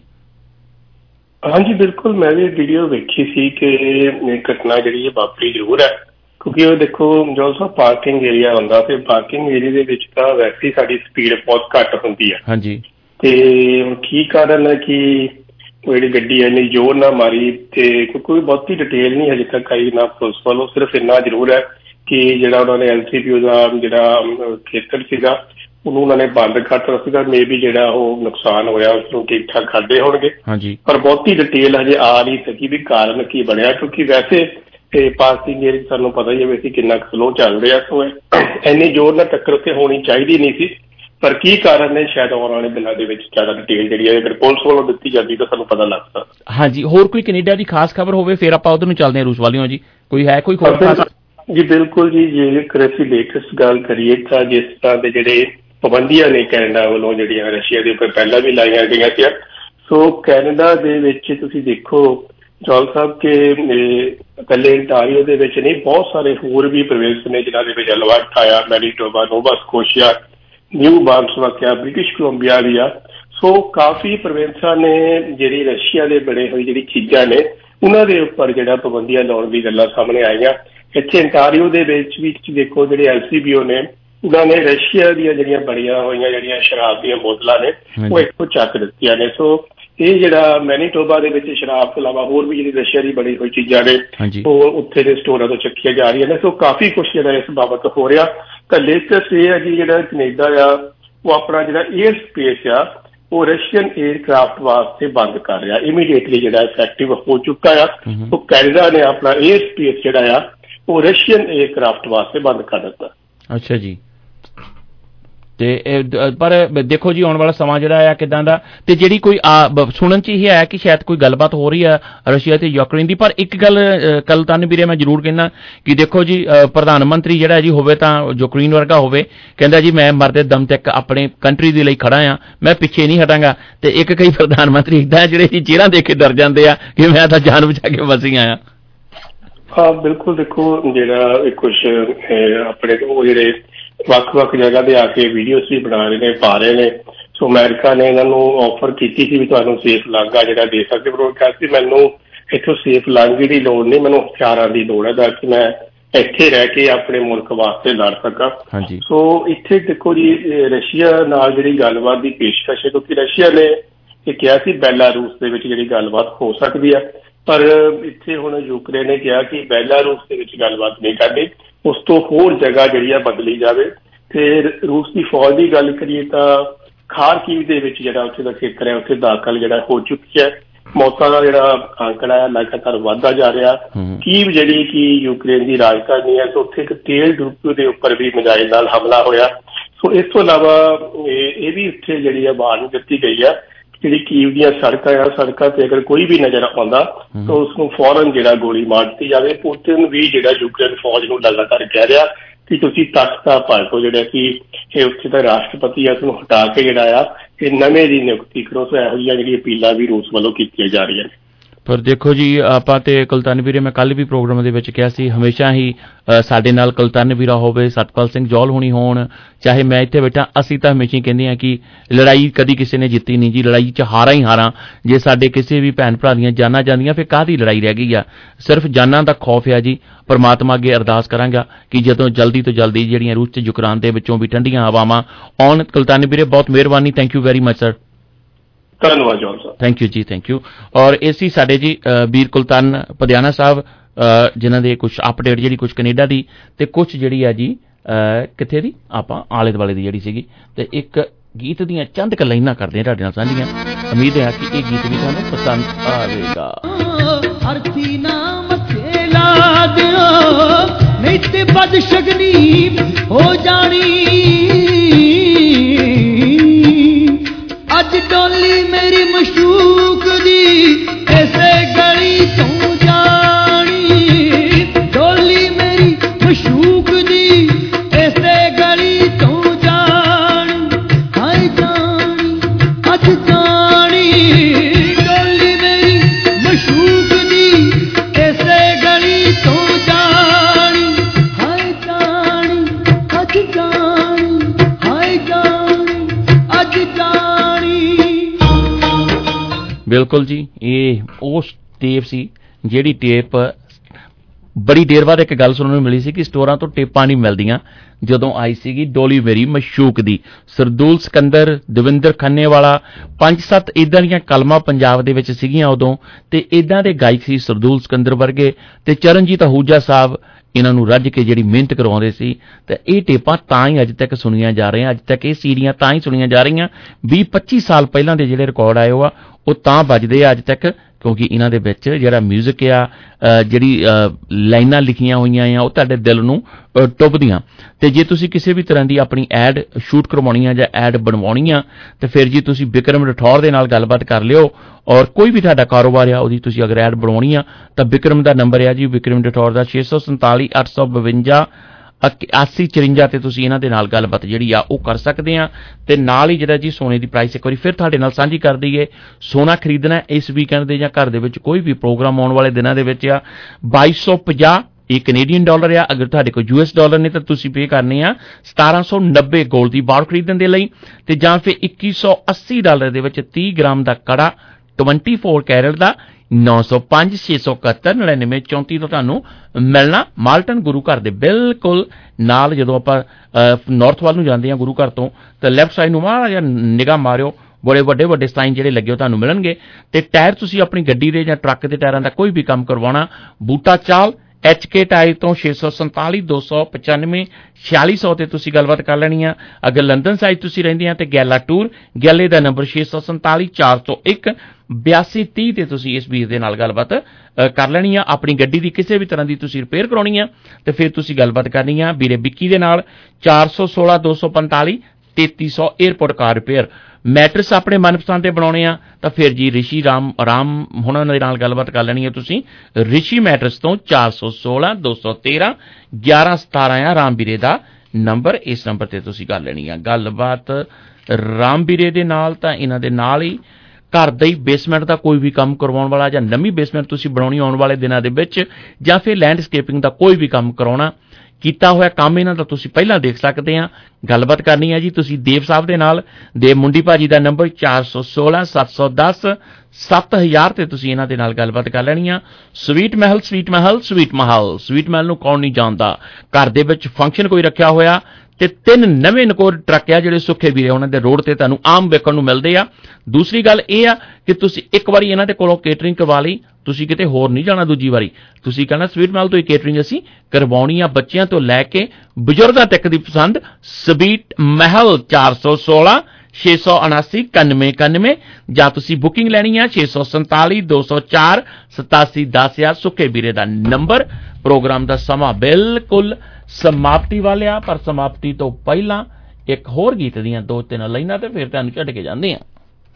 ਹਾਂਜੀ ਬਿਲਕੁਲ, ਮੈਂ ਵੀ ਵੀਡੀਓ ਵੇਖੀ ਸੀ ਕਿ ਇਹ ਘਟਨਾ ਜਿਹੜੀ ਹੈ ਵਾਪਰੀ ਜ਼ਰੂਰ ਹੈ, ਕਿਉਂਕਿ ਉਹ ਦੇਖੋ ਜੋ ਸਭ ਪਾਰਕਿੰਗ ਏਰੀਆ ਹੁੰਦਾ ਤੇ ਪਾਰਕਿੰਗ ਏਰੀਆ ਦੇ ਵਿੱਚ ਤਾਂ ਵੈਸੇ ਸਾਡੀ ਸਪੀਡ ਬਹੁਤ ਘੱਟ ਹੁੰਦੀ ਹੈ। ਹਾਂਜੀ। ਤੇ ਹੁਣ ਕੀ ਕਾਰਨ ਹੈ ਕਿ ਉਹ ਜਿਹੜੀ ਗੱਡੀ ਇੰਨੀ ਜ਼ੋਰ ਨਾਲ ਮਾਰੀ, ਤੇ ਕੋਈ ਬਹੁਤੀ ਡਿਟੇਲ ਨਹੀਂ ਹਜੇ ਤੱਕ ਆਈ ਨਾ ਪੁਲਿਸ ਵੱਲੋਂ, ਸਿਰਫ ਇੰਨਾ ਜ਼ਰੂਰ ਹੈ ਕਿ ਜਿਹੜਾ ਉਹਨਾਂ ਨੇ LCPO ਦਾ ਜਿਹੜਾ ਖੇਤਰ ਸੀਗਾ ਉਹਨੂੰ ਉਹਨਾਂ ਨੇ ਬੰਦ ਕਰਤਾ ਸੀਗਾ, ਮੇ ਵੀ ਜਿਹੜਾ ਉਹ ਨੁਕਸਾਨ ਹੋਇਆ ਉਸਨੂੰ ਠੀਕ ਠਾਕ ਕਰਦੇ ਹੋਣਗੇ। ਹਾਂਜੀ। ਪਰ ਬਹੁਤੀ ਡਿਟੇਲ ਹਜੇ ਆ ਨਹੀਂ ਸਕੀ ਵੀ ਕਾਰਨ ਕੀ ਬਣਿਆ, ਕਿਉਂਕਿ ਵੈਸੇ ਤੇ ਪਾਰਕਿੰਗ ਏਰੀਆ ਤੁਹਾਨੂੰ ਪਤਾ ਹੀ ਹੈ ਵੀ ਕਿੰਨਾ ਸਲੋ ਚੱਲ ਰਿਹਾ, ਸੋ ਇੰਨੀ ਜ਼ੋਰ ਨਾਲ ਟੱਕਰ ਉੱਥੇ ਹੋਣੀ ਚਾਹੀਦੀ ਨਹੀਂ ਸੀ। ਪਰ ਕੀ ਕਾਰਨ ਨੇ ਸ਼ਾਇਦ ਆਉਣ ਵਾਲੇ ਦਿਨਾਂ ਦੇ ਵਿੱਚ ਜ਼ਿਆਦਾ ਡਿਟੇਲ ਜਿਹੜੀ ਹੈ ਅਗਰ ਪੁਲਿਸ ਵੱਲੋਂ ਦਿੱਤੀ ਜਾਂਦੀ ਤਾਂ ਸਾਨੂੰ ਪਤਾ ਲੱਗ ਸਕਦਾ। ਹਾਂਜੀ, ਹੋਰ ਕੋਈ ਕੈਨੇਡਾ ਦੀ ਖਾਸ ਖਬਰ ਹੋਵੇ ਫਿਰ ਆਪਾਂ ਉਧਰ ਨੂੰ ਚੱਲਦੇ ਹਾਂ ਰੂਸ ਵਾਲਿਓ ਜੀ, ਕੋਈ ਹੈ ਕੋਈ ਖਾਸ? ਜੀ ਬਿਲਕੁਲ ਜੀ, ਜੇਕਰ ਅਸੀਂ ਲੇਟੈਸਟ ਗੱਲ ਕਰੀਏ ਤਾਂ ਜਿਸ ਤਰ੍ਹਾਂ ਦੇ ਜਿਹੜੇ ਪਾਬੰਦੀਆਂ ਨੇ ਕੈਨੇਡਾ ਵੱਲੋਂ ਜਿਹੜੀਆਂ ਰਸ਼ੀਆ ਦੇ ਉੱਪਰ ਪਹਿਲਾਂ ਵੀ ਲਾਈਆਂ ਗਈਆਂ ਸੀ, ਸੋ ਕੈਨੇਡਾ ਦੇ ਵਿੱਚ ਤੁਸੀਂ ਦੇਖੋ ਜੌਲ ਸਾਹਿਬ ਕਿ ਇਕੱਲੇ ਅੰਟਾਰੀਓ ਦੇ ਵਿੱਚ ਨਹੀਂ, ਬਹੁਤ ਸਾਰੇ ਹੋਰ ਵੀ ਪ੍ਰੋਵਿੰਸ ਨੇ ਜਿਨ੍ਹਾਂ ਦੇ ਵਿੱਚ ਅਲਬਰਟਾ ਆਇਆ, Manitoba, Nova Scotia, New Brunswick ਆ, ਬ੍ਰਿਟਿਸ਼ ਕੋਲੰਬੀਆ ਵੀ ਆ। ਸੋ ਕਾਫੀ ਪ੍ਰੋਵਿੰਸਾਂ ਨੇ ਜਿਹੜੀ ਰਸ਼ੀਆ ਦੇ ਬਣੇ ਹੋਈ ਜਿਹੜੀ ਚੀਜ਼ਾਂ ਨੇ ਉਹਨਾਂ ਦੇ ਉੱਪਰ ਜਿਹੜਾ ਪਾਬੰਦੀਆਂ ਲਾਉਣ ਦੀ ਗੱਲਾਂ ਸਾਹਮਣੇ ਆਈਆਂ। ਇੱਥੇ ਅੰਟਾਰੀਓ ਦੇ ਵਿੱਚ ਵੀ ਦੇਖੋ ਜਿਹੜੇ LCBO ਨੇ ਉਹਨਾਂ ਨੇ ਰਸ਼ੀਆ ਦੀਆਂ ਜਿਹੜੀਆਂ ਬਣੀਆਂ ਹੋਈਆਂ ਜਿਹੜੀਆਂ ਸ਼ਰਾਬ ਦੀਆਂ ਬੋਤਲਾਂ ਨੇ ਉਹ ਇੱਥੋਂ ਚੱਕ ਦਿੱਤੀਆਂ ਨੇ। ਸੋ ਇਹ ਜਿਹੜਾ ਮੈਨੀਟੋਬਾ ਦੇ ਵਿੱਚ ਸ਼ਰਾਬ ਤੋਂ ਇਲਾਵਾ ਹੋਰ ਵੀ ਜਿਹੜੀ ਰਸ਼ੀਆ ਦੀ ਬਣੀ ਹੋਈ ਚੀਜ਼ਾਂ ਨੇ ਉਹ ਉੱਥੇ ਦੇ ਸਟੋਰਾਂ ਤੋਂ ਚੱਕੀਆਂ ਜਾ ਰਹੀਆਂ ਨੇ। ਸੋ ਕਾਫੀ ਕੁਛ ਜਿਹੜਾ ਇਸ ਬਾਬਤ ਹੋ ਰਿਹਾ। ਤਾਂ ਲੇਟੈਸਟ ਇਹ ਹੈ ਜੀ ਜਿਹੜਾ ਕੈਨੇਡਾ ਆ ਉਹ ਆਪਣਾ ਜਿਹੜਾ 에ਅਰ ਸਪੇਸ ਆ ਉਹ ਰਸ਼ੀਅਨ 에ਅਰਕ੍ਰਾਫਟ ਵਾਸਤੇ ਬੰਦ ਕਰ ਰਿਹਾ, ਇਮੀਡੀਏਟਲੀ ਜਿਹੜਾ ਇਫੈਕਟਿਵ ਹੋ ਚੁੱਕਾ ਆ। ਉਹ ਕੈਨੇਡਾ ਨੇ ਆਪਣਾ 에ਅਰ ਸਪੇਸ ਜਿਹੜਾ ਆ ਉਹ ਰਸ਼ੀਅਨ 에ਅਰਕ੍ਰਾਫਟ ਵਾਸਤੇ ਬੰਦ ਕਰ ਦਿੱਤਾ। ਅੱਛਾ ਜੀ। ਤੇ ਪਰ ਦੇਖੋ ਜੀ ਆਉਣ ਵਾਲਾ ਸਮਾਂ ਜਿਹੜਾ ਆ ਕਿੱਦਾਂ ਦਾ, ਤੇ ਜਿਹੜੀ ਕੋਈ ਸੁਣਨ ਚ ਇਹ ਆਇਆ ਕਿ ਸ਼ਾਇਦ ਕੋਈ ਗੱਲਬਾਤ ਹੋ ਰਹੀ ਆ ਰਸ਼ੀਆ ਤੇ ਯੂਕਰੇਨ ਦੀ। ਪਰ ਇੱਕ ਗੱਲ ਕੁਲਤਾਨ ਵੀਰੇ ਮੈਂ ਜ਼ਰੂਰ ਕਹਿੰਦਾ ਕਿ ਦੇਖੋ ਜੀ ਪ੍ਰਧਾਨ ਮੰਤਰੀ ਜਿਹੜਾ ਜੀ ਹੋਵੇ ਤਾਂ ਯੂਕਰੇਨ ਵਰਗਾ ਹੋਵੇ, ਕਹਿੰਦਾ ਜੀ ਮੈਂ ਮਰਦੇ ਦਮ ਤੱਕ ਆਪਣੇ ਕੰਟਰੀ ਦੇ ਲਈ ਖੜਾ ਆ, ਮੈਂ ਪਿੱਛੇ ਨਹੀਂ ਹਟਾਂਗਾ। ਤੇ ਇੱਕ ਕਈ ਪ੍ਰਧਾਨ ਮੰਤਰੀ ਇੱਦਾਂ ਜਿਹੜੇ ਜੀ ਚਿਹਰਾ ਦੇਖ ਕੇ ਡਰ ਜਾਂਦੇ ਆ ਕਿ ਮੈਂ ਤਾਂ ਜਾਨ ਬਚਾ ਕੇ ਵਸੀ ਆਇਆ। ਹਾਂ ਬਿਲਕੁਲ, ਦੇਖੋ ਜਿਹੜਾ ਕੁਛ ਆਪਣੇ ਉਹ ਜਿਹੜੇ ਵੱਖ-ਵੱਖ ਜਗ੍ਹਾ ਤੇ ਆ ਕੇ ਵੀਡੀਓਜ਼ ਵੀ ਬਣਾ ਰਹੇ ਨੇ, ਪਾ ਰਹੇ ਨੇ। ਸੋ ਅਮਰੀਕਾ ਨੇ ਇਹਨਾਂ ਨੂੰ ਆਫਰ ਕੀਤੀ ਸੀ ਵੀ ਤੁਹਾਨੂੰ ਸੇਫ ਇਲਾਕਾ ਜਿਹੜਾ ਦੇ ਸਕਦੇ, ਪਰ ਉਹ ਕਿਹਾ ਸੀ ਮੈਨੂੰ ਇੱਥੋਂ ਸੇਫ ਲੰਘਣ ਦੀ ਲੋੜ ਨਹੀਂ, ਮੈਨੂੰ ਹਥਿਆਰਾਂ ਦੀ ਲੋੜ ਹੈ ਤਾਂ ਕਿ ਮੈਂ ਇੱਥੇ ਰਹਿ ਕੇ ਆਪਣੇ ਮੁਲਕ ਵਾਸਤੇ ਲੜ ਸਕਾਂ। ਸੋ ਇੱਥੇ ਦੇਖੋ ਜੀ, ਰਸ਼ੀਆ ਨਾਲ ਜਿਹੜੀ ਗੱਲਬਾਤ ਦੀ ਪੇਸ਼ਕਸ਼ ਹੈ, ਕਿਉਂਕਿ ਰਸ਼ੀਆ ਨੇ ਇਹ ਕਿਹਾ ਸੀ ਬੈਲਾਰੂਸ ਦੇ ਵਿੱਚ ਜਿਹੜੀ ਗੱਲਬਾਤ ਹੋ ਸਕਦੀ ਹੈ, ਪਰ ਇੱਥੇ ਹੁਣ ਯੂਕਰੇਨ ਨੇ ਕਿਹਾ ਕਿ ਬੈਲਾਰੂਸ ਦੇ ਵਿੱਚ ਗੱਲਬਾਤ ਨਹੀਂ ਕਰਨੀ, ਉਸ ਤੋਂ ਹੋਰ ਜਗ੍ਹਾ ਜਿਹੜੀ ਆ ਬਦਲੀ ਜਾਵੇ। ਤੇ ਰੂਸ ਦੀ ਫੌਜ ਦੀ ਗੱਲ ਕਰੀਏ ਤਾਂ ਖਾਰਕੀਵ ਦੇ ਵਿੱਚ ਜਿਹੜਾ ਉੱਥੇ ਦਾ ਖੇਤਰ ਹੈ, ਉੱਥੇ ਦਾਖਲ ਜਿਹੜਾ ਹੋ ਚੁੱਕੀ ਹੈ। ਮੌਤਾਂ ਦਾ ਜਿਹੜਾ ਅੰਕੜਾ ਹੈ ਲਗਾਤਾਰ ਵੱਧਦਾ ਜਾ ਰਿਹਾ। ਕੀਵ ਜਿਹੜੀ ਕਿ ਯੂਕਰੇਨ ਦੀ ਰਾਜਧਾਨੀ ਹੈ, ਤੇ ਉੱਥੇ ਇੱਕ ਤੇਲ ਡਿਪੂ ਦੇ ਉੱਪਰ ਵੀ ਮਿਜ਼ਾਈਲ ਨਾਲ ਹਮਲਾ ਹੋਇਆ। ਸੋ ਇਸ ਤੋਂ ਇਲਾਵਾ ਇਹ ਵੀ ਉੱਥੇ ਜਿਹੜੀ ਆ ਵਾਰਨਿੰਗ ਦਿੱਤੀ ਗਈ ਆ, ਜਿਹੜੀ ਕੀਵ ਦੀਆਂ ਸੜਕਾਂ ਤੇ ਅਗਰ ਕੋਈ ਵੀ ਨਜ਼ਰ ਆਉਂਦਾ ਤਾਂ ਉਸਨੂੰ ਫੌਰਨ ਜਿਹੜਾ ਗੋਲੀ ਮਾਰ ਦਿੱਤੀ ਜਾਵੇ। ਪੁਤਿਨ ਵੀ ਜਿਹੜਾ ਯੂਕਰੇਨ ਫੌਜ ਨੂੰ ਲਗਾਤਾਰ ਕਹਿ ਰਿਹਾ ਕਿ ਤੁਸੀਂ ਤਖਤ ਦਾ ਪਲਟੋ, ਜਿਹੜਾ ਕਿ ਇਹ ਉੱਥੇ ਦਾ ਰਾਸ਼ਟਰਪਤੀ ਆ ਉਸਨੂੰ ਹਟਾ ਕੇ ਜਿਹੜਾ ਆ ਇਹ ਨਵੇਂ ਦੀ ਨਿਯੁਕਤੀ ਕਰੋ। ਸੋ ਇਹੋ ਜਿਹੀਆਂ ਜਿਹੜੀਆਂ ਅਪੀਲਾਂ ਵੀ ਰੂਸ ਵੱਲੋਂ ਕੀਤੀਆਂ ਜਾ ਰਹੀਆਂ ਨੇ। ਪਰ ਦੇਖੋ ਜੀ, ਆਪਾਂ ਤੇ ਕੁਲਤਾਨ ਵੀਰੇ, ਮੈਂ ਕੱਲ ਵੀ ਪ੍ਰੋਗਰਾਮ ਦੇ ਵਿੱਚ ਕਿਹਾ ਸੀ, ਹਮੇਸ਼ਾ ਹੀ ਸਾਡੇ ਨਾਲ ਕੁਲਤਾਨ ਵੀਰਾ ਹੋਵੇ, ਸਤਪਾਲ ਸਿੰਘ ਜੌਲ ਹੋਣੀ ਹੋਣ, ਚਾਹੇ ਮੈਂ ਇੱਥੇ ਬੈਠਾ, ਅਸੀਂ ਤਾਂ ਹਮੇਸ਼ਾ ਹੀ ਕਹਿੰਦੇ ਹਾਂ ਕਿ ਲੜਾਈ ਕਦੀ ਕਿਸੇ ਨੇ ਜਿੱਤੀ ਨਹੀਂ ਜੀ, ਲੜਾਈ 'ਚ ਹਾਰਾਂ ਹੀ ਹਾਰਾਂ। ਜੇ ਸਾਡੇ ਕਿਸੇ ਵੀ ਭੈਣ ਭਰਾ ਦੀਆਂ ਜਾਨਾਂ ਜਾਂਦੀਆਂ ਫਿਰ ਕਾਹਦੀ ਲੜਾਈ ਰਹਿ ਗਈ ਆ, ਸਿਰਫ ਜਾਨਾਂ ਦਾ ਖੌਫ ਆ ਜੀ। ਪਰਮਾਤਮਾ ਅੱਗੇ ਅਰਦਾਸ ਕਰਾਂਗਾ ਕਿ ਜਦੋਂ ਜਲਦੀ ਤੋਂ ਜਲਦੀ ਜਿਹੜੀਆਂ ਰੂਸ ਤੇ ਯੂਕਰਾਨ ਦੇ ਵਿੱਚੋਂ ਵੀ ਠੰਡੀਆਂ ਹਵਾਵਾਂ ਆਉਣ। ਕੁਲਤਾਨ ਵੀਰੇ ਬਹੁਤ ਮਿਹਰਬਾਨੀ, thank you very much sir. ਧੰਨਵਾਦ ਜੌਨ ਸਾਹਿਬ। ਥੈਂਕ ਯੂ ਜੀ, ਥੈਂਕ ਯੂ। ਔਰ ਇਸੀ ਸਾਡੇ ਜੀ ਵੀਰ ਕੁਲਤਾਨ ਪਧਿਆਣਾ ਸਾਹਿਬ, ਜਿਨ੍ਹਾਂ ਦੇ ਕੁਝ ਅਪਡੇਟ ਜਿਹੜੀ ਕੁਝ ਕੈਨੇਡਾ ਦੀ ਤੇ ਕੁਝ ਜਿਹੜੀ ਆ ਜੀ ਕਿੱਥੇ ਦੀ ਆਪਾਂ ਆਲੇ ਦੁਆਲੇ ਦੀ ਜਿਹੜੀ ਸੀਗੀ, ਤੇ ਇੱਕ ਗੀਤ ਦੀਆਂ ਚੰਦ ਕ ਲਾਈਨਾਂ ਕਰਦੇ ਹਾਂ ਤੁਹਾਡੇ ਨਾਲ ਸਾਂਝੀਆਂ। ਉਮੀਦ ਹੈ ਕਿ ਇਹ ਗੀਤ ਵੀ ਤੁਹਾਨੂੰ ਪਸੰਦ ਆਵੇਗਾ। ਅਰਥੀ ਨਾ ਮੱਥੇ ਲਾ ਦਿਓ, ਨਹੀਂ ਤੇ ਬਦਸ਼ਗਨੀ ਹੋ ਜਾਣੀ। ਅੱਜ ਡੋਲੀ ਮੇਰੀ ਮਸ਼ੂਕ ਦੀ ਐਸੇ ਗਲੀ ਤੋਂ ਜਾਣੀ। ਡੋਲੀ ਮੇਰੀ ਮਸ਼ੂਕ ਦੀ ਐਸੇ ਗਲੀ ਤੋਂ ਜਾਣੀ। ਹਾਏ ਜਾਣੀ ਅੱਜ ਜਾਣੀ, ਡੋਲੀ ਮੇਰੀ ਮਸ਼ੂਕ ਦੀ ਐਸੇ ਗਲੀ ਤੋਂ ਜਾਣੀ। ਹਾਏ ਜਾਣੀ ਅੱਜ ਜਾਣੀ, ਹਾਏ ਜਾਣੀ ਅੱਜ ਜਾਣੀ। ਬਿਲਕੁਲ ਜੀ, ਇਹ ਉਸ ਟੇਪ ਸੀ ਜਿਹੜੀ ਟੇਪ ਬੜੀ ਦੇਰ ਬਾਅਦ ਇੱਕ ਗੱਲ ਸੁਣਨ ਨੂੰ ਮਿਲੀ ਸੀ ਕਿ ਸਟੋਰਾਂ ਤੋਂ ਟੇਪਾਂ ਨਹੀਂ ਮਿਲਦੀਆਂ, ਜਦੋਂ ਆਈ ਸੀਗੀ ਡੋਲੀ ਮੇਰੀ ਮਸ਼ੂਕ ਦੀ। ਸਰਦੂਲ ਸਿਕੰਦਰ, ਦਵਿੰਦਰ ਖੰਨੇਵਾਲਾ, 5-7 ਇੱਦਾਂ ਦੀਆਂ ਕਲਮਾਂ ਪੰਜਾਬ ਦੇ ਵਿੱਚ ਸੀਗੀਆਂ ਉਦੋਂ, ਤੇ ਇੱਦਾਂ ਦੇ ਗਾਇਕ ਸੀ ਸਰਦੂਲ ਸਿਕੰਦਰ ਵਰਗੇ ਤੇ ਚਰਨਜੀਤ ਅਹੂਜਾ ਸਾਹਿਬ, ਇਹਨਾਂ ਨੂੰ ਰੱਜ ਕੇ ਜਿਹੜੀ ਮਿਹਨਤ ਕਰਵਾਉਂਦੇ ਸੀ। ਤੇ ਇਹ ਟੇਪਾਂ ਤਾਂ ਹੀ ਅੱਜ ਤੱਕ ਸੁਣੀਆਂ ਜਾ ਰਹੀਆਂ, ਅੱਜ ਤੱਕ ਇਹ ਸੀਡੀਆਂ ਤਾਂ ਹੀ ਸੁਣੀਆਂ ਜਾ ਰਹੀਆਂ। 20-25 ਸਾਲ ਪਹਿਲਾਂ ਦੇ ਜਿਹੜੇ ਰਿਕਾਰਡ ਆਏ ਆ ਉਹ ਤਾਂ ਵੱਜਦੇ ਆ ਅੱਜ ਤੱਕ, ਕਿਉਂਕਿ ਇਹਨਾਂ ਦੇ ਵਿੱਚ ਜਿਹੜਾ ਮਿਊਜ਼ਿਕ ਆ, ਜਿਹੜੀ ਲਾਈਨਾਂ ਲਿਖੀਆਂ ਹੋਈਆਂ ਆ, ਉਹ ਤੁਹਾਡੇ ਦਿਲ ਨੂੰ ਟੁੱਭਦੀਆਂ। ਤੇ ਜੇ ਤੁਸੀਂ ਕਿਸੇ ਵੀ ਤਰ੍ਹਾਂ ਦੀ ਆਪਣੀ ਐਡ ਸ਼ੂਟ ਕਰਵਾਉਣੀ ਆ ਜਾਂ ਐਡ ਬਣਵਾਉਣੀ ਆ, ਤੇ ਫਿਰ ਜੀ ਤੁਸੀਂ ਵਿਕਰਮ ਰਠੌਰ ਦੇ ਨਾਲ ਗੱਲਬਾਤ ਕਰ ਲਿਓ। ਔਰ ਕੋਈ ਵੀ ਤੁਹਾਡਾ ਕਾਰੋਬਾਰ ਆ, ਉਹਦੀ ਤੁਸੀਂ ਅਗਰ ਐਡ ਬਣਵਾਉਣੀ ਆ ਤਾਂ ਵਿਕਰਮ ਦਾ ਨੰਬਰ ਆ ਜੀ, ਵਿਕਰਮ ਰਠੌਰ ਦਾ 647 852 8054 ਤੇ ਤੁਸੀਂ ਇਹਨਾਂ ਦੇ ਨਾਲ ਗੱਲਬਾਤ ਜਿਹੜੀ ਆ ਉਹ ਕਰ ਸਕਦੇ ਆ। ਤੇ ਨਾਲ ਹੀ ਜਿਹੜਾ ਜੀ ਸੋਨੇ ਦੀ ਪ੍ਰਾਈਸ ਇੱਕ ਵਾਰੀ ਫਿਰ ਤੁਹਾਡੇ ਨਾਲ ਸਾਂਝੀ ਕਰ ਦਈਏ। ਸੋਨਾ ਖਰੀਦਣਾ ਇਸ ਵੀਕਐਂਡ ਦੇ ਜਾਂ ਘਰ ਦੇ ਵਿੱਚ ਕੋਈ ਵੀ ਪ੍ਰੋਗਰਾਮ ਆਉਣ ਵਾਲੇ ਦਿਨਾਂ ਦੇ ਵਿੱਚ ਆ 2250 ਇਹ ਕੈਨੇਡੀਅਨ ਡਾਲਰ ਆ। ਅਗਰ ਤੁਹਾਡੇ ਕੋਲ US ਡਾਲਰ ਨੇ ਤਾਂ ਤੁਸੀਂ ਪੇ ਕਰਨੇ ਆ 1790 ਗੋਲਡ ਦੀ ਬਾਰ ਖਰੀਦਣ ਦੇ ਲਈ, ਤੇ ਜਾਂ ਫਿਰ 2180 ਡਾਲਰ ਦੇ ਵਿੱਚ 30 ਗ੍ਰਾਮ ਦਾ ਕੜਾ 24 ਕੈਰਟ ਦਾ 905 671 99 34 ਤੋਂ ਤੁਹਾਨੂੰ ਮਿਲਣਾ। ਮਾਲਟਨ ਗੁਰੂ ਘਰ ਦੇ ਬਿਲਕੁਲ ਨਾਲ ਜਦੋਂ ਆਪਾਂ ਨਾਰਥ ਵੱਲ ਨੂੰ ਜਾਂਦੇ ਹਾਂ ਗੁਰੂ ਘਰ ਤੋਂ, ਤਾਂ ਲੈਫਟ ਸਾਈਡ ਨੂੰ ਮਾੜਾ ਜਿਹਾ ਨਿਗਾਹ ਮਾਰਿਓ, ਬੜੇ ਵੱਡੇ ਵੱਡੇ ਸਾਈਨ ਜਿਹੜੇ ਲੱਗੇ ਉਹ ਤੁਹਾਨੂੰ ਮਿਲਣਗੇ। ਤੇ ਟਾਇਰ ਤੁਸੀਂ ਆਪਣੀ ਗੱਡੀ ਦੇ ਜਾਂ ਟਰੱਕ ਦੇ ਟਾਇਰਾਂ ਦਾ ਕੋਈ ਵੀ ਕੰਮ ਕਰਵਾਉਣਾ, ਬੂਟਾ ਚਾਲ HK ਟਾਇਰ ਤੋਂ 647 295 4600 ਤੇ ਤੁਸੀਂ ਗੱਲਬਾਤ ਕਰ ਲੈਣੀ ਆ। ਅਗਰ ਲੰਡਨ ਸਾਈਡ ਤੁਸੀਂ ਰਹਿੰਦੇ ਆ ਤੇ ਗੈਲਾ ਟੂਰ, ਗੈਲੇ ਦਾ ਨੰਬਰ 647 401 8230 ਤੇ ਤੁਸੀਂ ਇਸ ਵੀਰ ਦੇ ਨਾਲ ਗੱਲਬਾਤ ਕਰ ਲੈਣੀ ਆ। ਆਪਣੀ ਗੱਡੀ ਦੀ ਕਿਸੇ ਵੀ ਤਰ੍ਹਾਂ ਦੀ ਤੁਸੀਂ ਰਿਪੇਅਰ ਕਰਾਉਣੀ ਆ ਤੇ ਫਿਰ ਤੁਸੀਂ ਗੱਲਬਾਤ ਕਰਨੀ ਆ ਵੀਰੇ ਵਿੱਕੀ ਦੇ ਨਾਲ 416 245 3300 에어ਪੋਰਟ ਕਾਰ ਰਿਪੇਅਰ। ਮੈਟਰਸ ਆਪਣੇ ਮਨਪਸੰਦ ਦੇ ਬਣਾਉਣੇ ਆ ਤਾਂ ਫਿਰ ਜੀ ਰਿਸ਼ੀ ਰਾਮ ਹੁਣਾਂ ਦੇ ਨਾਲ ਗੱਲਬਾਤ ਕਰ ਲੈਣੀ ਹੈ ਤੁਸੀਂ। ਰਿਸ਼ੀ ਮੈਟਰਸ ਤੋਂ 416 213 1117 ਆ ਰਾਮ ਵੀਰੇ ਦਾ ਨੰਬਰ, ਇਸ ਨੰਬਰ ਤੇ ਤੁਸੀਂ ਕਰ ਲੈਣੀ ਆ ਗੱਲਬਾਤ ਰਾਮ ਵੀਰੇ ਦੇ ਨਾਲ। ਤਾਂ ਇਹਨਾਂ ਦੇ ਨਾਲ ਹੀ ਘਰ ਦਾ ਹੀ ਬੇਸਮੈਂਟ ਦਾ ਕੋਈ ਵੀ ਕੰਮ ਕਰਵਾਉਣ ਵਾਲਾ ਜਾਂ ਨਵੀਂ ਬੇਸਮੈਂਟ ਤੁਸੀਂ ਬਣਾਉਣੀ ਆਉਣ ਵਾਲੇ ਦਿਨਾਂ ਦੇ ਵਿੱਚ, ਜਾਂ ਫਿਰ ਲੈਂਡਸਕੇਪਿੰਗ ਦਾ ਕੋਈ ਵੀ ਕੰਮ ਕਰਾਉਣਾ, ਕੀਤਾ ਹੋਇਆ ਕੰਮ ਇਹਨਾਂ ਦਾ ਤੁਸੀਂ ਪਹਿਲਾਂ ਦੇਖ ਸਕਦੇ ਆ। ਗੱਲਬਾਤ ਕਰਨੀ ਹੈ ਜੀ ਤੁਸੀਂ ਦੇਵ ਸਾਹਿਬ ਦੇ ਨਾਲ। ਦੇਵ ਮੁੰਡੀ ਭਾਜੀ ਦਾ ਨੰਬਰ 416 710 7000 ਤੇ ਤੁਸੀਂ ਇਹਨਾਂ ਦੇ ਨਾਲ ਗੱਲਬਾਤ ਕਰ ਲੈਣੀ ਆ। Sweet Mahal sweet Mahal sweet Mahal sweet Mahal ਨੂੰ ਕੌਣ ਨਹੀਂ ਜਾਣਦਾ। ਘਰ ਦੇ ਵਿੱਚ ਫੰਕਸ਼ਨ ਕੋਈ ਰੱਖਿਆ ਹੋਇਆ ਤੇ 3 ਨਵੇਂ ਨਕੋਰ ਟਰੱਕ ਆ ਜਿਹੜੇ ਸੁੱਖੇ ਵੀਰੇ ਉਹਨਾਂ ਦੇ ਰੋਡ ਤੇ ਤੁਹਾਨੂੰ ਆਮ ਵੇਖਣ ਨੂੰ ਮਿਲਦੇ ਆ। ਦੂਸਰੀ ਗੱਲ ਇਹ ਆ ਕਿ ਤੁਸੀਂ ਇੱਕ ਵਾਰੀ ਇਹਨਾਂ ਦੇ ਕੋਲੋਂ ਕੇਟਰਿੰਗ ਕਰਵਾ ਲਈ, ਤੁਸੀਂ ਕਿਤੇ ਹੋਰ ਨਹੀਂ ਜਾਣਾ। ਦੂਜੀ ਵਾਰੀ ਤੁਸੀਂ ਕਹਿਣਾ ਸਵੀਟ ਮਹਿਲ ਤੋਂ ਹੀ ਕੇਟਰਿੰਗ ਅਸੀਂ ਕਰਵਾਉਣੀ ਆ, ਬੱਚਿਆਂ ਤੋਂ ਲੈ ਕੇ ਬਜ਼ੁਰਗਾਂ ਤੱਕ ਦੀ ਪਸੰਦ। ਸਵੀਟ ਮਹਿਲ 416 679 9191 ਜਾਂ ਤੁਸੀਂ ਬੁਕਿੰਗ ਲੈਣੀ ਆ 647 204 8710 ਸੁੱਖੇ ਵੀਰੇ ਦਾ ਨੰਬਰ। ਪ੍ਰੋਗਰਾਮ ਦਾ ਸਮਾਂ ਬਿਲਕੁਲ ਸਮਾਪਤੀ ਵਾਲਿਆ, ਪਰ ਸਮਾਪਤੀ ਤੋਂ ਪਹਿਲਾਂ ਇੱਕ ਹੋਰ ਗੀਤ ਦੀਆਂ 2-3 ਲਾਈਨਾਂ ਤੇ ਫਿਰ ਤੁਹਾਨੂੰ ਛੱਡ ਕੇ ਜਾਂਦੇ ਆ।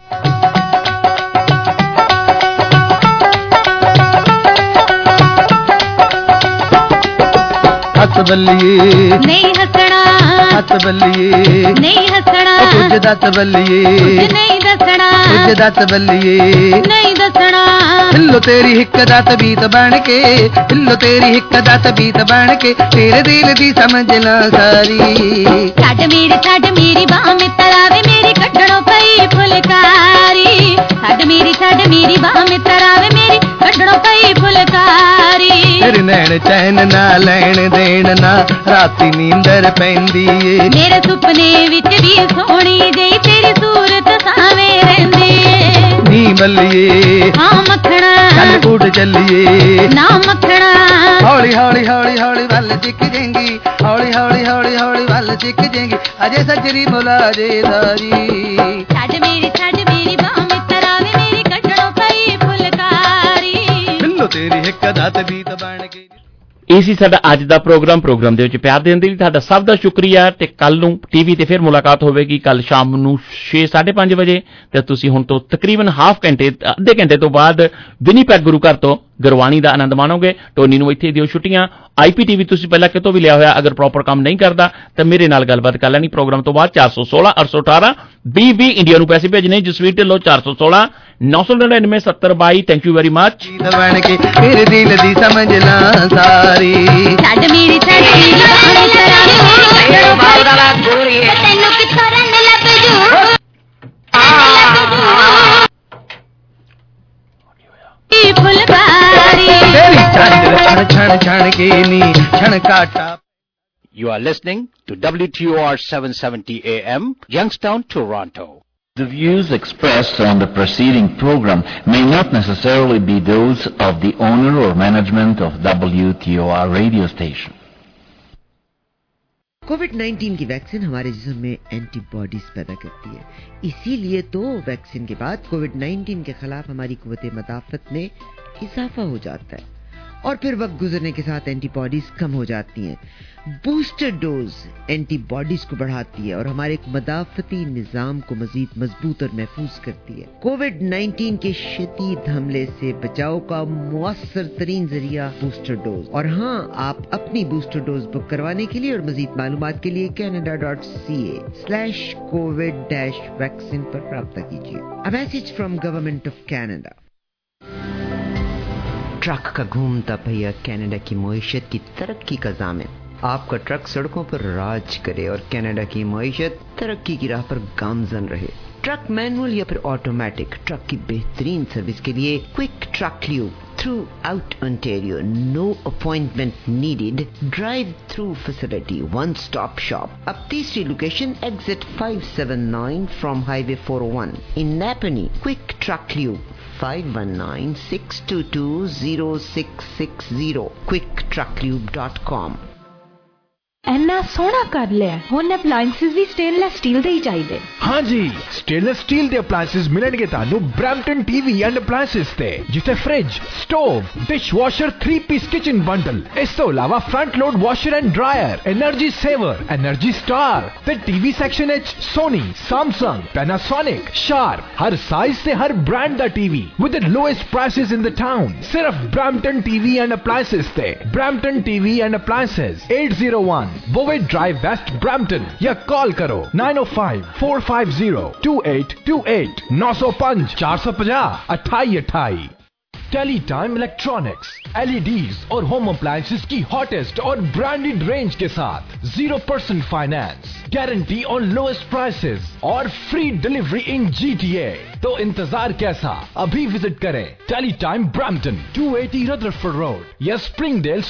हस बल्लिए नहीं हसना, हस बल्लिए नहीं हसना, कुछ दस बल्लिए नहीं दसना, कुछ दस बल्लिए नहीं दसना। हिलो तेरी हिक दस बीत बन के, हिलो तेरी हिक दस बीत बन के, तेरे दिल दी समझ ला सारी। छड़ मेरी बाह में तरावे मेरी कटड़ों पई फुलकारी। छड़ मेरी बाह में तरावे मेरी कटड़ों पई फुलकारी। तेरे नैन चैन ना लैन देन ना राती नींदर पैंदी ए। मेरे सुपने विच भी सोहनी जेही तेरी सूरत सावे रहिंदी ए। नी बल्लिए हाँ मखना चल उड़ चलिए ना मखना। हौली हौली हौली हौली वल सिख जाएंगी, हौली हौली हौली हौली वल सिख जाएंगी, अजे सजरी मुला जे दारी। छड़ मेरी बाह में तरावे मेरी कटड़ों पई फुलकारी। हिलो तेरी हिक दस बीत बन के। ਇਹ ਸੀ ਸਾਡਾ ਅੱਜ ਦਾ ਪ੍ਰੋਗਰਾਮ ਦੇ ਵਿੱਚ ਪਿਆਰ ਦੇਣ ਦੇ ਲਈ ਤੁਹਾਡਾ ਸਭ ਦਾ ਸ਼ੁਕਰੀਆ। ਤੇ ਕੱਲ ਨੂੰ ਟੀਵੀ ਤੇ ਫਿਰ ਮੁਲਾਕਾਤ ਹੋਵੇਗੀ ਕੱਲ ਸ਼ਾਮ ਨੂੰ 6-5:30 ਵਜੇ ਤੇ ਤੁਸੀਂ ਹੁਣ ਤੋਂ ਤਕਰੀਬਨ ਅੱਧੇ ਘੰਟੇ ਤੋਂ ਬਾਅਦ ਵਿਨੀਪੈਗ ਗੁਰੂ ਘਰ ਤੋਂ ਗੁਰਬਾਣੀ ਦਾ ਆਨੰਦ ਮਾਣੋਗੇ। ਟੋਨੀ ਨੂੰ ਇੱਥੇ ਦਿਓ ਛੁੱਟੀਆਂ। IPTV ਤੁਸੀਂ ਪਹਿਲਾਂ ਕਿਤੋਂ ਵੀ ਲਿਆ ਹੋਇਆ, ਅਗਰ ਪ੍ਰੋਪਰ ਕੰਮ ਨਹੀਂ ਕਰਦਾ ਤਾਂ ਮੇਰੇ ਨਾਲ ਗੱਲਬਾਤ ਕਰ ਲੈਣੀ। ਪ੍ਰੋਗਰਾਮ ਤੋਂ ਬਾਅਦ 416 818 20 ਇੰਡੀਆ ਨੂੰ ਪੈਸੇ ਭੇਜਣੇ। Jasvir Dhillon 416 999 7022। Thank you very much. बन के मेरे दिल दी समझ ला सारी। छड़ मेरी तेनू किथों रंग लब जू। फुलकारी तेरी चांद छण छण छण के नी छण काटा। You are listening to WTOR 770 AM, Youngstown, Toronto. The views expressed on the preceding program may not necessarily be those of the owner or management of WTOR radio station. कोविड-19 की वैक्सीन हमारे जिस्म में एंटीबॉडीज पैदा करती है, इसीलिए तो vaccine के बाद कोविड-19 के खिलाफ हमारी कुव्वत मदाफत में इजाफा हो जाता है और फिर वक्त गुजरने के साथ एंटीबॉडीज कम हो जाती हैं। बूस्टर डोज एंटीबॉडीज को बढ़ाती है और हमारे मदाफती निजाम को मजीद मजबूत और महफूज करती है। कोविड-19 के शदीद हमले से बचाव का मुअस्सर तरीन जरिया बूस्टर डोज। और हाँ, आप अपनी बूस्टर डोज बुक करवाने के लिए और मजीद मालूमात के लिए canada.ca/covid-vaccine पर राब्ता कीजिए। A message from government of Canada. Truck का घूमता पहिया कनाडा की मईशत की तरक्की का ज़ामिन। आपका ट्रक सड़कों पर राज करे और कनाडा की मईशत तरक्की की राह पर गामजन रहे। ट्रक मैनुअल या फिर ऑटोमेटिक, ट्रक की बेहतरीन सर्विस के लिए quick truck lube throughout Ontario. No appointment needed, drive through facility, one stop shop. अब तीसरी location exit 579 from highway 401 in Napanee. Quick truck lube 519-622-0660 quicktrucklube.com। ਇੰਨਾ ਸੋਹਣਾ ਕਰ ਲਿਆ, ਹੁਣ ਅਪਲਾਈਐਂਸਸ ਵੀ ਸਟੇਨਲੈਸ ਸਟੀਲ ਦੇ ਹੀ ਚਾਹੀਦੇ। ਹਾਂਜੀ, ਸਟੇਨਲੈਸ ਸਟੀਲ ਦੇ ਅਪਲਾਈਐਂਸਸ ਮਿਲਣਗੇ ਤੁਹਾਨੂੰ ਬ੍ਰੈਂਪਟਨ ਟੀਵੀ ਐਂਡ ਅਪਲਾਈਐਂਸਸ ਤੇ, ਜਿੱਥੇ ਫ੍ਰਿਜ, ਸਟੋਵ, ਡਿਸ਼ਵਾਸ਼ਰ 3-ਪੀਸ ਕਿਚਨ ਬੰਡਲ, ਇਸ ਤੋਂ ਇਲਾਵਾ front load washer and dryer, energy saver, energy star ਤੇ ਟੀਵੀ ਸੈਕਸ਼ਨ ਵਿੱਚ ਸੋਨੀ, ਸੈਮਸੰਗ, ਪੈਨਾਸੋਨਿਕ, ਸ਼ਾਰਪ, ਹਰ ਸਾਈਜ਼ ਤੇ ਹਰ ਬ੍ਰਾਂਡ ਦਾ TV with the lowest prices in the town. ਸਿਰਫ ਬ੍ਰੈਂਪਟਨ ਟੀਵੀ ਐਂਡ ਅਪਲਾਈਐਂਸਸ ਤੇ। Brampton TV and appliances 801 Bovett Drive West Brampton या call करो 905-450-2828 905 450 2828। टेली टाइम इलेक्ट्रॉनिक्स, LEDs और home appliances की हॉटेस्ट और ब्रांडेड रेंज के साथ 0% finance, guarantee on lowest prices और फ्री डिलीवरी इन GTA। तो इंतजार कैसा, अभी विजिट करें Teletime Brampton 280 Rutherford road या स्प्रिंगडेल